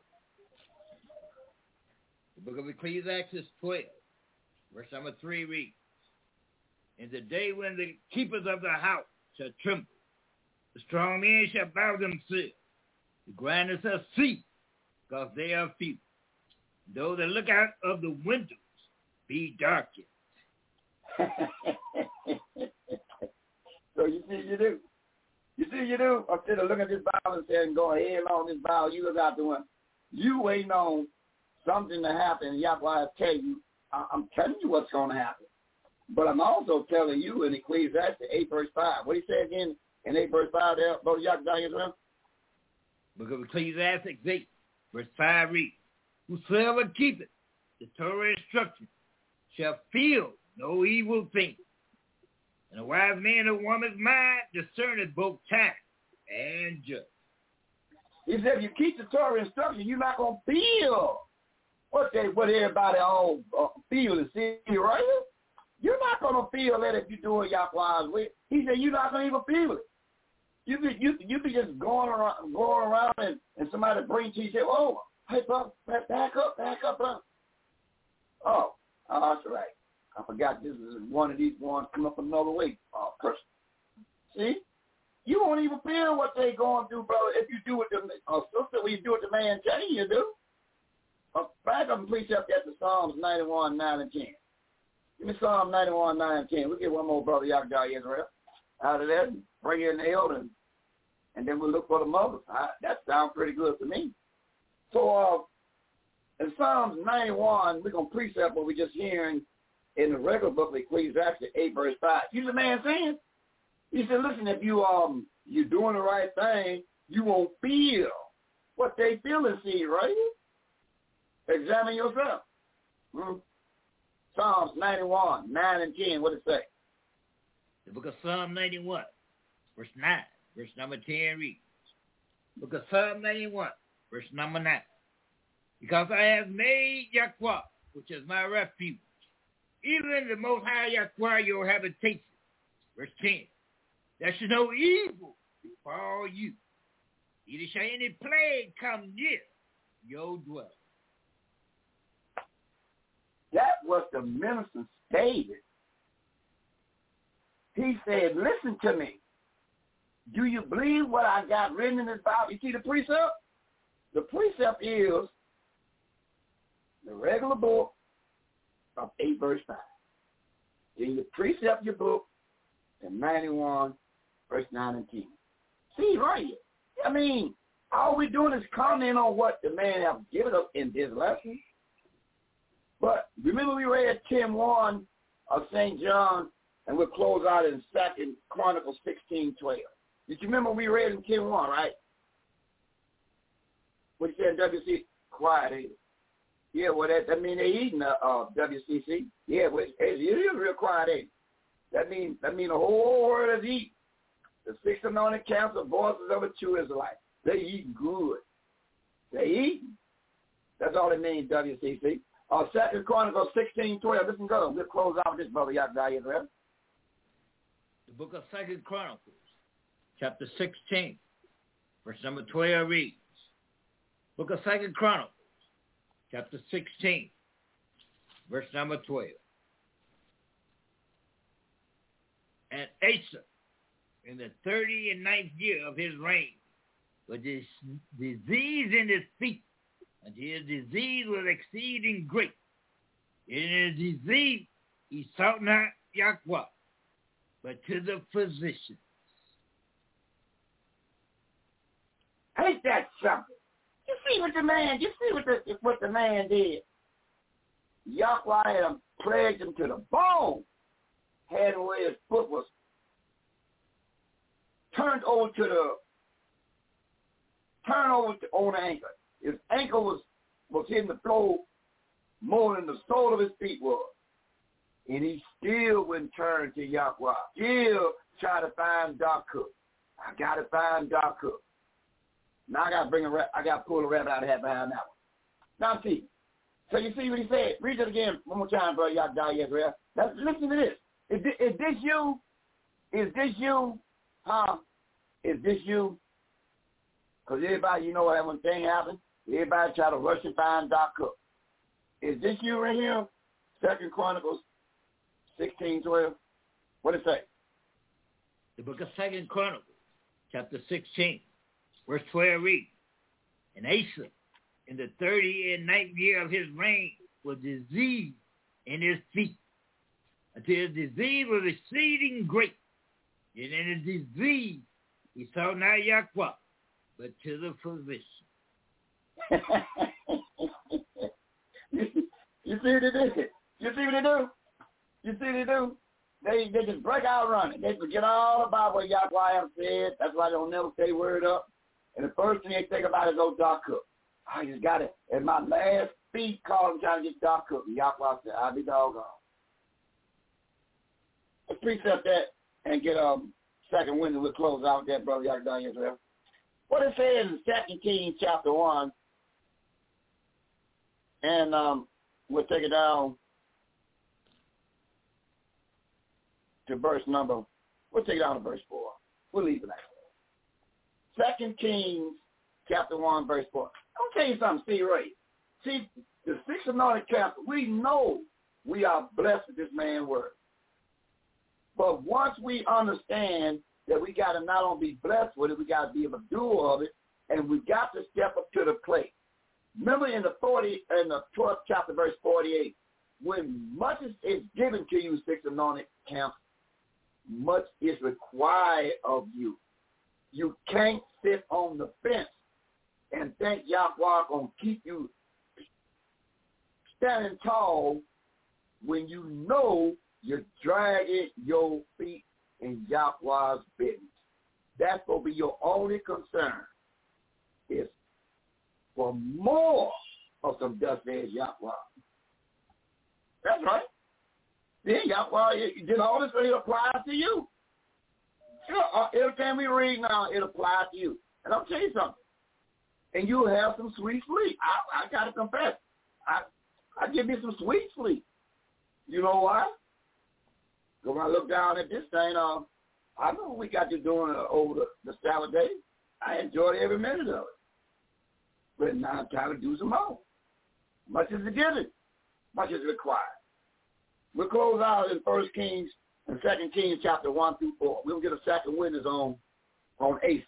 The book of Ecclesiastes twelve, verse number three reads, in the day when the keepers of the house shall tremble, the strong men shall bow themselves, the grinders shall cease, because they are few. Though the lookout of the windows be darkened. So you see you do. You see you do. Instead of looking at this Bible and saying, go ahead on this Bible, you was out doing, you waiting on something to happen, and Yahweh I tell you, I- I'm telling you what's going to happen. But I'm also telling you in Ecclesiastes eight verse five. What do you say again in eight verse five there, Brother Yakda Israel? Book of Ecclesiastes eight, verse five reads, whosoever keepeth the Torah instruction shall feel no evil thing. And a wise man or woman's mind discerneth both time and just. He said if you keep the Torah instruction, you're not going to feel what they, what everybody all uh, feel and see, right? You're not going to feel that if you're doing Yahweh's way. He said you're not going to even feel it. You be, you, you be just going around, going around and, and somebody brings you, you say, oh, hey, bro, back up, back up, bro. Oh, oh, that's right. I forgot this is one of these ones come up another way, uh, person. See? You won't even feel what they going through, brother, if you do what the uh, sister, when you do what the man telling you to do. Uh, back up and please up at the Psalms ninety-one, nine and ten. Give me Psalm ninety-one, nine and ten. We'll get one more brother Yakda Israel out of that and bring in the elder, and then we'll look for the mothers. I, that sounds pretty good to me. So uh, in Psalms ninety-one, we're going to precept what we're just hearing in the regular book of Ecclesiastes eight verse five. You the man saying? He said, listen, if you, um, you're doing the right thing, you won't feel what they feel and see, right? Examine yourself. Hmm? Psalms ninety-one, nine and ten, what it say? The book of Psalm ninety-one, verse nine, verse number ten reads, book of Psalm ninety-one, verse number nine. Because I have made Yahweh, which is my refuge, even the Most High Yahweh your habitation. Verse ten. There should no evil befall you, neither shall any plague come near your dwelling. That was the minister stated. He said, listen to me. Do you believe what I got written in this Bible? You see the precept? The precept is the regular book of eight verse five. Then you precept your book in ninety-one, verse nine and ten. See, right? I mean, all we're doing is commenting on what the man has given us in this lesson. But remember we read ten one of Saint John, and we'll close out in Second Chronicles sixteen twelve. Did you remember we read in ten one, right? What you said in W C? Quiet, ain't it? Yeah, well, that, that mean they eating uh, uh, W C C. Yeah, well, it, it is real quiet, ain't it? That means that mean the whole world is eating. The six anointed council voices of the true Israelites. They eating good. They eating. That's all it means, W C C. Uh, Second Chronicles sixteen twelve. Listen, go. We'll close out with this, brother Yakda Israel. The book of Second Chronicles, chapter sixteen, verse number twelve reads. Book of Second Chronicles, chapter sixteen, verse number twelve. And Asa, in the thirty and ninth year of his reign, was this disease in his feet, and his disease was exceeding great. In his disease he sought not Yahweh, but to the physicians. Ain't that something? You see what the man, you see what the what the man did. Yahweh had him, plagued him to the bone. Had him where his foot was turned over to the, turned over to, on the ankle. His ankle was, was hitting the floor more than the sole of his feet was. And he still wouldn't turn to Yahweh. Still try to find Doc Cook. I got to find Doc Cook. Now I got to bring a rap, I got to pull a rabbit out of hat behind that one. Now see, so you see what he said? Read it again one more time, brother. Y'all die Israel. Now listen to this. Is this, is this you? Is this you? Huh? Is this you? Because everybody, you know what, when thing happens, everybody try to rush and find Doc Cook. Is this you right here? Second Chronicles sixteen twelve. What it say? The book of Second Chronicles, chapter sixteen, verse twelve reads, and Asa, in the thirty and ninth year of his reign, was diseased in his feet, until his disease was exceeding great. And in his disease, he saw not Yahweh, but to the physician. You see what they do? You see what they do? You see what they do? They they just break out running. They forget all about what Yahweh said. That's why they don't never say word up. And the first thing they think about is old Doc Cook. I just got it. And my last feet called him trying to get Doc Cook. And Yahweh said, I'll be doggone. Let's precept that and get a um, second window. We'll close out that, brother Yahweh Israel. What it says in Second Kings chapter one, and um, we'll take it down to verse number, we'll take it down to verse four. We'll leave it like that. Second Kings chapter one, verse four. I'll tell you something, see, Ray. See, the six anointed chapter, we know we are blessed with this man's word. But once we understand that we got to not only be blessed with it, we got to be able to do of it, and we got to step up to the plate. Remember in the forty in the twelfth chapter, verse forty-eight, when much is, is given to you, six anointed camps, much is required of you. You can't sit on the fence and think Yahweh gonna keep you standing tall when you know you're dragging your feet in Yahweh's business. That's gonna be your only concern. Is for more of some dust says Yahweh. That's right. Then Yahweh did all this, so it applies to you. Sure, everything we read now, it applies to you. And I'll tell you something. And you'll have some sweet sleep. I, I got to confess. I I give me some sweet sleep. You know why? Because when I look down at this thing, uh, I know what we got to doing uh, over the, the Sabbath day. I enjoyed every minute of it. But now I'm trying to do some more. Much is given, much is required. We'll close out in First Kings and Second Kings chapter one through four. We'll get a second witness on on Asa.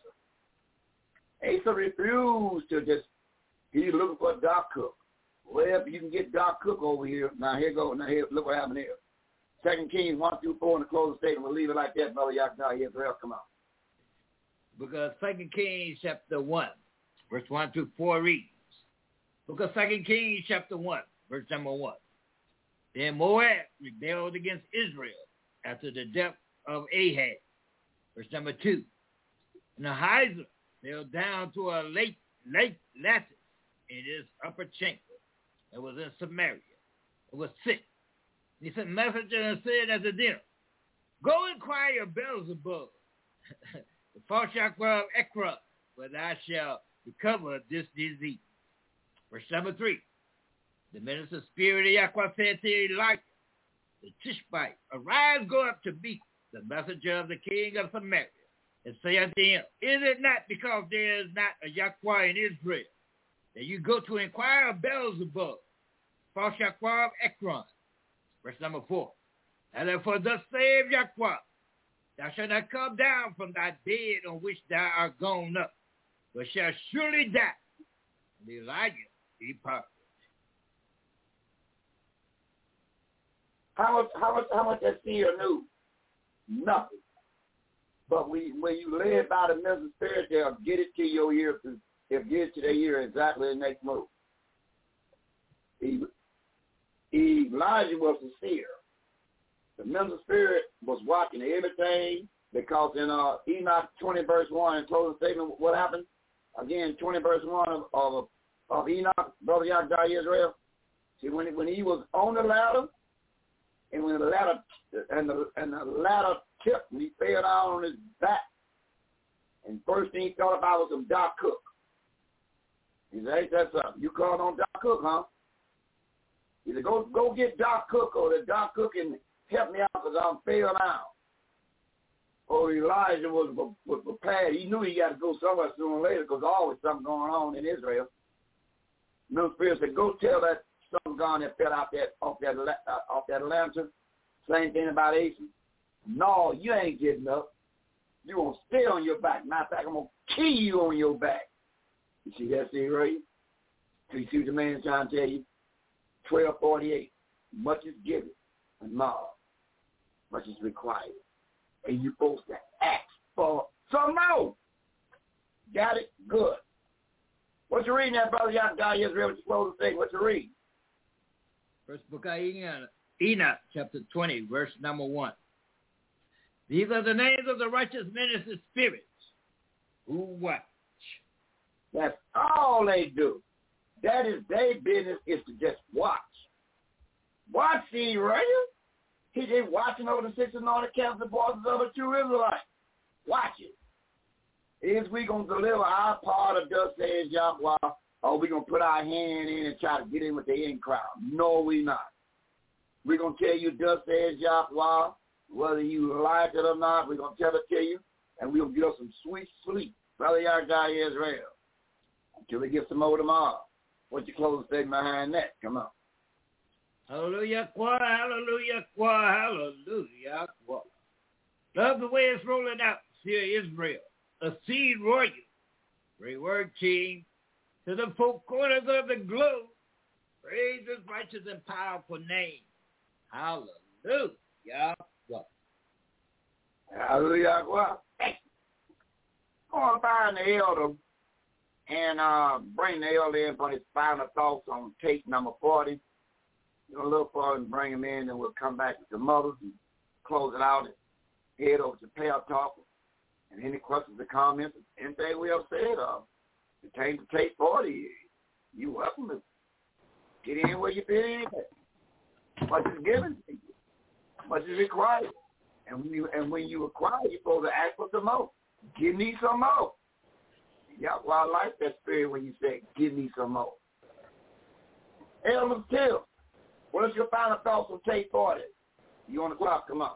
Asa refused to just, he's looking for Doc Cook. Well, you can get Doc Cook over here. Now here go. Now here, look what happened here. Second Kings one through four in the closing statement. We'll leave it like that, brother. Y'all can hear the come on. Because Second Kings chapter one, verse one through four reads. Because Second Kings chapter one, verse number one. Then Moab rebelled against Israel after the death of Ahab. Verse number two. And Ahijah fell down to a lake, lake lattice in his upper chamber that was in Samaria. It was sick. He sent a messenger and said at the dinner, go inquire Beelzebub, the false Yahweh of Ekron, whether I shall recover this disease. Verse number three. The minister spirit of Yahweh said to Elijah, the Tishbite, arise, go up to meet the messenger of the king of Samaria, and say unto him, is it not because there is not a Yahweh in Israel that you go to inquire of Beelzebub, false Yahweh of Ekron? Verse number four. And therefore thus saith Yahweh, thou shalt not come down from thy bed on which thou art gone up, but shalt surely die. And Elijah departed. How much, how much, how much that seer knew? Nothing. But we, when you led by the minister spirit, they'll get it to your ear. They'll get it to their ear exactly the next move. Elijah was the seer. The minister spirit was watching everything, because in uh, Enoch twenty verse one, in closing statement, what happened? Again, twenty verse one of, of, of Enoch, Brother Yahweh Israel. See, when, when he was on the ladder, and when the ladder and the and the ladder tipped, and he fell down on his back, and first thing he thought about was some Doc Cook. He said, "Hey, that's up. You called on Doc Cook, huh?" He said, "Go, go get Doc Cook, or the Doc Cook can help me out because I'm fell down." Oh, Elijah was, was prepared. He knew he got to go somewhere sooner or later, because always something going on in Israel. No spirit said, "Go tell that son gone that fell out that off that uh, off that lantern." Same thing about Asa. "No, you ain't getting up. You gonna stay on your back. Matter of fact, I'm gonna kill you on your back." You see that, see right? So you see what the man's trying to tell you? Twelve forty-eight. Much is given, and more, much is required. And you're supposed to ask for some more. Got it? Good. What you reading there, Brother Yahweh Israel? What you supposed to say? What you read? First book of Enoch, Enoch, chapter twenty, verse number one. These are the names of the righteous minister spirits who watch. That's all they do. That is their business, is to just watch. Watch, see, right? He just watching over the six anointed camps and bosses of the true Israelites. Watch it. Is we going to deliver our part of thus says Yahweh, or we going to put our hand in and try to get in with the in crowd? No, we not. We're going to tell you thus says Yahweh, whether you like it or not. We're going to tell it to you, and we'll get us some sweet sleep. Brother Yahweh Israel. Until we get some more tomorrow. What's your closing statement behind that? Come on. Hallelujah, qua, hallelujah, qua, hallelujah, qua. Love the way it's rolling out here, Israel. A seed royal. Great word, team. To the four corners of the globe. Praise his righteous and powerful name. Hallelujah, qua. Hallelujah, qua. Hey, go on find the elder and uh, bring the elder in for his final thoughts on tape number forty. You're going to look for it and bring him in, and we'll come back with the mothers and close it out and head over to Prayer Talk. And any questions or comments, anything we have said, uh, pertain to tape forty, you're welcome to get in where you fit in. Much is given to you. Much is required. And when you, and when you require, you're supposed to ask for some more. Give me some more. Yeah, well, I like that spirit when you say, give me some more. Elder Till, what is your final thoughts on tape forty? You on the clock, come on.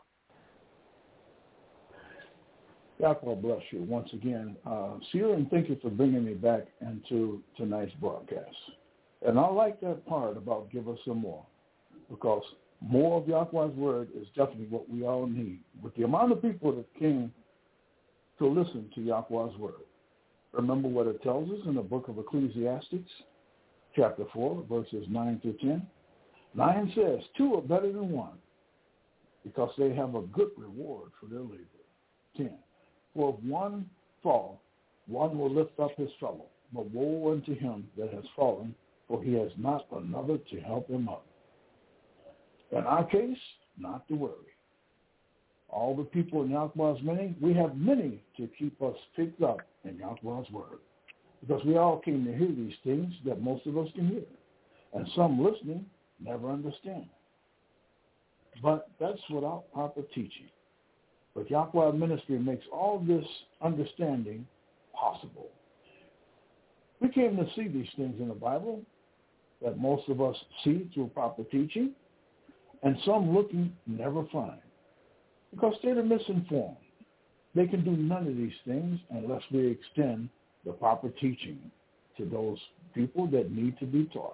Yahweh bless you once again. Uh, Seer, and thank you for bringing me back into tonight's broadcast. And I like that part about give us some more, because more of Yahweh's word is definitely what we all need. With the amount of people that came to listen to Yahweh's word, remember what it tells us in the book of Ecclesiastes, chapter four, verses nine through ten. Nine says, two are better than one, because they have a good reward for their labor. Ten, for if one fall, one will lift up his fellow, but woe unto him that has fallen, for he has not another to help him up. In our case, not to worry. All the people in Yahweh's many, we have many to keep us picked up in Yahweh's word, because we all came to hear these things that most of us can hear, and some listening never understand. But that's without proper teaching. But Yahweh ministry makes all this understanding possible. We came to see these things in the Bible that most of us see through proper teaching, and some looking never find, because they're misinformed. They can do none of these things unless we extend the proper teaching to those people that need to be taught.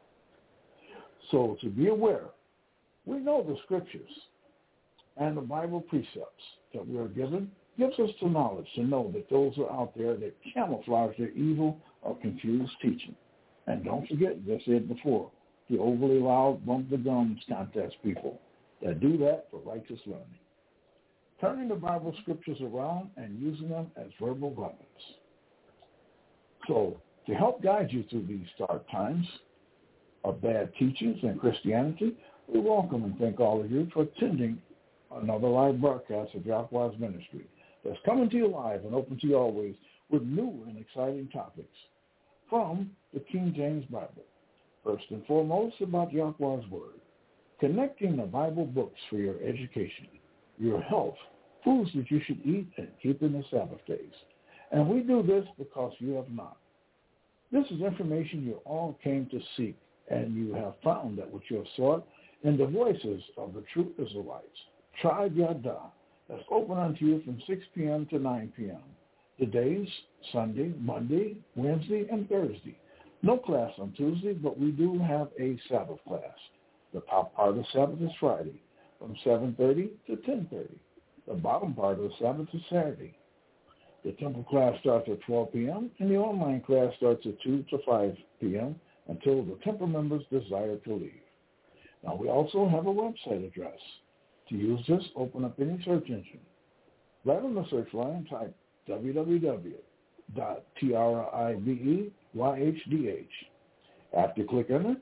So to be aware, we know the scriptures and the Bible precepts that we are given gives us the knowledge to know that those are out there that camouflage their evil or confused teaching. And don't forget, as I said before, the overly loud bump the gums contest people that do that for righteous learning. turning the Bible scriptures around and using them as verbal weapons. So to help guide you through these dark times of bad teachings in Christianity, we welcome and thank all of you for attending another live broadcast of Yahweh's Ministry that's coming to you live and open to you always with new and exciting topics from the King James Bible. First and foremost, about Yahweh's Word, connecting the Bible books for your education, your health, foods that you should eat, and keeping the Sabbath days. And we do this because you have not. This is information you all came to seek, and you have found that what you have sought in the voices of the true Israelites. Tribe Yada, that's open unto you from six p.m. to nine p.m. The days, Sunday, Monday, Wednesday, and Thursday. No class on Tuesday, but we do have a Sabbath class. The top part of the Sabbath is Friday, from seven thirty to ten thirty. The bottom part of the Sabbath is Saturday. The temple class starts at twelve p.m., and the online class starts at two to five p.m. until the temple members desire to leave. Now, we also have a website address. To use this, open up any search engine. Right on the search line, type w w w dot tribeydh. After you click enter,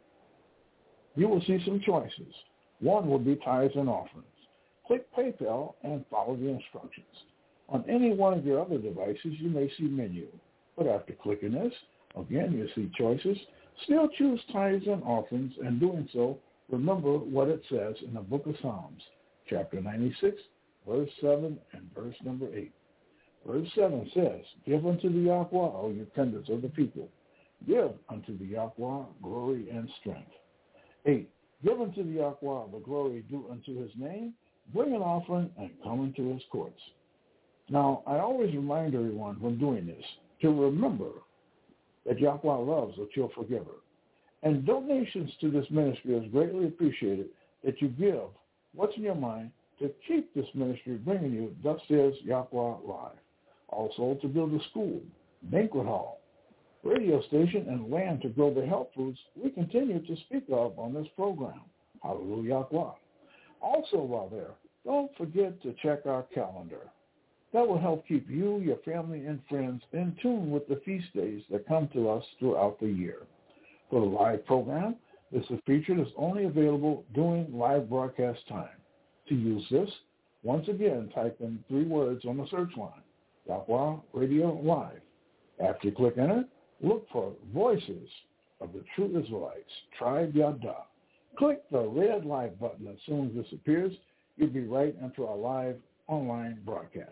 you will see some choices. One will be tithes and offerings. Click PayPal and follow the instructions. On any one of your other devices, you may see menu. But after clicking this, again, you'll see choices. Still choose tithes and offerings, and doing so, remember what it says in the book of Psalms, chapter ninety-six, verse seven and verse number eight. Verse seven says, give unto the Yahweh, O you tenders of the people. Give unto the Yahweh glory and strength. eight. Give unto the Yahweh the glory due unto his name. Bring an offering and come into his courts. Now, I always remind everyone when doing this to remember that Yahweh loves a cheerful giver. And donations to this ministry is greatly appreciated that you give what's in your mind to keep this ministry bringing you Thus Says Yahweh Live. Also to build a school, banquet hall, radio station, and land to grow the health foods we continue to speak of on this program. Hallelujah. Also while there, don't forget to check our calendar. That will help keep you, your family, and friends in tune with the feast days that come to us throughout the year. For the live program, this is featured as only available during live broadcast time. To use this, once again, type in three words on the search line, Yahweh Radio Live. After you click enter, look for Voices of the True Israelites, Tribe Yada. Click the red live button as soon as this appears. You'll be right into our live online broadcast.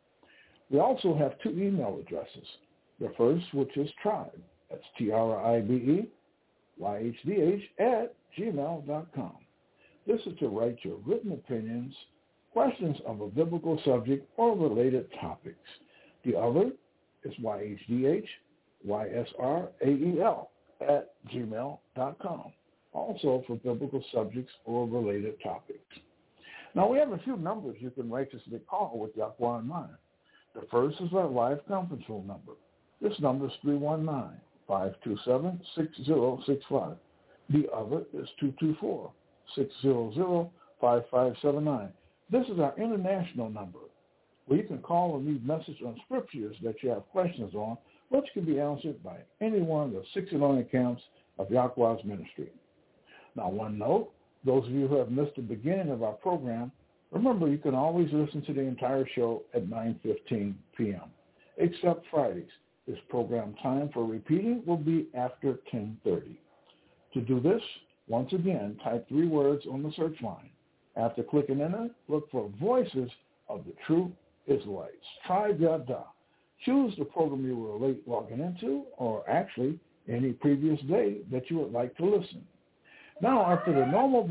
We also have two email addresses. The first, which is tribe, that's T R I B E Y H D H at gmail dot com. This is to write your written opinions, questions of a biblical subject, or related topics. The other is Y H D H Y S R A E L at gmail dot com, also for biblical subjects or related topics. Now, we have a few numbers you can righteously call with Yahweh in mind. The first is our live conference room number. This number is three one nine, five two seven, six zero six five. The other is two two four, six zero zero, five five seven nine. This is our international number, where you can call and leave message on scriptures that you have questions on, which can be answered by any one of the six anointing camps of Yahweh's ministry. Now, one note, those of you who have missed the beginning of our program, remember you can always listen to the entire show at nine fifteen p.m., except Fridays. This program time for repeating will be after ten thirty. To do this, once again, type three words on the search line. After clicking enter, look for Voices of the True Israelites, Tribe Yada. Choose the program you were late logging into, or actually any previous day that you would like to listen. Now, after the normal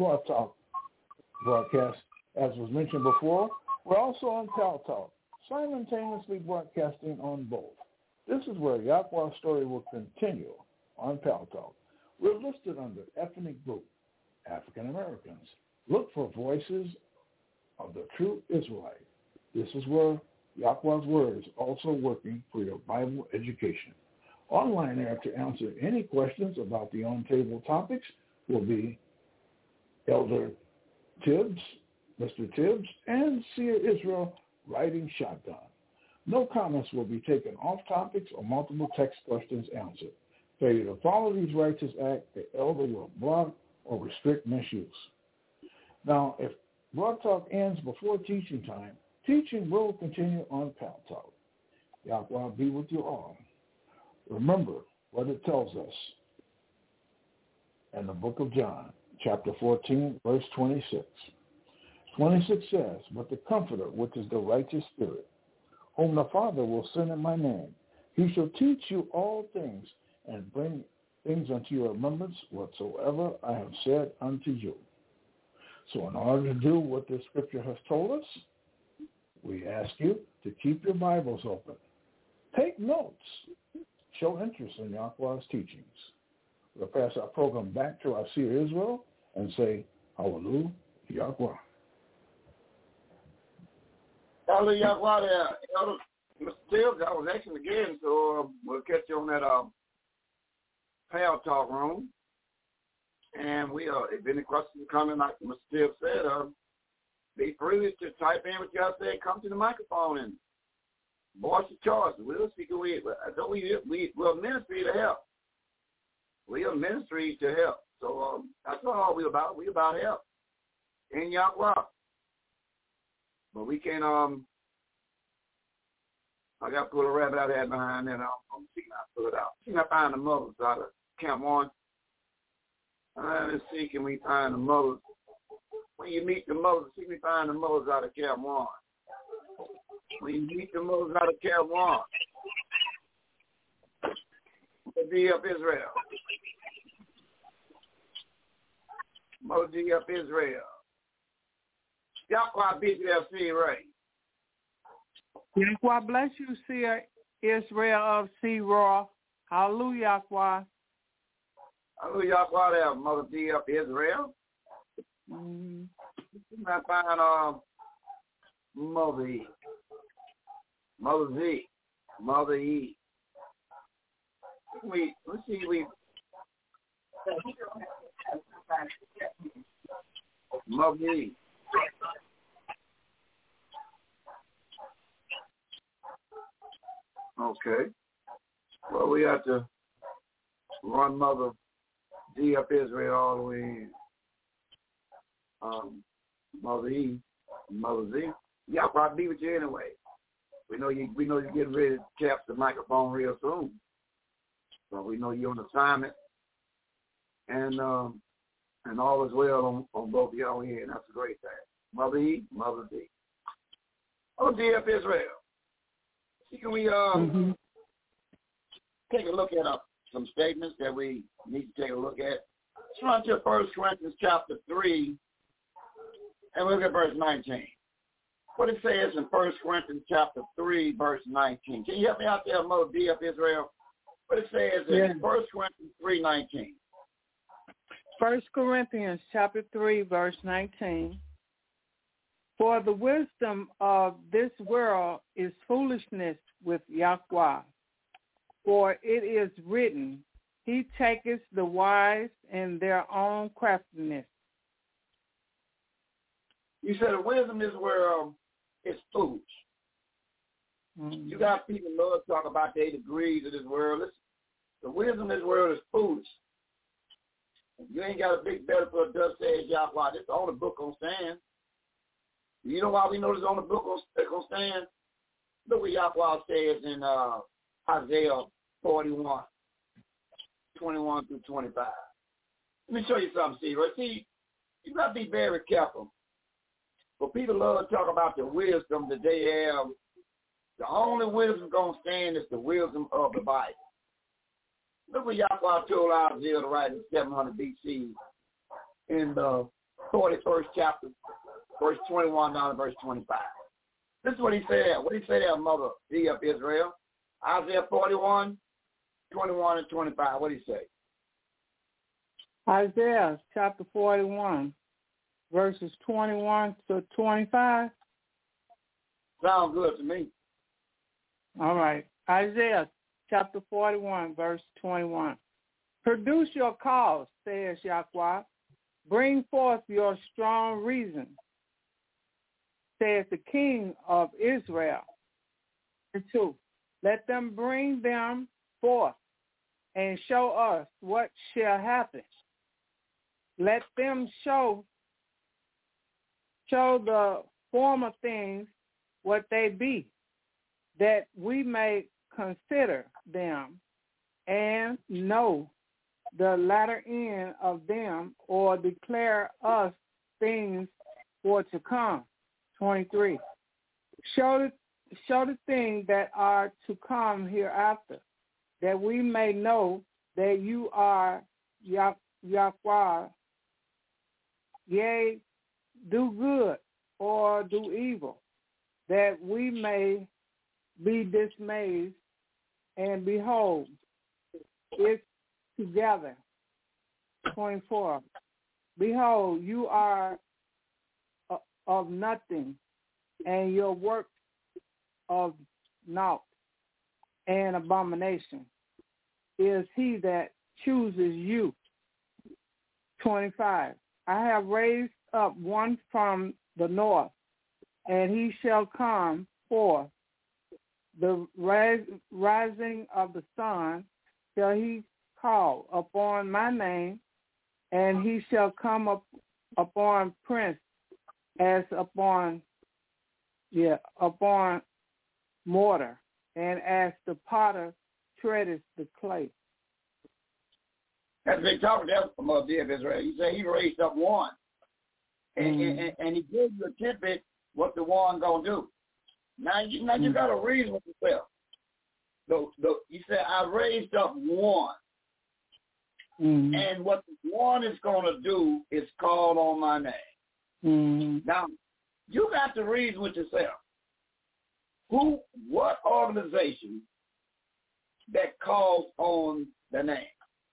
broadcast, as was mentioned before, we're also on Tal Talk, simultaneously broadcasting on both. This is where Yahweh's story will continue on Tal Talk. We're listed under ethnic group, African Americans. Look for Voices of the True Israelite. This is where Yahweh's Word is also working for your Bible education. Online there to answer any questions about the on-table topics will be Elder Tibbs, Mister Tibbs, and Seer Israel riding shotgun. No comments will be taken off topics or multiple text questions answered. Failure to follow these righteous acts, the elder will block or restrict misuse. Now, if Blog Talk ends before teaching time, teaching will continue on Pal Talk. Yahweh be with you all. Remember what it tells us in the book of John, chapter fourteen, verse twenty-six. twenty-six says, but the Comforter, which is the righteous Spirit, whom the Father will send in my name, he shall teach you all things and bring things unto your remembrance whatsoever I have said unto you. So in order to do what this scripture has told us, we ask you to keep your Bibles open. Take notes. Show interest in Yahweh's teachings. We'll pass our program back to our seer Israel and say, Hallelujah, Yahweh. Hallelujah, Yahweh there. Mister Tibbs, I was asking again, so uh, we'll catch you on that uh, Pal Talk room. And we are, uh, if any questions coming, like Mister Tibbs said, uh, be free to type in what y'all say, come to the microphone and voice your choice. We'll see who we, we, we, we're a ministry to help. We are a ministry to help. So um, that's not all we're about. We're about help in Yahweh. But we can't, um, I got to pull a rabbit out of that behind and um, I'm seeing I pull it out. See if I find the mothers out of Camp One. Uh, let's see, can we find the mothers? When you meet the mothers, see if we find the mothers out of Camp One. When you meet the mothers out of Camp One, Mother D of Israel. Mother D of Israel. Yahweh be there, see Ray. Yahweh bless you, Seer Israel of C-Raw. Hallelujah, Yahweh. Hallelujah, Yahweh there, Mother D of Israel. Mm-hmm. I find uh, Mother E. Mother Z. Mother E. We, let's see, we. Mother E. Okay. Well, we have to run Mother D up Israel all the way in. Um, Mother E, Mother Z. Yeah, I'll probably be with you anyway. We know you. We know you're getting ready to cap the microphone real soon. So we know you're on assignment, and um, and all is well on, on both of y'all here, and that's a great thing. Mother E, Mother D. Mother D up Israel. See, can we um, mm-hmm. take a look at uh, some statements that we need to take a look at? Let's run to First Corinthians chapter three, and we'll look at verse nineteen. What it says in First Corinthians chapter three, verse nineteen. Can you help me out there, Mother D of Israel? What it says in yeah. First Corinthians three nineteen. First Corinthians chapter three, verse nineteen. For the wisdom of this world is foolishness with Yahweh. For it is written, he taketh the wise in their own craftiness. You said the wisdom of this world is foolish. Mm-hmm. You got people who love to talk about their degrees of this world. Listen, the wisdom of this world is foolish. You ain't got a big belly for a dust says Yahweh. This is on the book on stand. You know why we know this on the book on stand? Look what Yahweh says in uh, Isaiah forty-one, twenty-one through twenty-five. Let me show you something, see, right? See, you got to be very careful. But people love to talk about the wisdom that they have. The only wisdom going to stand is the wisdom of the Bible. Look what Yahweh told Isaiah to write in seven hundred B C in the forty-first chapter, verse twenty-one down to verse twenty-five. This is what he said. What did he say there, Mother D of Israel? Isaiah forty-one, twenty-one and twenty-five. What did he say? Isaiah chapter forty-one, verses twenty-one to twenty-five. Sounds good to me. All right. Isaiah chapter forty-one, verse twenty-one. Produce your cause, says Yahweh. Bring forth your strong reason. said the King of Israel. And two, let them bring them forth and show us what shall happen. Let them show show the former things what they be, that we may consider them and know the latter end of them, or declare us things for to come. twenty-three. Show the, show the things that are to come hereafter, that we may know that you are Yah- Yahweh, yea, do good or do evil, that we may be dismayed, and behold, it's together. twenty-four. Behold, you are of nothing, and your work of naught and abomination is he that chooses you. twenty-five. I have raised up one from the north, and he shall come forth. The rise, rising of the sun shall he call upon my name, and he shall come up upon prince as upon yeah upon mortar, and as the potter treadeth the clay. That's been talking about from up there of Israel. He said he raised up one. And, mm. and, and he gave you a tidbit what the one gonna do. Now you now mm. you gotta reason with yourself. So the, he said, I raised up one. Mm. And what the one is gonna do is call on my name. Mm. Now, you got to reason with yourself. Who what organization that calls on the name?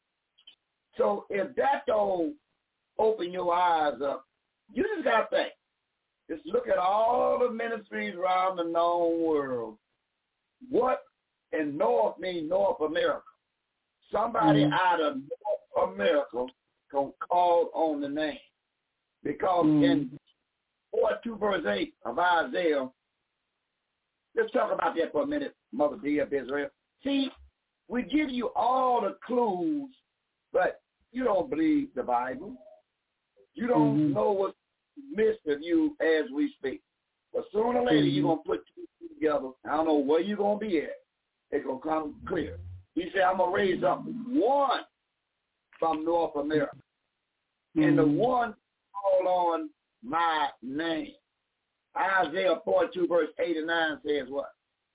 So if that don't open your eyes up, you just got to think. Just look at all the ministries around the known world. What in North means North America. Somebody mm. out of North America can call on the name. Because mm. in forty-two verse eight of Isaiah, let's talk about that for a minute, Mother D of Israel. See, we give you all the clues, but you don't believe the Bible. You don't mm-hmm. know what's missed of you as we speak. But sooner or later, mm-hmm. you're going to put two together. I don't know where you're going to be at. It's going to come clear. He said, I'm going to raise up one from North America. Mm-hmm. And the one call on my name. Isaiah forty-two, verse eight and nine says what?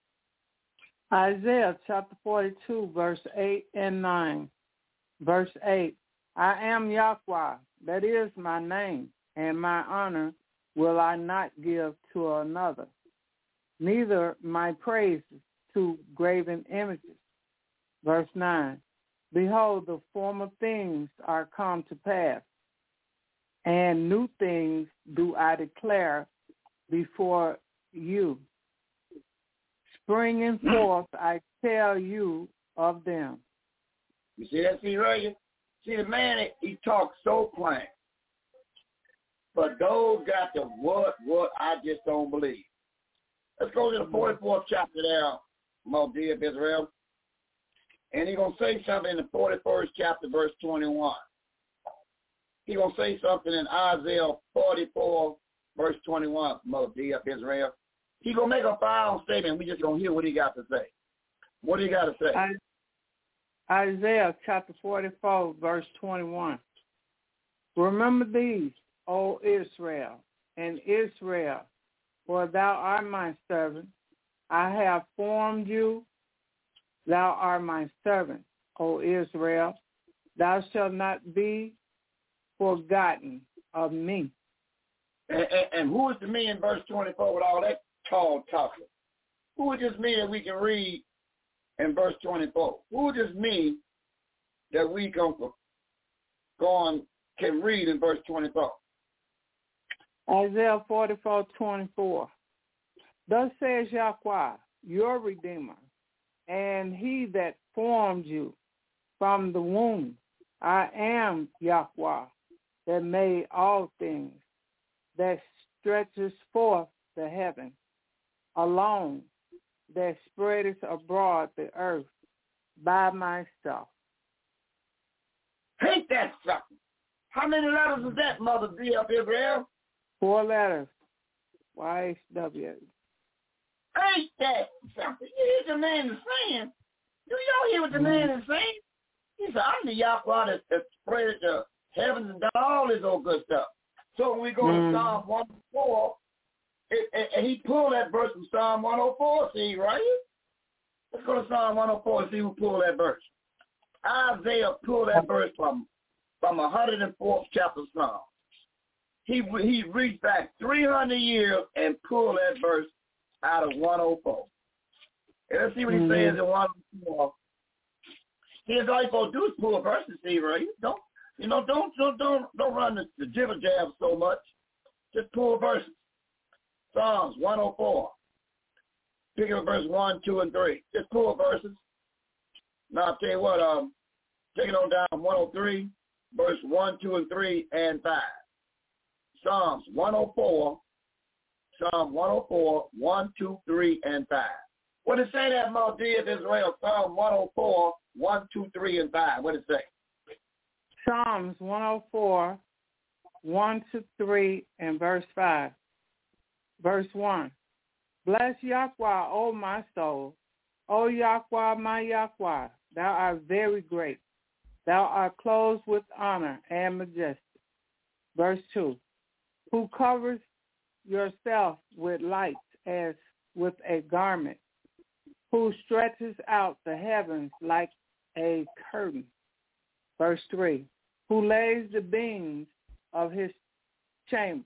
Isaiah chapter forty-two, verse eight and nine. Verse eight, I am Yahweh, that is my name, and my honor will I not give to another, neither my praises to graven images. Verse nine, behold, the former things are come to pass, and new things do I declare before you. Springing forth, I tell you of them. You see that, see right here? See, the man, he talks so plain. But those got the what, what, I just don't believe. Let's go to the forty-fourth chapter there, Modi of Israel. And he's going to say something in the forty-first chapter, verse twenty-one. He's going to say something in Isaiah forty-four, verse twenty-one, Modi of Israel. He's going to make a final statement. We just going to hear what he got to say. What do you got to say? I- Isaiah chapter forty-four, verse twenty-one. Remember these, O Israel, and Israel, for thou art my servant. I have formed you. Thou art my servant, O Israel. Thou shalt not be forgotten of me. And, and, and who is the me in verse twenty-four with all that tall talking? Who is this me that we can read in verse twenty-four? Who is this me that we can go on, can read in verse twenty-four? Isaiah forty-four, twenty-four. Thus says Yahweh, your Redeemer, and he that formed you from the womb. I am Yahweh, that made all things, that stretches forth the heaven, alone that spreadeth abroad the earth by myself. Ain't that something? How many letters is that, Mother D of Israel? Four letters. Y H W. Ain't that something? You hear the man is saying. Do y'all hear what the man is saying? He said, I'm the Yahweh that, that spread the heavens and done all this old good stuff. So when we go mm. to Psalm one oh four, it, it, and he pulled that verse from Psalm one oh four, see, right? Let's go to Psalm one oh four and see who pulled that verse. Isaiah pulled that verse from from one hundred fourth chapter of Psalm. He he reached back three hundred years and pulled that verse out of one oh four. And let's see what he mm-hmm. says in one oh four. Here's all you supposed to do is pull a verse and see, right? Don't you know? Don't don't don't don't run the, the jibber jab so much. Just pull verses. Psalms one oh four. Pick up verse one, two, and three. Just pull verses. Now I'll tell you what. Um, take it on down one oh three, verse one, two, and three, and five. Psalms one oh four. Psalm one oh four, one, two, three, and five. What did it say that Maldi of Israel? Psalm one oh four, one, two, three, and five. What did it say? Psalms one oh four, one to three, and verse five. Verse one. Bless Yahweh, O my soul. O Yahweh, my Yahweh, thou art very great. Thou art clothed with honor and majesty. Verse two. Who covers yourself with light as with a garment, who stretches out the heavens like a curtain. Verse three. Who lays the beams of his chamber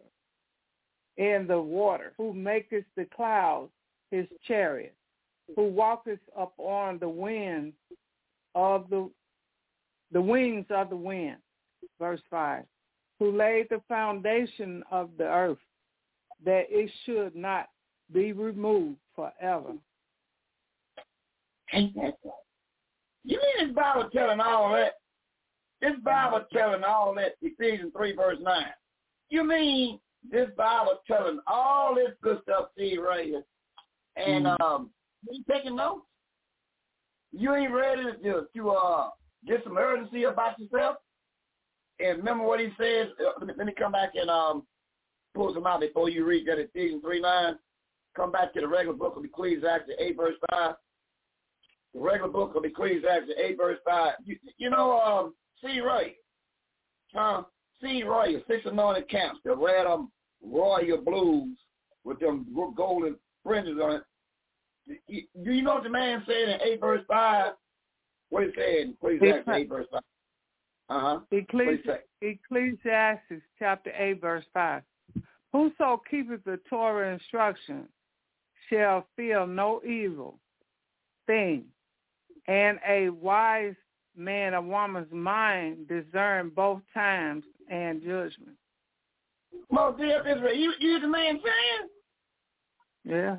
in the water, who maketh the clouds his chariot, who walketh upon the wind of the the wings of the wind. Verse five. Who laid the foundation of the earth, that it should not be removed forever. Ain't that right? You mean this Bible telling all that? This Bible telling all that, Ephesians three, verse nine. You mean this Bible telling all this good stuff, see right here, and mm-hmm. um, you taking notes? You ain't ready to, to uh, get some urgency about yourself? And remember what he says? Uh, let, me, let me come back and um, pull some out before you read that Ephesians three nine. Come back to the regular book of Ecclesiastes eight, verse five. The regular book of Ecclesiastes eight, verse five. You, you know, um, see right. Huh? See right, six anointed camps. They wear them royal blues with them golden fringes on it. Do you know what the man said in eight, verse five? What he said in Ecclesiastes eight, verse five? Uh-huh. Ecclesi- Ecclesiastes chapter eight, verse five. Whoso keepeth the Torah instruction shall feel no evil thing, and a wise man or woman's mind discern both times and judgment. Well, dear Israel, you, you the man saying? Yeah.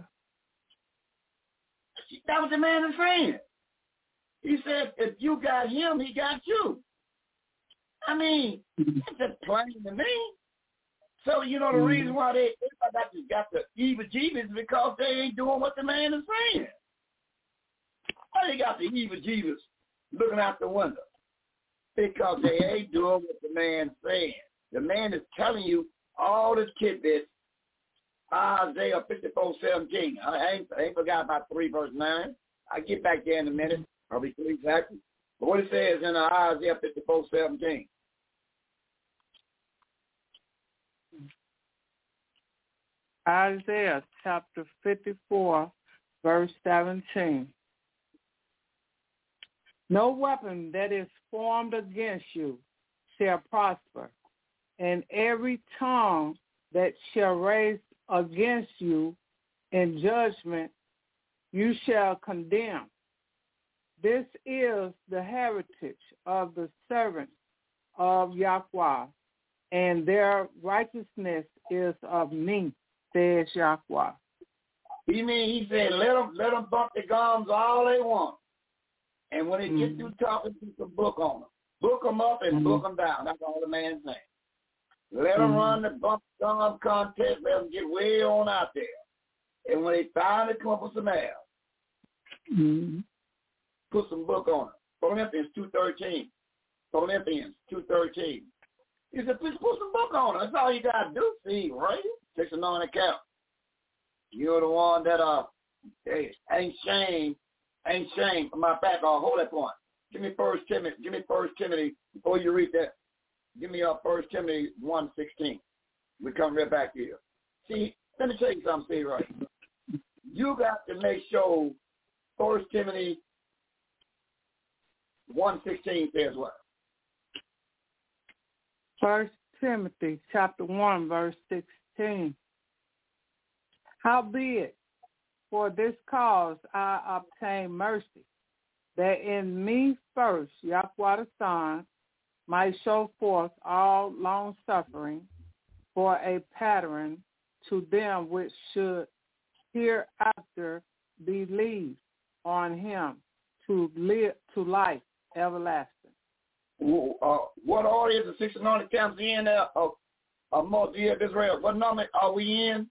That was the man is saying. He said, if you got him, he got you. I mean, that's just plain to me. So, you know, the mm-hmm. reason why they everybody got the evil-jeebies is because they ain't doing what the man is saying. Why they got the evil-jeebies looking out the window? Because they ain't doing what the man's saying. The man is telling you all this tidbits. Isaiah fifty-four seventeen. I ain't, I ain't forgot about three verse nine. I'll get back there in a minute. I'll be clear exactly. But what it says in uh, Isaiah fifty-four seventeen. Isaiah chapter fifty-four, verse seventeen. No weapon that is formed against you shall prosper, and every tongue that shall raise against you in judgment you shall condemn. This is the heritage of the servants of Yahweh, and their righteousness is of me, says Yahweh. He mean, he said, let them, let them bump the gums all they want. And when they mm-hmm. get through talking, keep the book on them. Book them up and mm-hmm. book them down. That's all the man's saying. Let them mm-hmm. run the bump song contest. Let them get way on out there. And when they finally come up with some air, mm-hmm. put some book on it. Philippians two thirteen. Philippians two thirteen. He said, please put some book on it. That's all you got to do. See, right? Take some on account. You're the one that, uh, hey, ain't shame. Ain't shame. My back, I'll hold that point. Give me First Timothy. Give me First Timothy before you read that. Give me up First Timothy one sixteen. We come right back here. See, let me tell you something, see, right? You got to make sure First Timothy one sixteen says what? First Timothy chapter one, verse sixteen. Howbeit, for this cause I obtain mercy, that in me first Yahweh the Son might show forth all long suffering for a pattern to them which should hereafter believe on him to live to life everlasting. Uh, what order is the six anointed camps in there of, of multi of Israel? What number are we in?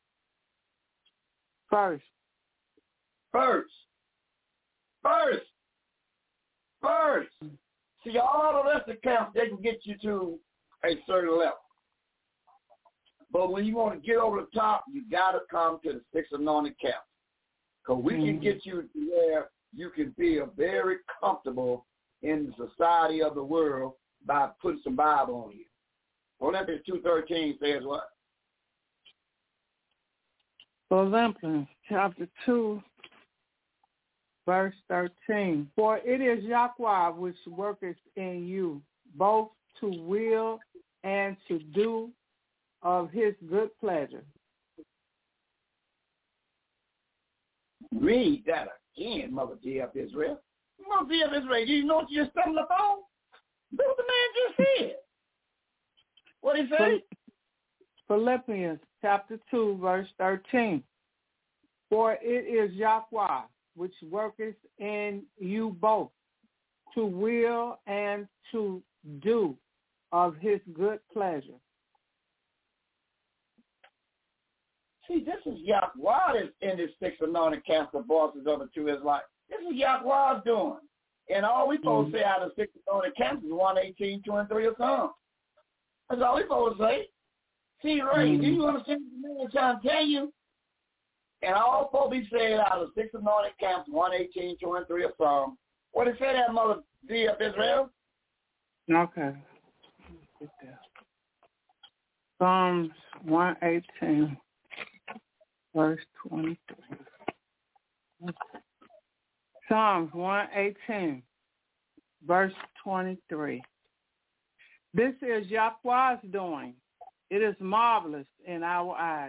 First. First. First. First. See, all the rest of the camps, they can get you to a certain level. But when you want to get over the top, you got to come to the six anointed camps. Because we mm-hmm. can get you to where you can feel very comfortable in the society of the world by putting some Bible on you. Philippians two thirteen says what? Philippians chapter two, verse thirteen. For it is Yahweh which worketh in you, both to will and to do of his good pleasure. Read that again, Mother D F Israel. Mother D F Israel, do you know what you just stumbled upon? That's what the man just said. What did he say? Philippians chapter two, verse thirteen. For it is Yahweh which worketh in you both to will and to do of his good pleasure. See, this is Yahweh that's in this six anointed camps of bosses of the true Israelites. This is Yahweh doing. And all we supposed to say out of six anointed camps is one eighteen, twenty-three or something. That's all we supposed to say. See, Ray, mm-hmm. do you understand what the man trying to tell you? And all supposed to be said out of six anointed camps, one eighteen, twenty-three or something. What did it say that, Mother D of Israel? Okay. Psalms one eighteen. Verse twenty-three. Psalms one eighteen, verse twenty-three. This is Yahweh's doing. It is marvelous in our eyes.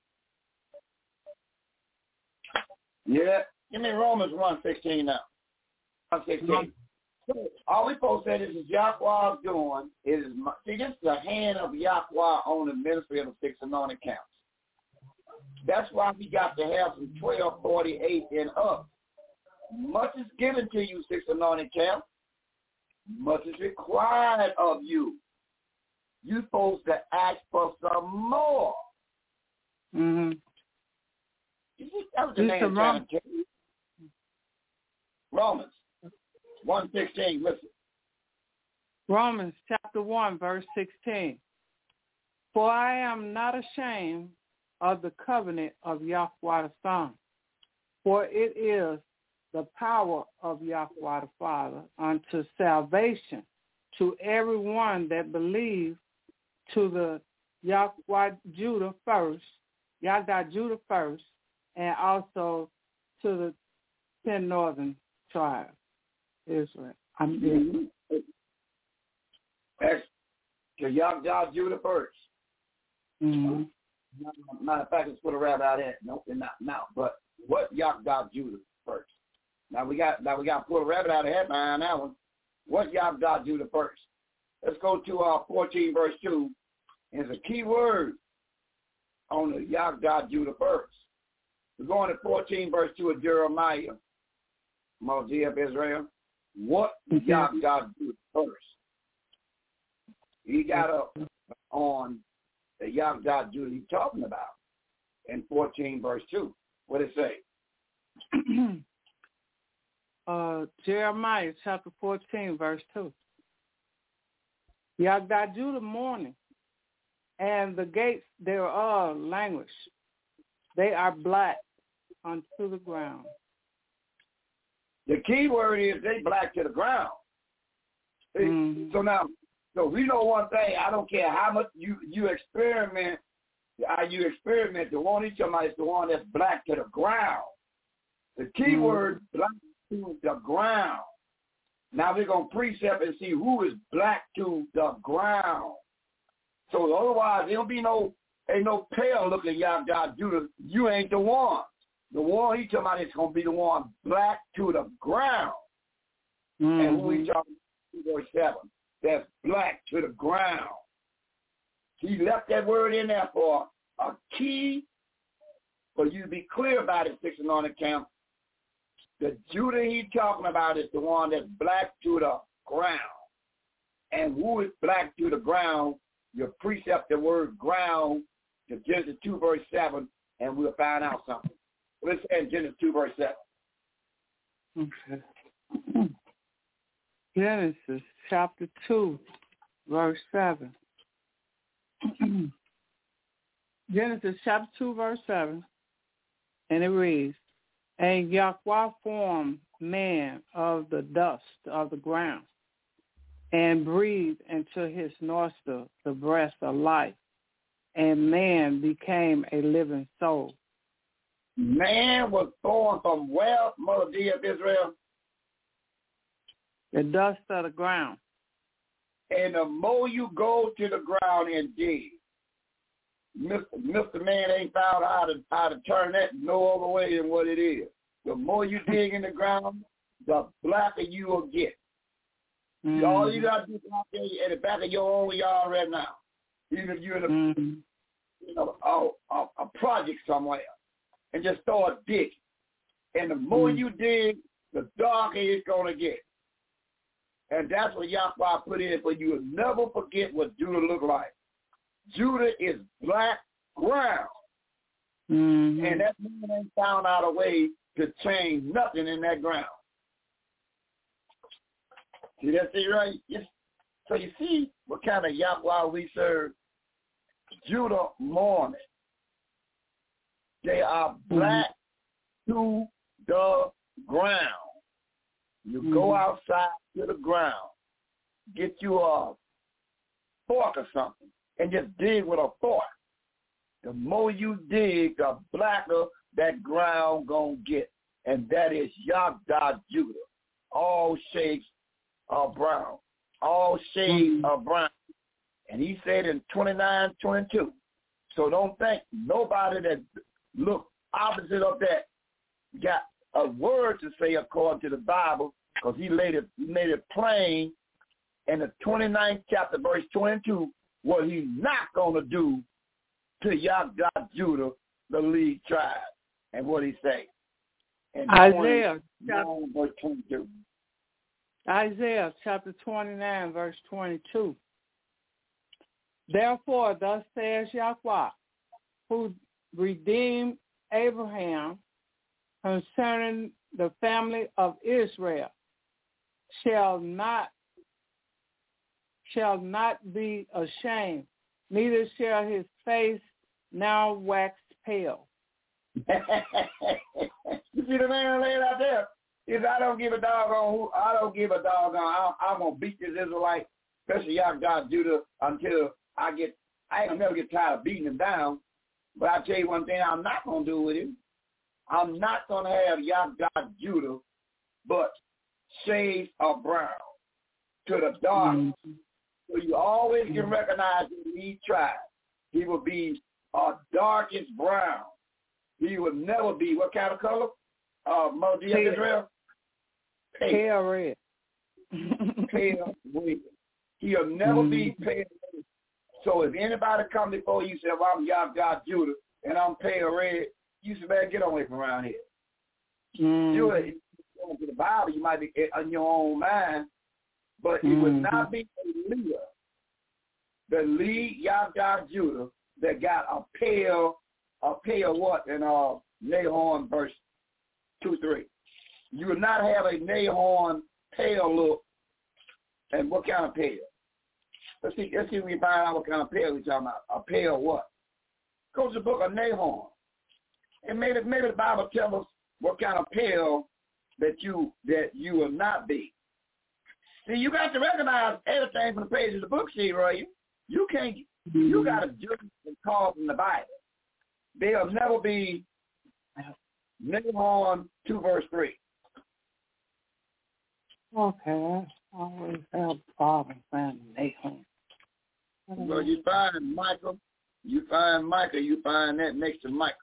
Yeah. Give me Romans one sixteen now. one sixteen. All we supposed to say this is Yahweh's doing. It is, see, this is the hand of Yahweh on the ministry of the six anointed camps. That's why we got to have some twelve forty-eight and up. Much is given to you, six anointed camp. Much is required of you. You're supposed to ask for some more. Mm-hmm. You see, that was the name trying to tell you. Romans one sixteen, listen. Romans chapter one, verse sixteen. For I am not ashamed of the covenant of Yahweh the Son, for it is the power of Yahweh the Father unto salvation to everyone that believes, to the Yahweh Judah first, Yahweh Judah first, and also to the ten northern tribes, Israel. I'm mm-hmm. That's to Yahweh Judah first. Mm-hmm. Matter of fact, let's put a rabbit out there. Nope, they're not now. But what Yahweh Judah first? Now we got now we got to pull a rabbit out of head behind that one. What Yahweh Judah first? Let's go to uh, fourteen verse two. It's a key word on the Yahweh Judah first. We're going to fourteen verse two of Jeremiah. Moses of Israel. What Yahweh Judah first? He got a on the Yahweh Judah he's talking about in fourteen verse two. What does it say? uh, Jeremiah chapter fourteen verse two. Yahweh Judah mourning, and the gates thereof languish. They are black unto the ground. The key word is they black to the ground. Mm-hmm. So now, so we know one thing. I don't care how much you, you experiment, how you experiment. The one he's talking about is the one that's black to the ground. The key mm-hmm. word, black to the ground. Now we're going to precept and see who is black to the ground. So otherwise, there'll be no, ain't no pale looking Yahweh Judah. You ain't the one. The one he's talking about is going to be the one black to the ground. Mm-hmm. And who he's talking about, verse seven, that's black to the ground. He left that word in there for a key for you to be clear about it, six and on account. The Judah he's talking about is the one that's black to the ground. And who is black to the ground? You precept the word ground to Genesis two, verse seven, and we'll find out something. Let's say in Genesis two, verse seven. Okay. Genesis chapter two, verse seven. Genesis chapter two, verse seven, and it reads, and Yahweh formed man of the dust of the ground, and breathed into his nostril the breath of life, and man became a living soul. Man was born from where, Mother D of Israel? The dust of the ground. And the more you go to the ground and dig, Mister Mister Man ain't found how to how to turn that no other way than what it is. The more you dig in the ground, the blacker you will get. Mm-hmm. All you got to do is out there at the back of your own yard right now, even if you're in a, mm-hmm. you know, a, a, a project somewhere, and just start digging. And the more mm-hmm. you dig, the darker it's going to get. And that's what Yahweh put in for you. Will never forget what Judah looked like. Judah is black ground. Mm-hmm. And that man ain't found out a way to change nothing in that ground. See that thing right? Yes. So you see what kind of Yahweh we serve? Judah mourning. They are black mm-hmm. to the ground. You mm-hmm. go outside to the ground, get you a fork or something, and just dig with a fork. The more you dig, the blacker that ground gonna get, and that is Yahweh Judah. All shades are brown. All shades mm-hmm. are brown. And he said in twenty-nine twenty-two. So don't think nobody that look opposite of that got a word to say according to the Bible, because he laid it, he made it plain in the twenty-ninth chapter, verse twenty-two, what he's not going to do to Yahweh Judah, the lead tribe. And what he say? In Isaiah, verse twenty-two. Isaiah chapter twenty-nine, verse twenty-two. Therefore, thus says Yahweh, who redeemed Abraham concerning the family of Israel, shall not shall not be ashamed, neither shall his face now wax pale. You see the man laid out there? If I don't give a doggone who, I don't give a doggone, I'm, I'm going to beat this Israelite, especially Yahweh Judah, until I get, I ain't going to never get tired of beating him down. But I'll tell you one thing I'm not going to do with him. I'm not going to have Yahweh Judah, but shades of brown to the dark. Mm-hmm. So you always can recognize in each tribe. He will be a darkest brown. He will never be, what kind of color? Uh, Mother Israel? Pale red. Pale red. He'll never mm-hmm. be pale red. So if anybody come before you say, well, I'm Yahweh Judah, and I'm pale red, you should better get away from around here. Mm-hmm. You, if you go to the Bible, you might be in your own mind, but mm-hmm. it would not be a leader that lead Yahweh Judah that got a pale, a pale what in uh, Nahum verse two, three. You would not have a Nahum pale look. And what kind of pale? Let's see, let's see if we find out what kind of pale we're talking about. A pale what? Go to the book of Nahum. And maybe, maybe the Bible tells us what kind of pale that you that you will not be. See, you got to recognize everything from the page of the book, see, Roy. You can't, you got to judge and call from the Bible. There'll never be Nahum two, verse three. Okay, I always have problems finding Nahum. So you find Michael, you find Micah, you find that next to Michael.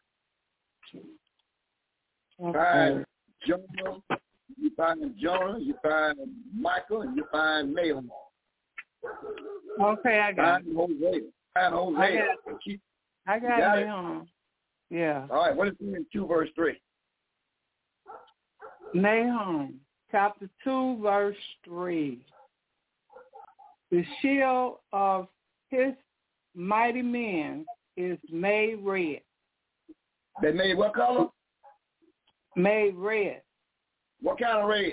Okay. Find Jonah, you find Jonah, you find Michael, and you find Nahum. Okay, I got find it. Hosea. Find Hosea. I got, I got, got it. Nahum. Yeah. All right, what is it in two, verse three? Nahum, chapter two, verse three. The shield of his mighty men is made red. They made what color? Made red. What kind of red?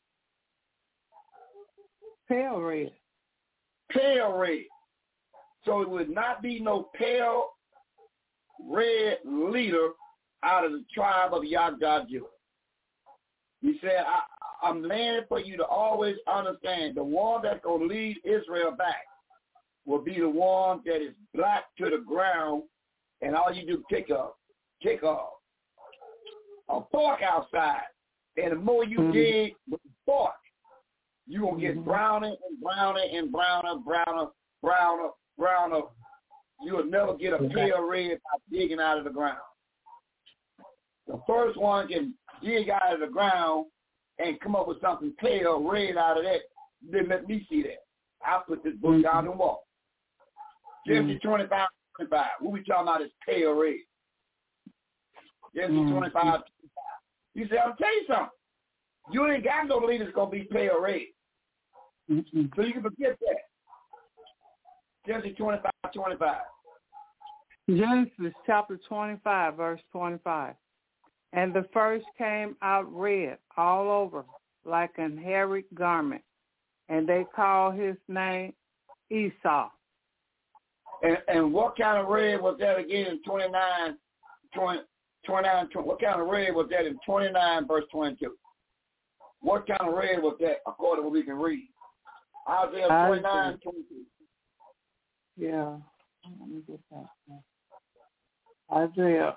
Pale red. Pale red. So it would not be no pale red leader out of the tribe of Yahweh Judah. He said, I, I'm laying it for you to always understand the one that's going to lead Israel back will be the one that is black to the ground, and all you do is take a, take a, a fork outside, and the more you mm-hmm. dig with the fork, you're going to get mm-hmm. browner and browner and browner, browner, browner, browner. You'll never get a pale red by digging out of the ground. The first one can dig out of the ground and come up with something pale red out of that. Then let me see that. I'll put this book mm-hmm. down the wall. Genesis mm-hmm. twenty-five, twenty-five. What we talking about is pale red. Genesis mm-hmm. twenty-five, twenty-five. You say, I'll tell you something. You ain't got no leader that's going to be pale red. Mm-hmm. So you can forget that. Genesis twenty-five, twenty-five. Genesis chapter twenty-five, verse twenty-five. And the first came out red all over, like an hairy garment, and they called his name Esau. And, and what kind of red was that again in twenty-nine, twenty, twenty-nine, twenty, what kind of red was that in twenty-nine, verse twenty-two? What kind of red was that according to what we can read? Isaiah twenty-nine, twenty-two. Yeah. Let me get that. Isaiah.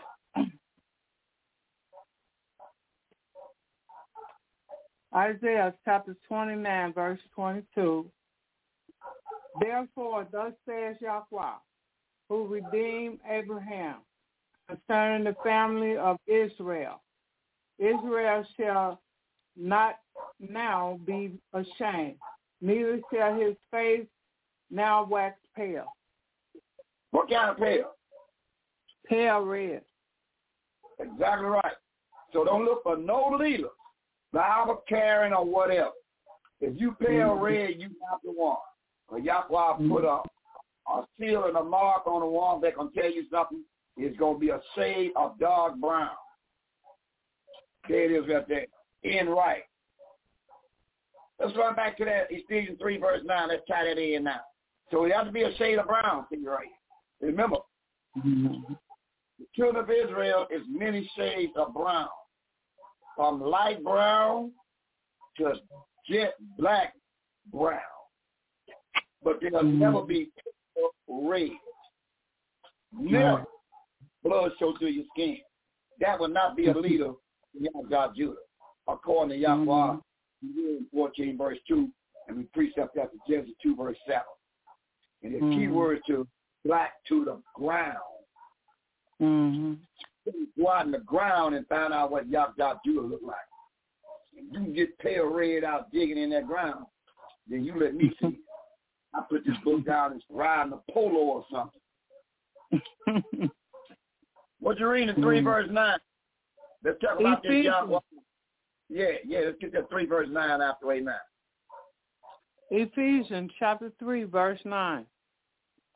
Isaiah chapter twenty-nine, verse twenty-two. Therefore, thus says Yahweh, who redeemed Abraham, concerning the family of Israel. Israel shall not now be ashamed, neither shall his face now wax pale. What kind of pale? Pale red. Exactly right. So don't look for no leader, Bible carrying or whatever. If you pale mm-hmm. red, you not the one. But Yahweh mm-hmm. put a, a seal and a mark on the one that can tell you something. It's going to be a shade of dark brown. There it is right there. In right. Let's run back to that Ephesians three, verse nine. Let's tie that in now. So it has to be a shade of brown, see right here. Remember, mm-hmm. the children of Israel is many shades of brown. From light brown to jet black brown. But they'll mm-hmm. never be red. Never blood show through your skin. That will not be a leader in Yahweh Judah. According to Yahweh, mm-hmm. fourteen, verse two, and we precept after Genesis two, verse seven. And the mm-hmm. key word to black to the ground. Mm-hmm. Go out in the ground and find out what Yahweh Judah look like. If you can get pale red out digging in that ground, then you let me see it. I put this book down and riding a polo or something. What you reading in three mm-hmm. verse nine? Let's talk about this, Yahweh. Yeah, yeah, let's get that three verse nine after way now. Ephesians chapter three, verse nine.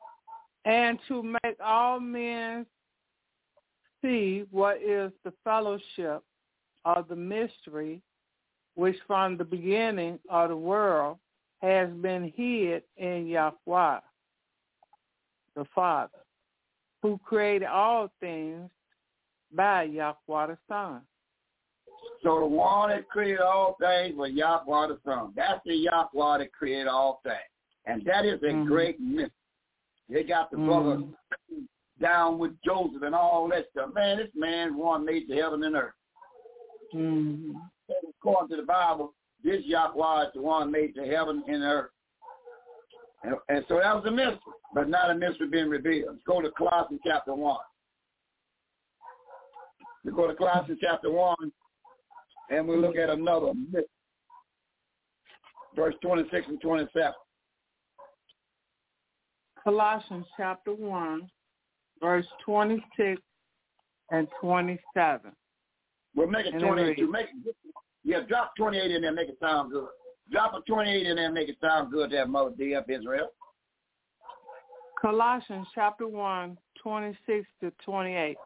and to make all men see what is the fellowship of the mystery which from the beginning of the world has been hid in Yahweh, the Father, who created all things by Yahweh the Son. So the one that created all things was Yahweh the Son. That's the Yahweh that created all things. And that is a mm-hmm. great mystery. They got the mm-hmm. brother down with Joseph and all that stuff. Man, this man one made the heaven and earth. Mm-hmm. According to the Bible, this Yahweh is the one made the heaven and earth. And, and so that was a mystery, but not a mystery being revealed. Let's go to Colossians chapter one. We go to Colossians chapter one, and we look at another mystery. Verse twenty-six and twenty-seven. Colossians chapter one, verse twenty-six and twenty-seven. We'll make it twenty-eight. Make it, yeah, drop twenty-eight in there, make it sound good. Drop a twenty-eight in there and make it sound good there, Mother D F Israel. Colossians chapter one, twenty-six to twenty-eight.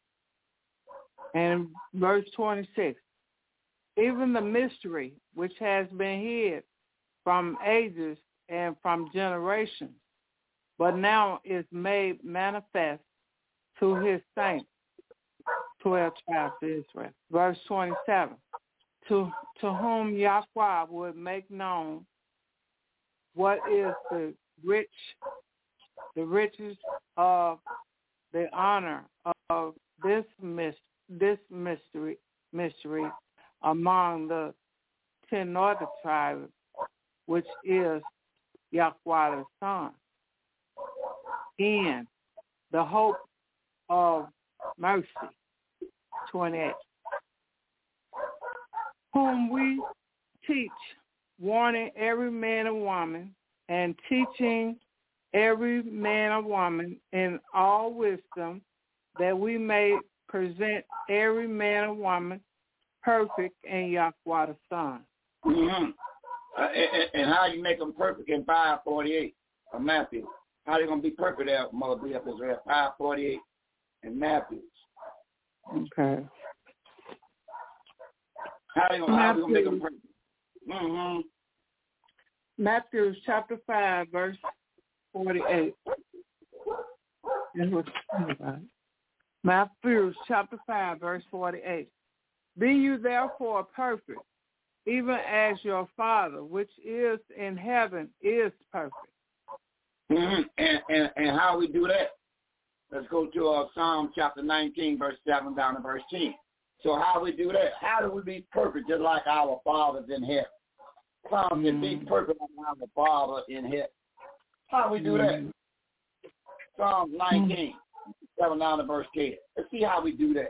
And verse twenty-six. Even the mystery which has been hid from ages and from generations, but now is made manifest to his saints, twelve tribes of Israel. Verse twenty-seven. To to whom Yahweh would make known what is the rich, the riches of the honor of this mis, this mystery mystery among the ten northern tribes, which is Yahweh the Son, and the hope of mercy. twenty-eight. Whom we teach, warning every man and woman, and teaching every man and woman in all wisdom, that we may present every man and woman perfect in Yahweh the Son. Mm-hmm. Uh, and, and how you make them perfect in five forty-eight of Matthew? How they going to be perfect there, Mother B F Israel? five forty-eight in Matthew. Okay. How they going to make them perfect? Mm-hmm. Matthew chapter five, verse forty-eight. Matthew chapter five, verse forty-eight. Be you therefore perfect, even as your Father, which is in heaven, is perfect. Mm-hmm. And, and and how we do that? Let's go to uh, Psalm chapter nineteen, verse seven down to verse ten. So how we do that? How do we be perfect just like our Father's in heaven? Psalm said, be perfect like our Father in heaven. How we do that? Psalm nineteen, seven down to verse ten. Let's see how we do that.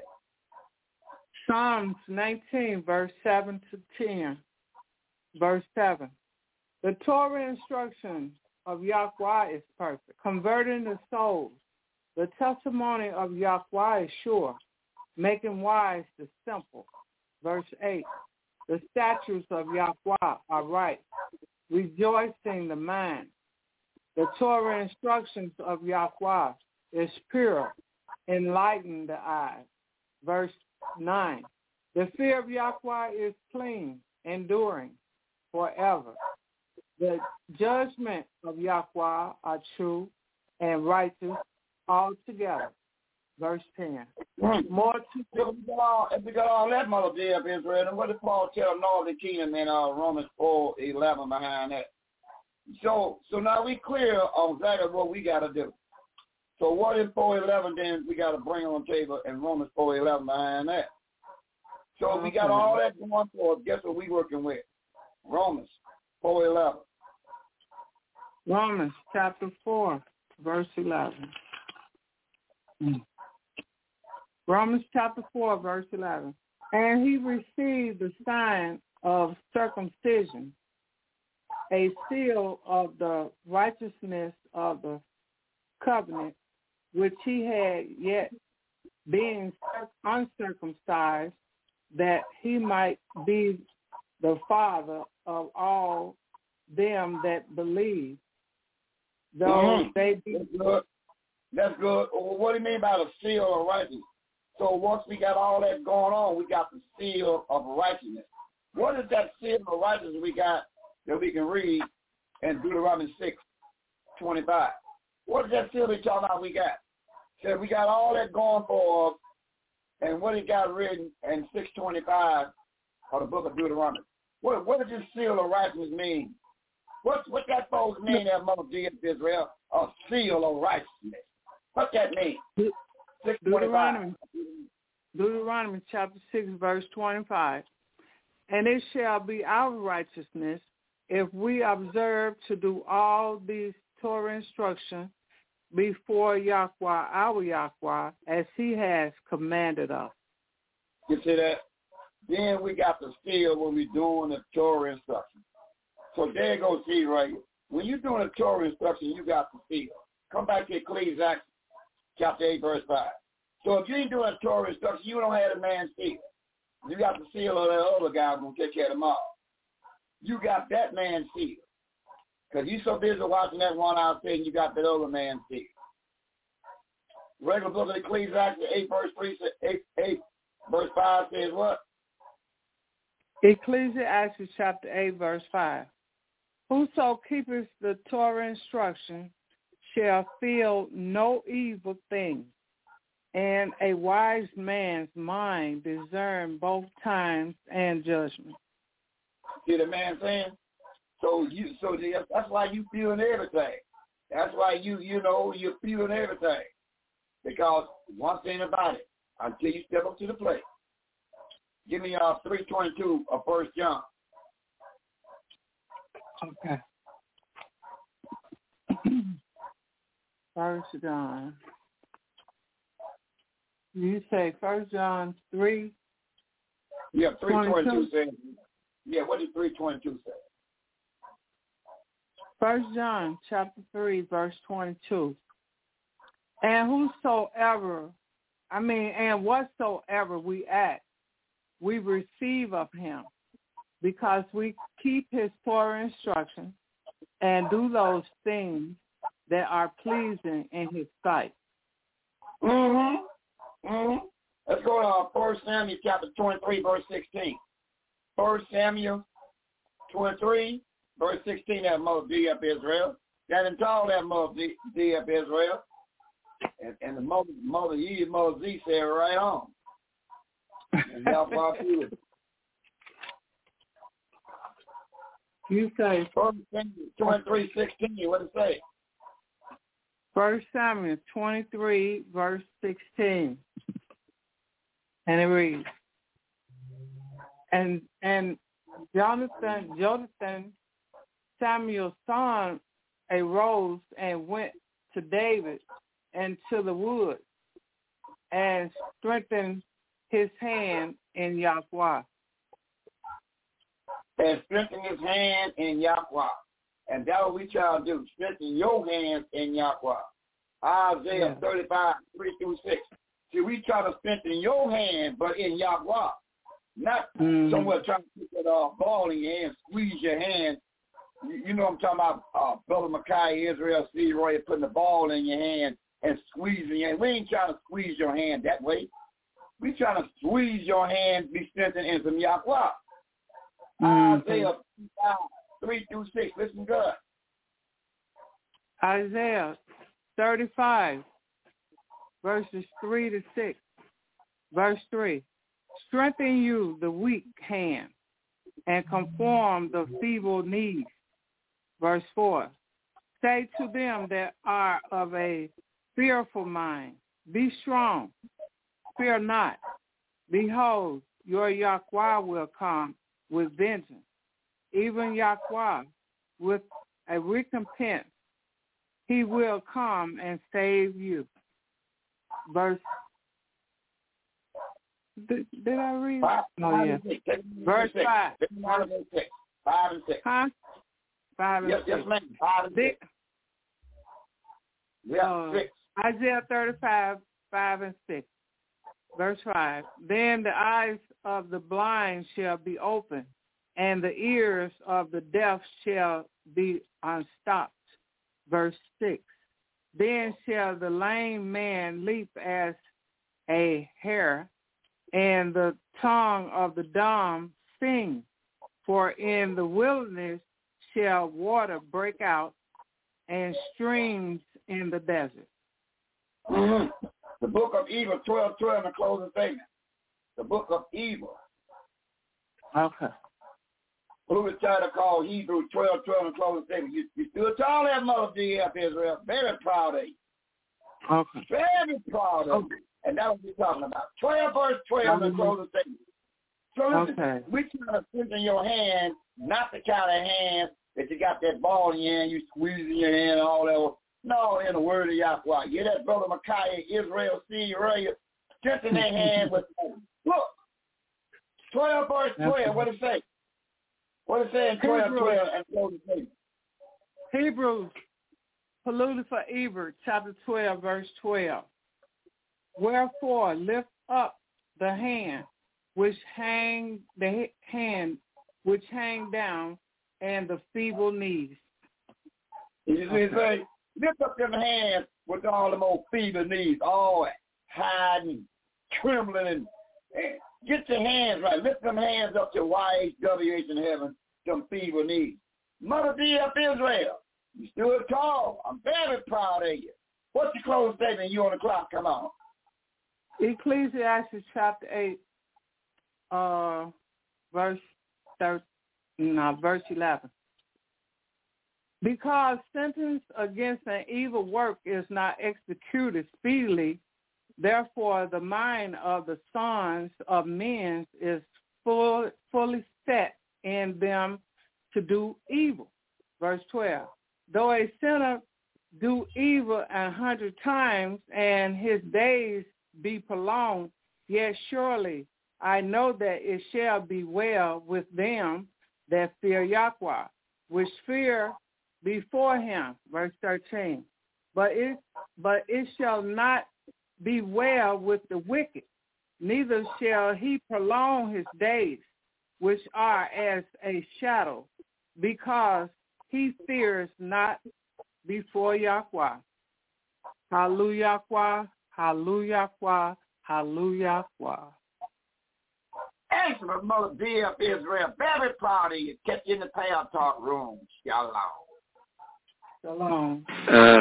Psalms nineteen, verse seven to ten. Verse seven. The Torah instruction of Yahweh is perfect, converting the souls. The testimony of Yahweh is sure, making wise the simple. Verse eight. The statutes of Yahweh are right, rejoicing the mind. The Torah instructions of Yahweh is pure, enlighten the eyes. Verse nine. The fear of Yahweh is clean, enduring forever. The judgment of Yahweh are true and righteous altogether. Verse ten. Mm. More to if we got all, if we got all that, Mother D F Israel, then what did Paul tell Northern Kingdom in uh, Romans four eleven behind that? So so now we clear on exactly what we got to do. So what in four eleven then we got to bring on the table in Romans four eleven behind that? So okay. We got all that going for us. Guess what we working with? Romans four eleven. Romans chapter four, verse eleven. Mm. Romans chapter four, verse eleven. And he received the sign of circumcision, a seal of the righteousness of the covenant, which he had yet being uncircumcised, that he might be the father of all them that believe, though mm. they be That's good. Well, what do you mean by the seal of righteousness? So once we got all that going on, we got the seal of righteousness. What is that seal of righteousness we got that we can read in Deuteronomy six twenty-five? What is that seal we talking about we got? So we got all that going for us, and what he got written in six twenty-five of the book of Deuteronomy. What, what does this seal of righteousness mean? What what that folks mean that Mother D of Israel? A seal of righteousness. What that mean? six twenty-five. Deuteronomy, Deuteronomy chapter six, verse twenty-five. And it shall be our righteousness if we observe to do all these Torah instructions before Yahweh, our Yahweh, as he has commanded us. You see that? Then we got the seal when we're doing the Torah instruction. So there you go, see right here. When you're doing a Torah instruction, you got the seal. Come back to Ecclesiastes chapter eight, verse five. So if you ain't doing a Torah instruction, you don't have the man's seal. You got the seal of that other guy who's going to take care of them all. You got that man's seal. Because you so busy watching that one out there, and you got that other man's seal. Regular book of Ecclesiastes eight, verse three, eight, eight, verse five says what? Ecclesiastes chapter eight, verse five. Whoso keepeth the Torah instruction shall feel no evil thing, and a wise man's mind discern both times and judgment. See the man saying? So you, so that's why you feeling everything. That's why you, you know, you're feeling everything. Because one thing about it, until you step up to the plate. Give me uh three twenty-two of First John. Okay. First John. You say First John three. Yeah, three twenty-two says. Yeah, what does three twenty-two say? First John chapter three, verse twenty-two. And whosoever, I mean, and whatsoever we ask, we receive of him, because we keep his Torah instructions and do those things that are pleasing in his sight. Mm-hmm. Mm-hmm. Let's go to uh, First Samuel chapter twenty-three, verse sixteen. First Samuel twenty-three, verse sixteen, that Mother D of Israel. That and told that Mother D, D of Israel. And, and the Mother, Mother E and Mother Z said right on. And y'all walk through it. You say First Samuel twenty-three, sixteen, what does it say? First Samuel twenty-three, verse sixteen. And it reads, And and Jonathan, Jonathan, Samuel's son, arose and went to David and to the wood and strengthened his hand in Yahweh. And strengthen his hand in Yahweh. And that's what we try to do. Strengthen your hands in Yahweh. Isaiah yeah. thirty-five, three through six. See, we try to strengthen your hand, but in Yahweh. Not mm. somewhere trying to put that uh, ball in your hand, squeeze your hand. You, you know what I'm talking about, uh, Brother Mackay, Israel, Steve Roy, putting the ball in your hand and squeezing your hand. We ain't trying to squeeze your hand that way. We trying to squeeze your hand, be strengthened in some Yahweh. Mm. Isaiah three through six. Listen good. Isaiah thirty-five, verses three to six. Verse three. Strengthen you the weak hand and conform the feeble knees. Verse four. Say to them that are of a fearful mind, be strong, fear not. Behold, your Yahweh will come with vengeance, even Yahweh with a recompense. He will come and save you. Verse Did, did I read? Five, oh, five yeah. Six. Verse six. five. Five and six. Five and six. Huh? Five and yes, six. Yes, ma'am. Five and six. Yeah, uh, six. Isaiah thirty-five, five and six. Verse five. Then the eyes of the blind shall be opened, and the ears of the deaf shall be unstopped. Verse six. Then shall the lame man leap as a hare, and the tongue of the dumb sing. For in the wilderness shall water break out, and streams in the desert. Mm-hmm. The book of Evil, twelve twelve, the closing statement. The book of Evil. Okay. Who was trying to call Hebrew twelve twelve, the closing statement. You, you stood tall there, Mother D F Israel. Very proud of you. Okay. Very proud of Okay. you. And that's what we're talking about. twelve verse twelve, the closing statement. So listen, Okay. we trying to strengthen your hand, not the kind of hand that you got that ball in your hand, you squeezing your hand and all that. No, in the word of Yahweh. Get that brother Micaiah, Israel, C. Ray, strengthen their hand with look. twelve verse twelve, what it say? What it say in twelve twelve and closing statement? Hebrews, polluted for Eber, chapter twelve, verse twelve. Wherefore lift up the hand which hang the hand which hang down, and the feeble knees. You see, say, lift up them hands with all them old feeble knees, all hiding, trembling, and, and get your hands right. Lift them hands up to Y H W H in heaven, them feeble knees. Mother D F Israel, you stood tall. I'm very proud of you. What's your closing statement? You on the clock? Come on. Ecclesiastes chapter eight, uh, verse thirteen, no, verse eleven. Because sentence against an evil work is not executed speedily, therefore the mind of the sons of men is full, fully set in them to do evil. Verse twelve. Though a sinner do evil an hundred times, and his days be prolonged, yet surely I know that it shall be well with them that fear Yahweh, which fear before him. Verse thirteen. But it but it shall not be well with the wicked, neither shall he prolong his days, which are as a shadow, because he fears not before Yahweh. Hallelujah, hallelujah, hallelujah. Excellent, Mother D F Israel. Very proud of you. Catch you in the Pale Talk room. Shalom. Shalom. Uh.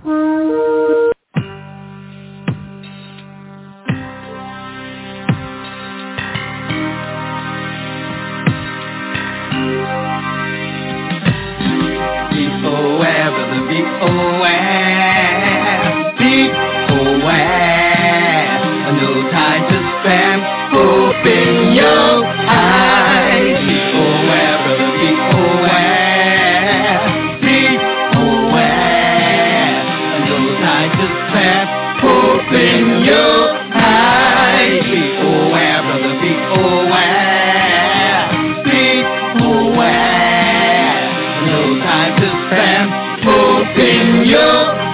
Be aware, brother, be aware. Be aware. No time to spare. Open your eyes. Be aware, brother, be aware. Be aware. No time to spare. Open your eyes. Be aware, brother, be aware. Be aware. No time to spare. Open your